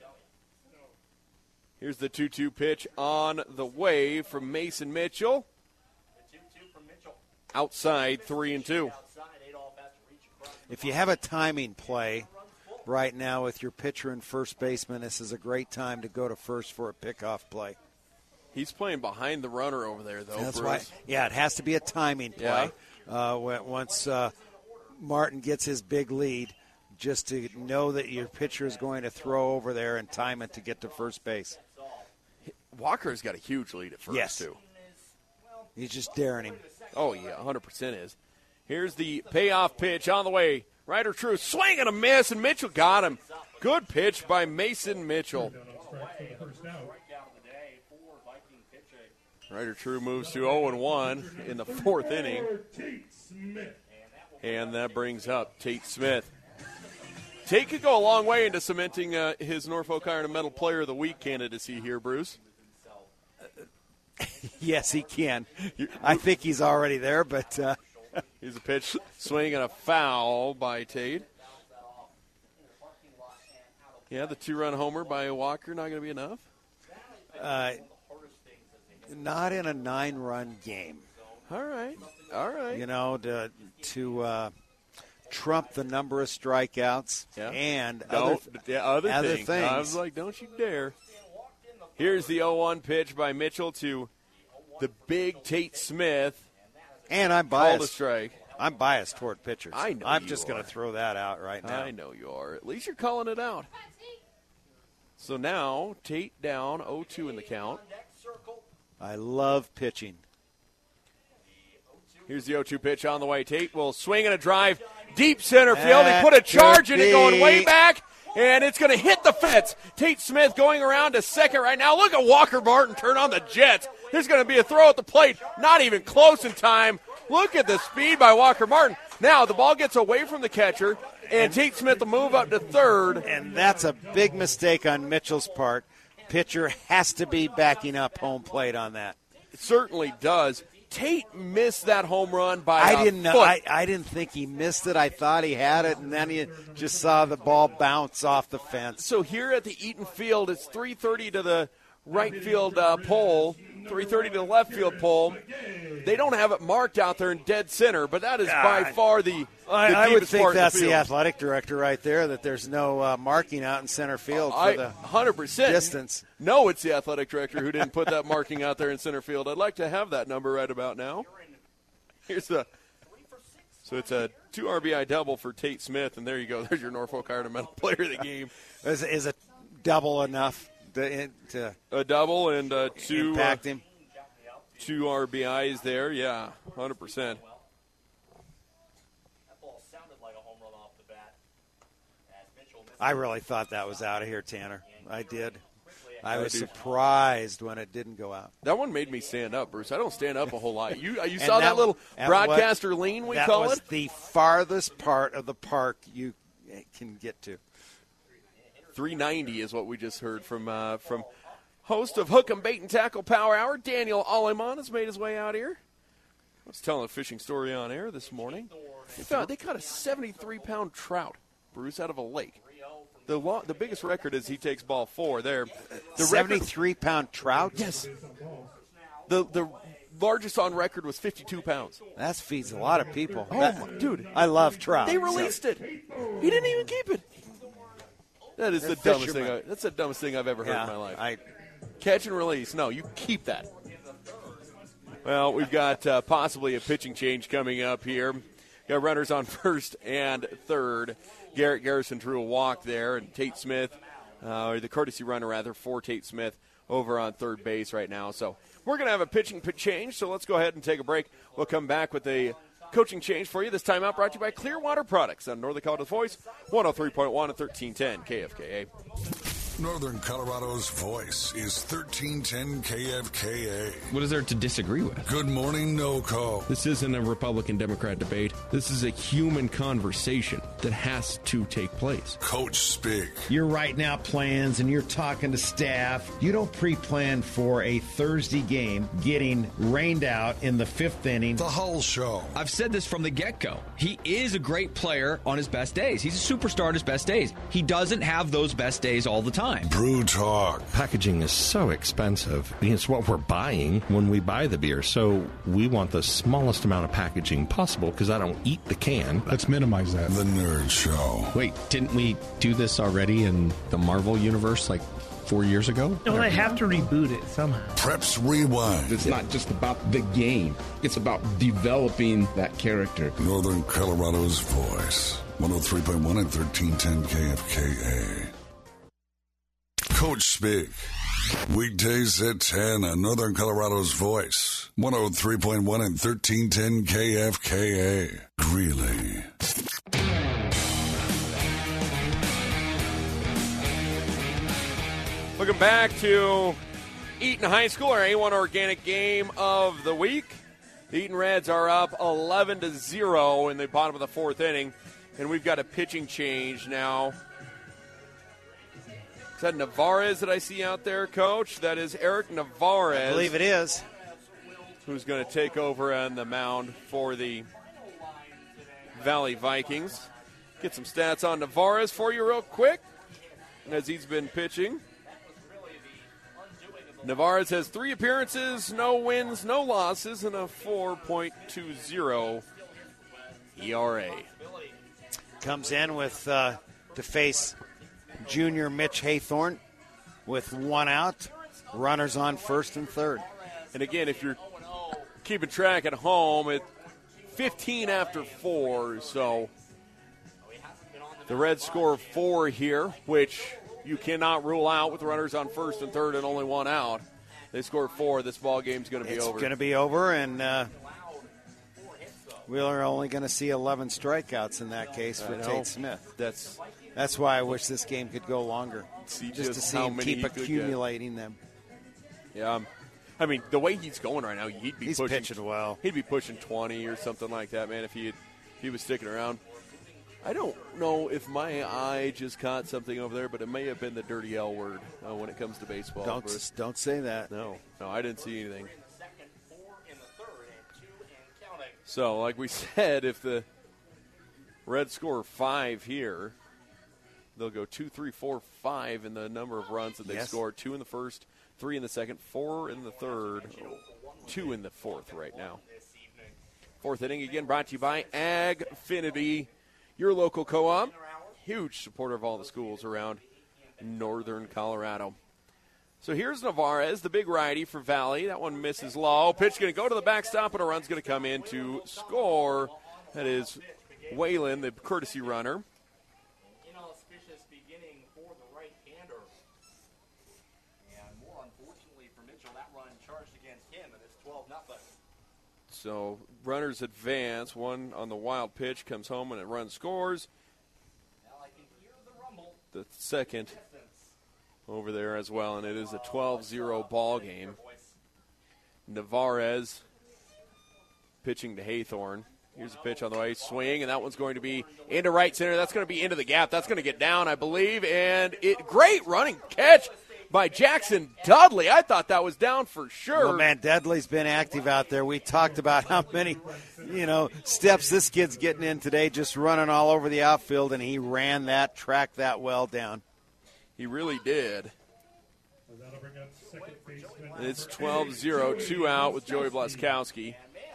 Here's the 2-2 pitch on the way from Mason Mitchell. Outside, 3-2.
If you have a timing play right now with your pitcher and first baseman, this is a great time to go to first for a pickoff play.
He's playing behind the runner over there, though.
That's
Bruce.
right. Yeah, it has to be a timing play.
Yeah.
Once Martin gets his big lead, just to know that your pitcher is going to throw over there and time it to get to first base.
Walker's got a huge lead at first, too.
He's just daring him.
Oh, yeah, 100% is. Here's the payoff pitch on the way. Ryder True swing and a miss, and Mitchell got him. Good pitch by Mason Mitchell. Ryder True moves to 0-1 in the fourth inning. And that brings up Tate Smith. Tate could go a long way into cementing his Norfolk Iron and Metal Player of the Week candidacy here, Bruce.
Yes, he can. I think he's already there, but...
Here's a pitch, swing, and a foul by Tate. Yeah, the two-run homer by Walker, not going to be enough?
Not in a 9-run game.
All right.
To trump the number of strikeouts and other things.
I was like, don't you dare. Here's the 0-1 pitch by Mitchell to the big Tate Smith.
And I'm biased.
Called a strike.
I'm biased toward pitchers.
I know
I'm
you
just
are.
going to throw that out right now.
I know you are. At least you're calling it out. So now Tate down 0-2 in the count.
I love pitching.
Here's the 0-2 pitch on the way. Tate will swing and a drive deep center field. He put a charge in it going way back, and it's going to hit the fence. Tate Smith going around to second right now. Look at Walker Martin turn on the Jets. There's going to be a throw at the plate. Not even close in time. Look at the speed by Walker Martin. Now the ball gets away from the catcher, and Tate Smith will move up to third.
And that's a big mistake on Mitchell's part. Pitcher has to be backing up home plate on that.
It certainly does. Tate missed that home run by
I
a
didn't know.
foot.
I didn't think he missed it. I thought he had it, and then he just saw the ball bounce off the fence.
So here at the Eaton Field, it's 3:30 to the right field pole, 3:30 to the left field pole. They don't have it marked out there in dead center, but that is by far the
I would
deepest
think
part
that's
of the
the
field.
athletic director right there, that there's no marking out in center field for the
100%
distance.
No, it's the athletic director who didn't put that marking out there in center field. I'd like to have that number right about now. So it's a 2 RBI double for Tate Smith, and there you go. There's your Norfolk Iron Metal player of the game.
Is a double enough to
a double and two
impact him?
2 RBIs there, yeah, 100%.
I really thought that was out of here, Tanner. I did. I was surprised when it didn't go out.
That one made me stand up, Bruce. I don't stand up a whole lot. You saw that little broadcaster lean we call it?
That was the farthest part of the park you can get to.
390 is what we just heard from host of Hook 'em Bait and Tackle Power Hour, Daniel Aleman, has made his way out here. I was telling a fishing story on air this morning. They caught a 73-pound trout, Bruce, out of a lake. The biggest record is he takes ball 4 there. The
73-pound trout?
Yes. The largest on record was 52 pounds.
That feeds a lot of people.
Dude.
I love trout.
They released it. He didn't even keep it. That is the dumbest thing. That's the dumbest thing I've ever heard in my life. Catch and release. No, you keep that. Well, we've got possibly a pitching change coming up here. Got runners on first and third. Garrett Garrison drew a walk there, and Tate Smith, or the courtesy runner rather, for Tate Smith over on third base right now. So we're going to have a pitching change, so let's go ahead and take a break. We'll come back with a coaching change for you. This time out brought to you by Clearwater Products on Northern Colorado's Voice, 103.1 and 1310 KFKA.
Northern Colorado's Voice is 1310 KFKA.
What is there to disagree with?
Good morning, NoCo.
This isn't a Republican-Democrat debate. This is a human conversation that has to take place.
Coach Spig.
You're writing out plans and you're talking to staff. You don't pre-plan for a Thursday game getting rained out in the 5th inning.
The Hull Show.
I've said this from the get-go. He is a great player on his best days. He's a superstar on his best days. He doesn't have those best days all the time.
Brew Talk.
Packaging is so expensive. It's what we're buying when we buy the beer. So we want the smallest amount of packaging possible because I don't eat the can.
Let's minimize that.
The Nerd Show.
Wait, didn't we do this already in the Marvel universe like 4 years ago?
No, they have to reboot it somehow.
Preps Rewind.
It's not just about the game. It's about developing that character.
Northern Colorado's Voice. 103.1 and 1310 KFKA. Coach Spig. Weekdays at 10 on Northern Colorado's Voice. 103.1 and 1310 KFKA. Greeley.
Welcome back to Eaton High School, our A1 Organic game of the week. The Eaton Reds are up 11-0 in the bottom of the 4th inning, and we've got a pitching change now. Is that Navarez that I see out there, Coach? That is Eric Navarez.
I believe it is.
Who's going to take over on the mound for the Valley Vikings. Get some stats on Navarez for you real quick as he's been pitching. Navarez has 3 appearances, no wins, no losses, and a 4.20 ERA.
Comes in with to face junior Mitch Haythorne with 1 out. Runners on first and third.
And again, if you're keeping track at home, it's 15 after 4, so the Reds score 4 here, which you cannot rule out with runners on first and third and only one out. They score 4. This ball game's going to be over.
It's going to be over, and we are only going to see 11 strikeouts in that case for Tate Smith. That's why I wish this game could go longer, just to see him keep accumulating them.
Yeah. I mean, the way he's going right now, he's
pitching well.
He'd be pushing 20 or something like that, man, if he was sticking around. I don't know if my eye just caught something over there, but it may have been the dirty L word when it comes to baseball.
Don't say that.
No, I didn't see anything. So, like we said, if the Reds score 5 here, they'll go 2, 3, 4, 5 in the number of runs that they score. 2 in the first, 3 in the second, 4 in the third, 2 in the fourth right now. Fourth inning again brought to you by Agfinity, your local co-op. Huge supporter of all the schools around northern Colorado. So here's Navarez, the big righty for Valley. That one misses low. Pitch going to go to the backstop, and a run's going to come in to score. That is Waylon, the courtesy runner.
Inauspicious beginning for the right-hander. And more unfortunately for Mitchell, that run charged against him, and it's 12-0.
So runners advance. One on the wild pitch comes home, and a run scores.
Now I can hear the rumble.
The second over there as well, and it is a 12-0 ball game. Navarez pitching to Haythorne. Here's a pitch on the way, swing, and that one's going to be into right center. That's going to be into the gap. That's going to get down, I believe, and great running catch by Jackson Dudley. I thought that was down for sure.
Well, man, Dudley's been active out there. We talked about how many, steps this kid's getting in today, just running all over the outfield, and he tracked that well down.
He really did. It's 12-0, 2 out with Joey Blaskowski.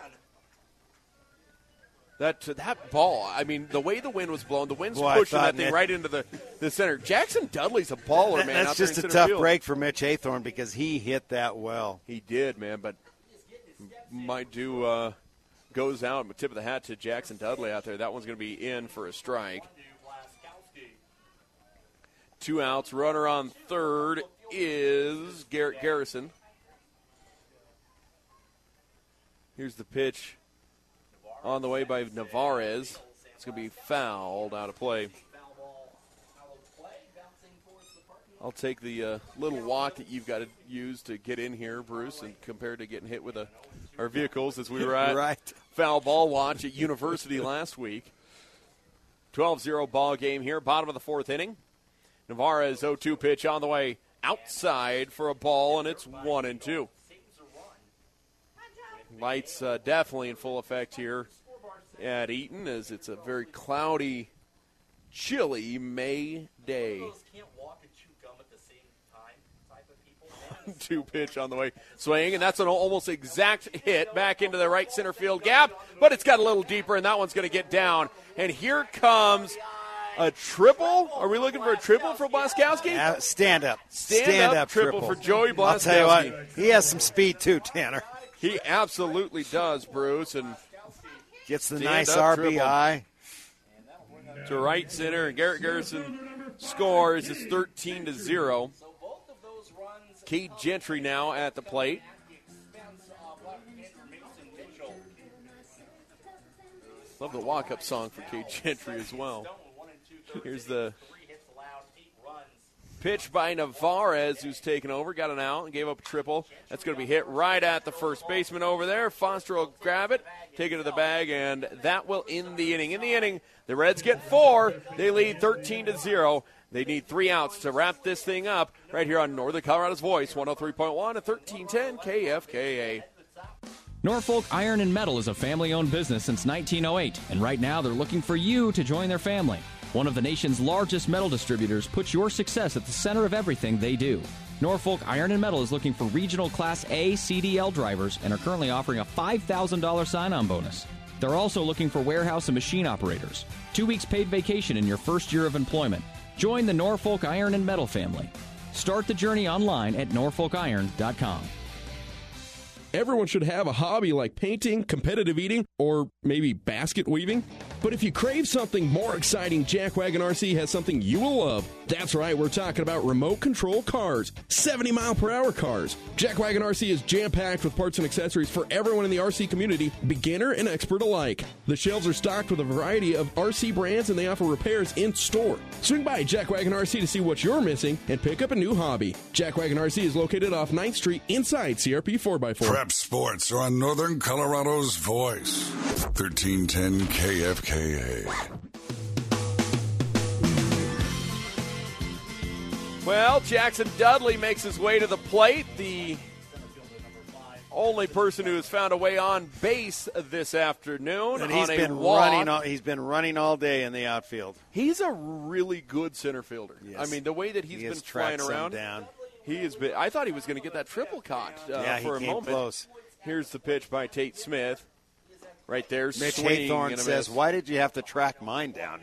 That ball, I mean, the way the wind was blowing, the wind's pushing that thing right into the center. Jackson Dudley's a baller, man.
That's just a tough break for Mitch Haythorne because he hit that well.
He did, man, but might do goes out, tip of the hat to Jackson Dudley out there. That one's going to be in for a strike. 2 outs. Runner on third is Garrett Garrison. Here's the pitch on the way by Navarez. It's going to be fouled out of play. I'll take the little walk that you've got to use to get in here, Bruce, and compared to getting hit with our vehicles as we were at foul ball watch at University last week. 12-0 ball game here, bottom of the fourth inning. Navarez 0-2 pitch on the way outside for a ball, and it's 1-2. Lights definitely in full effect here at Eaton as it's a very cloudy, chilly May day. 1-2 pitch on the way, swing, and that's an almost exact hit back into the right center field gap, but it's got a little deeper, and that one's going to get down. And here comes a triple. Are we looking for a triple for Blaskowski?
Stand up
triple for Joey Blaskowski.
I'll tell you what, he has some speed too, Tanner.
He absolutely does, Bruce, and
gets the nice RBI
to right center, and Garrett Garrison scores. It's 13-0. Cade Gentry now at the plate. Love the walk-up song for Cade Gentry as well. Here's the pitch by Navarez, who's taken over, got an out, and gave up a triple. That's going to be hit right at the first baseman over there. Foster will grab it, take it to the bag, and that will end the inning. In the inning, the Reds get 4. They lead 13-0. They need 3 outs to wrap this thing up right here on Northern Colorado's Voice, 103.1 and 1310 KFKA.
Norfolk Iron and Metal is a family-owned business since 1908, and right now they're looking for you to join their family. One of the nation's largest metal distributors puts your success at the center of everything they do. Norfolk Iron and Metal is looking for regional Class A CDL drivers and are currently offering a $5,000 sign-on bonus. They're also looking for warehouse and machine operators. 2 weeks paid vacation in your first year of employment. Join the Norfolk Iron and Metal family. Start the journey online at norfolkiron.com.
Everyone should have a hobby like painting, competitive eating, or maybe basket weaving. But if you crave something more exciting, Jack Wagon RC has something you will love. That's right, we're talking about remote control cars, 70-mile-per-hour cars. Jack Wagon RC is jam-packed with parts and accessories for everyone in the RC community, beginner and expert alike. The shelves are stocked with a variety of RC brands, and they offer repairs in store. Swing by Jack Wagon RC to see what you're missing and pick up a new hobby. Jack Wagon RC is located off 9th Street inside CRP 4x4.
Prep Sports are on Northern Colorado's voice. 1310 KFKA.
Well, Jackson Dudley makes his way to the plate. The only person who has found a way on base this afternoon.
And
he's been
running all day in the outfield.
He's a really good center fielder.
Yes.
I mean, the way that he's been flying around.
Down.
He has been. I thought he was going to get that triple caught for a moment.
Close.
Here's the pitch by Tate Smith. Right there,
Mitch
swinging
Haythorne says, "Why did you have to track mine down?"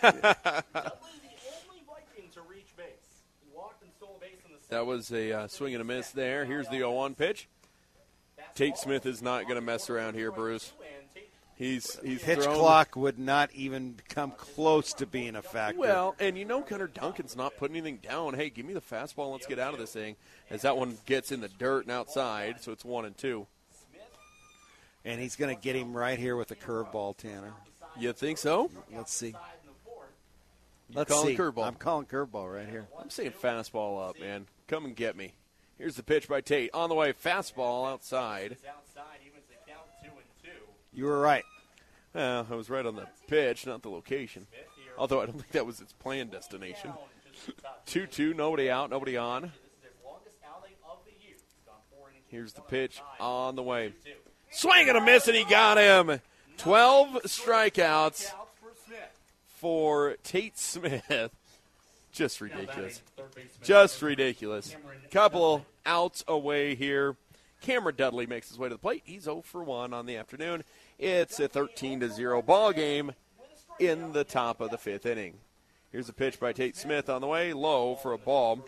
That was a swing and a miss there. Here's the 0-1 pitch. Tate Smith is not going to mess around here, Bruce. He's
pitch
thrown.
Clock would not even come close to being a factor.
Well, and Gunnar Duncan's not putting anything down. Hey, give me the fastball. Let's get out of this thing. As that one gets in the dirt and outside, so it's 1-2.
And he's going to get him right here with a curveball, Tanner.
You think so?
Let's see.
Let's see. Curveball.
I'm calling curveball right here.
I'm saying fastball up, man. Come and get me. Here's the pitch by Tate. On the way, fastball outside.
You were right.
I was right on the pitch, not the location. Although I don't think that was its planned destination. 2-2, nobody out, nobody on. Here's the pitch on the way. Swing and a miss, and he got him. 12 strikeouts for Tate Smith. Just ridiculous. Just ridiculous. Couple outs away here. Cameron Dudley makes his way to the plate. He's 0 for 1 on the afternoon. It's a 13-0 ball game in the top of the 5th inning. Here's a pitch by Tate Smith on the way, low for a ball.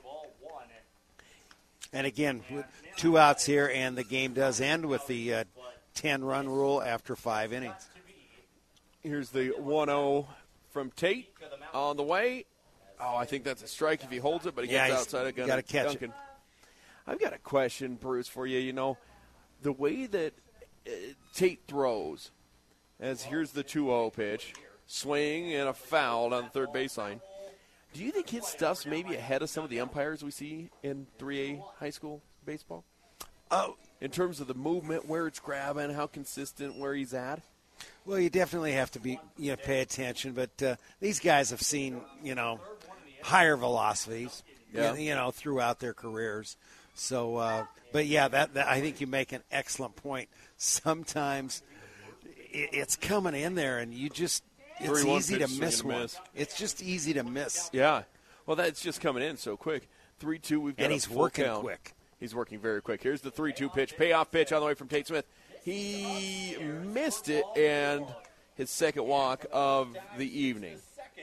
And again, 2 outs here, and the game does end with the 10-run rule after 5 innings.
Here's the 1-0 from Tate on the way. Oh, I think that's a strike if he holds it, but he gets outside of Gunnar.
Got to catch
Duncan.
it.
I've got a question, Bruce, for you. The way that Tate throws, as here's the 2-0 pitch, swing and a foul on the third baseline. Do you think his stuff's maybe ahead of some of the umpires we see in 3A high school baseball?
Oh,
in terms of the movement, where it's grabbing, how consistent, where he's at?
Well, you definitely have to pay attention, but these guys have seen, higher velocities, throughout their careers. So, but yeah, that I think you make an excellent point. Sometimes it's coming in there, and it's easy to miss one. It's just easy to miss.
Yeah. Well, that's just coming in so quick. 3-2, we've got
and he's working quick.
He's working very quick. Here's the 3-2 pitch, payoff pitch on the way from Tate Smith. He missed it, and his second walk of the evening.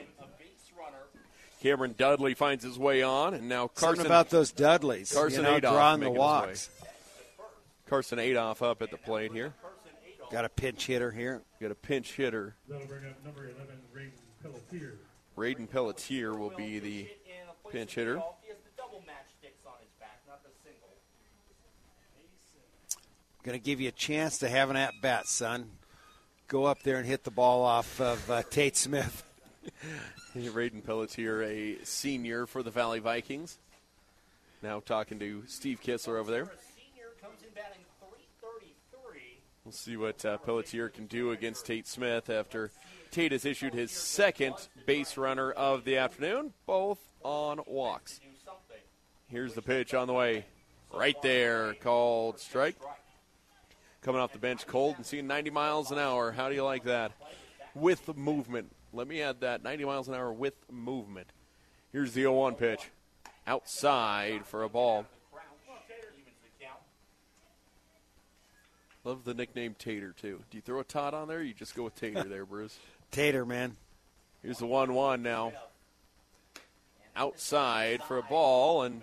Cameron Dudley finds his way on, and now Carson.
Something about those Dudleys.
Carson Adolph
drawing the walks.
Carson Adolph up at the plate here.
Got a pinch hitter here.
Got a pinch hitter.
That'll bring up number 11, Raiden Pelletier.
Raiden Pelletier will be the pinch hitter.
Going to give you a chance to have an at-bat, son. Go up there and hit the ball off of Tate Smith.
Raiden Pelletier, a senior for the Valley Vikings. Now talking to Steve Kissler over there. We'll see what Pelletier can do against Tate Smith after Tate has issued his second base runner of the afternoon, both on walks. Here's the pitch on the way. Right there, called strike. Coming off the bench cold and seeing 90 miles an hour. How do you like that? With movement. Let me add that. 90 miles an hour with movement. Here's the 0-1 pitch. Outside for a ball. Love the nickname Tater, too. Do you throw a tot on there or you just go with Tater there, Bruce?
Tater, man.
Here's the 1-1 now. Outside for a ball, and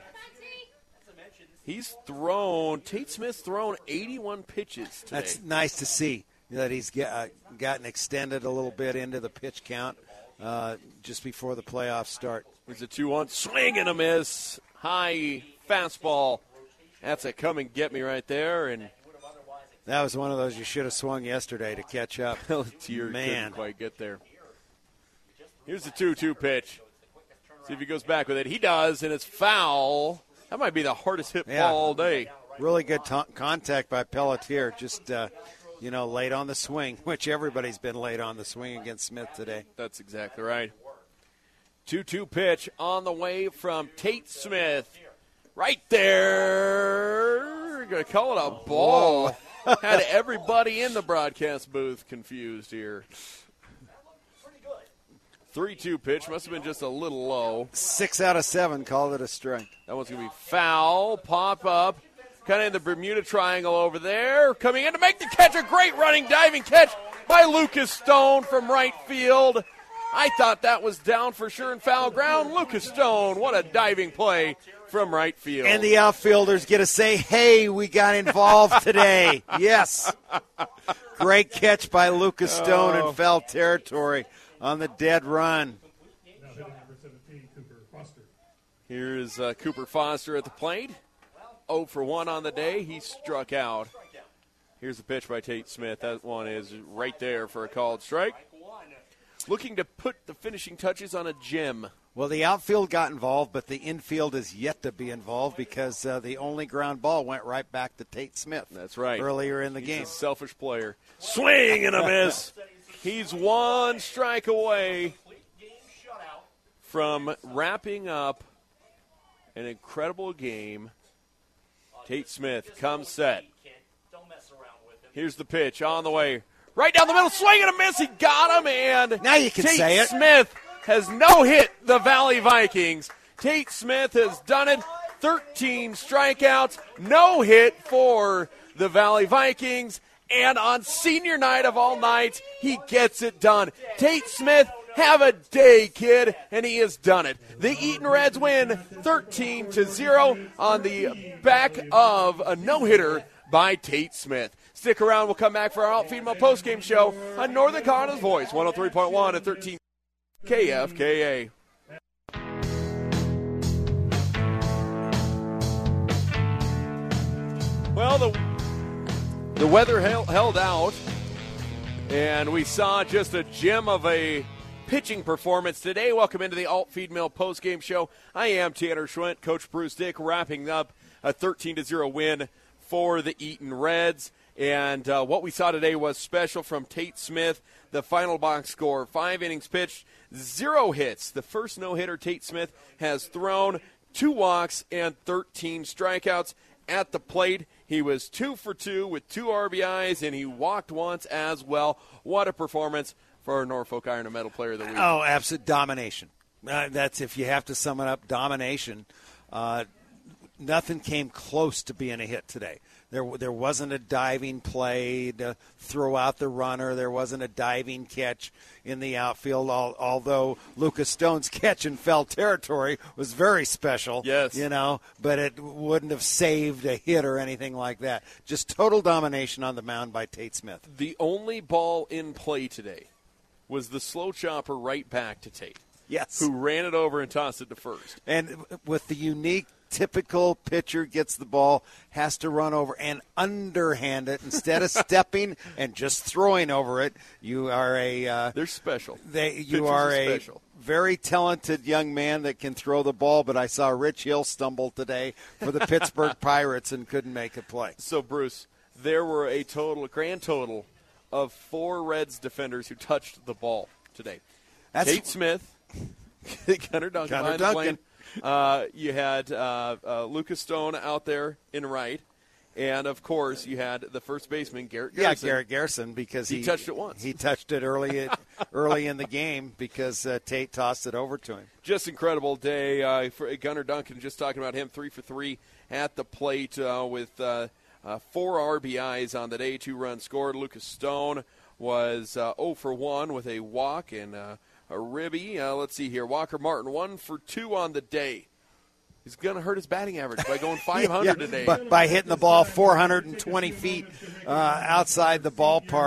Tate Smith's thrown 81 pitches today.
That's nice to see. that he's gotten extended a little bit into the pitch count just before the playoffs start.
There's a 2-1 swing and a miss. High fastball. That's a come and get me right there. And
that was one of those you should have swung yesterday to catch up.
Pelletier couldn't quite get there. Here's the 2-2 pitch. See if he goes back with it. He does, and it's foul. That might be the hardest hit ball all day.
Really good contact by Pelletier. Just, late on the swing, which everybody's been late on the swing against Smith today.
That's exactly right. 2-2 pitch on the way from Tate Smith. Right there. We're going to call it a ball. Had everybody in the broadcast booth confused here. 3-2 pitch. Must have been just a little low.
6 out of 7 called it a strike.
That one's going to be foul. Pop up. Kind of in the Bermuda Triangle over there. Coming in to make the catch. A great running, diving catch by Lucas Stone from right field. I thought that was down for sure in foul ground. Lucas Stone, what a diving play from right field.
And the outfielders get to say, hey, we got involved today. Yes. Great catch by Lucas Stone in foul territory on the dead run.
Now hitting number 17, Cooper Foster.
Here's Cooper Foster at the plate. 0 for 1 on the day. He struck out. Here's the pitch by Tate Smith. That one is right there for a called strike. Looking to put the finishing touches on a gem.
Well, the outfield got involved, but the infield is yet to be involved because the only ground ball went right back to Tate Smith.
That's right.
Earlier in the
He's
game.
A selfish player. Swing and a miss. He's 1 strike away from wrapping up an incredible game. Tate Smith comes set. Here's the pitch on the way. Right down the middle, swing and a miss. He got him, and
now you can
Tate
say it.
Smith has no-hit the Valley Vikings. Tate Smith has done it. 13 strikeouts, no hit for the Valley Vikings. And on senior night of all nights, he gets it done. Tate Smith, have a day, kid, and he has done it. The Eaton Reds win 13-0 on the back of a no-hitter by Tate Smith. Stick around. We'll come back for our Alt-Female postgame show on Northern Colorado's Voice, 103.1 and 13 KFKA. Well, the weather held out, and we saw just a gem of a pitching performance today. Welcome into the Alt-Female postgame show. I am Tanner Schwint, Coach Bruce Dick, wrapping up a 13-0 win for the Eaton Reds. And what we saw today was special from Tate Smith. The final box score, 5 innings pitched, 0 hits. The first no-hitter Tate Smith has thrown, 2 walks and 13 strikeouts at the plate. He was 2 for 2 with 2 RBIs, and he walked once as well. What a performance for our Norfolk Iron and Metal Player of the Week.
Oh, absolute domination. That's, if you have to sum it up, domination. Nothing came close to being a hit today. There wasn't a diving play to throw out the runner. There wasn't a diving catch in the outfield, although Lucas Stone's catch in foul territory was very special.
Yes.
But it wouldn't have saved a hit or anything like that. Just total domination on the mound by Tate Smith.
The only ball in play today was the slow chopper right back to Tate.
Yes.
Who ran it over and tossed it to first.
And with the unique typical pitcher gets the ball, has to run over and underhand it instead of stepping and just throwing over it. You are
they're special.
You are a very talented young man that can throw the ball, but I saw Rich Hill stumble today for the Pittsburgh Pirates and couldn't make a play.
So, Bruce, there were a grand total of 4 Reds defenders who touched the ball today. Tate Smith, Gunnar Duncan. You had Lucas Stone out there in right, and of course you had the first baseman Garrett Garrison.
Yeah, Garrett Garrison, because he
touched it once.
He touched it early in the game because Tate tossed it over to him.
Just incredible day for Gunnar Duncan. Just talking about him, 3 for 3 at the plate with 4 RBIs on the day, 2 runs scored. Lucas Stone was 0 for 1 with a walk and a ribby. Let's see here. Walker Martin, 1 for 2 on the day. He's going to hurt his batting average by going 500 today.
By hitting the ball 420 feet outside the ballpark.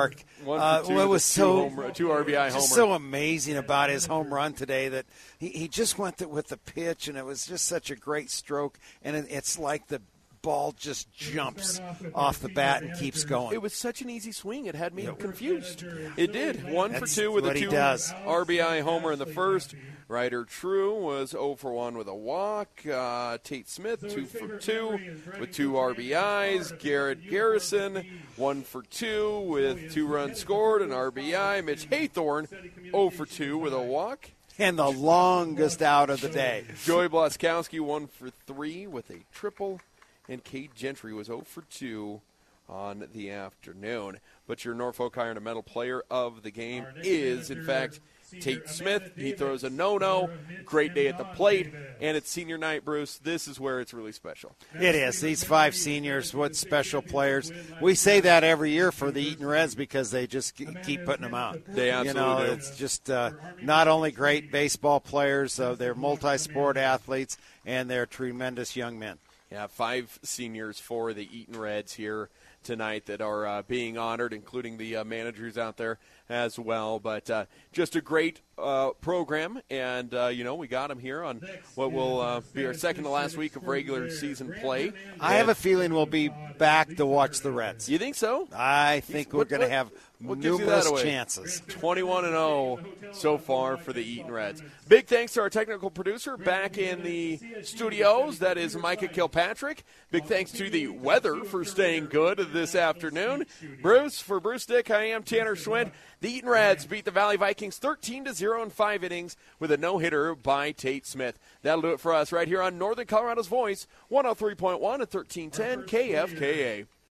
1 for 2.
What was
two RBI homer.
Just so amazing about his home run today that he just went with the pitch, and it was just such a great stroke. And it's like the ball just jumps off the bat and keeps going.
It was such an easy swing. It had me confused. It did. 1 for 2 with
what
a
he
2
does.
RBI homer in the first. Ryder True was 0 for 1 with a walk. Tate Smith 2 for 2 with 2 RBIs. Garrett Garrison 1 for 2 with 2 runs scored, an RBI. Mitch Haythorne 0 for 2 with a walk.
And the longest out of the day.
Joey Blaskowski 1 for 3 with a triple. And Cade Gentry was 0 for 2 on the afternoon. But your Norfolk Iron and Metal player of the game is, in fact, Tate Smith. He throws a no-no. Great day at the plate. And it's senior night, Bruce. This is where it's really special.
It is. These 5 seniors, what special players. We say that every year for the Eaton Reds because they just keep putting them out.
They absolutely do.
It's just not only great baseball players, they're multi-sport athletes, and they're tremendous young men.
Yeah, 5 seniors for the Eaton Reds here tonight that are being honored, including the managers out there as well. But just a great program, and, we got them here on what will be our second to last week of regular season play.
I have a feeling we'll be back to watch the Reds.
You think so?
I think we're going to have numerous chances.
21-0 so far for the Eaton Reds. Big thanks to our technical producer back in the studios. That is Micah Kilpatrick. Big thanks to the weather for staying good this afternoon. For Bruce Dick, I am Tanner Schwint. The Eaton Reds beat the Valley Vikings 13-0 in 5 innings with a no-hitter by Tate Smith. That'll do it for us right here on Northern Colorado's Voice, 103.1 at 1310 KFKA.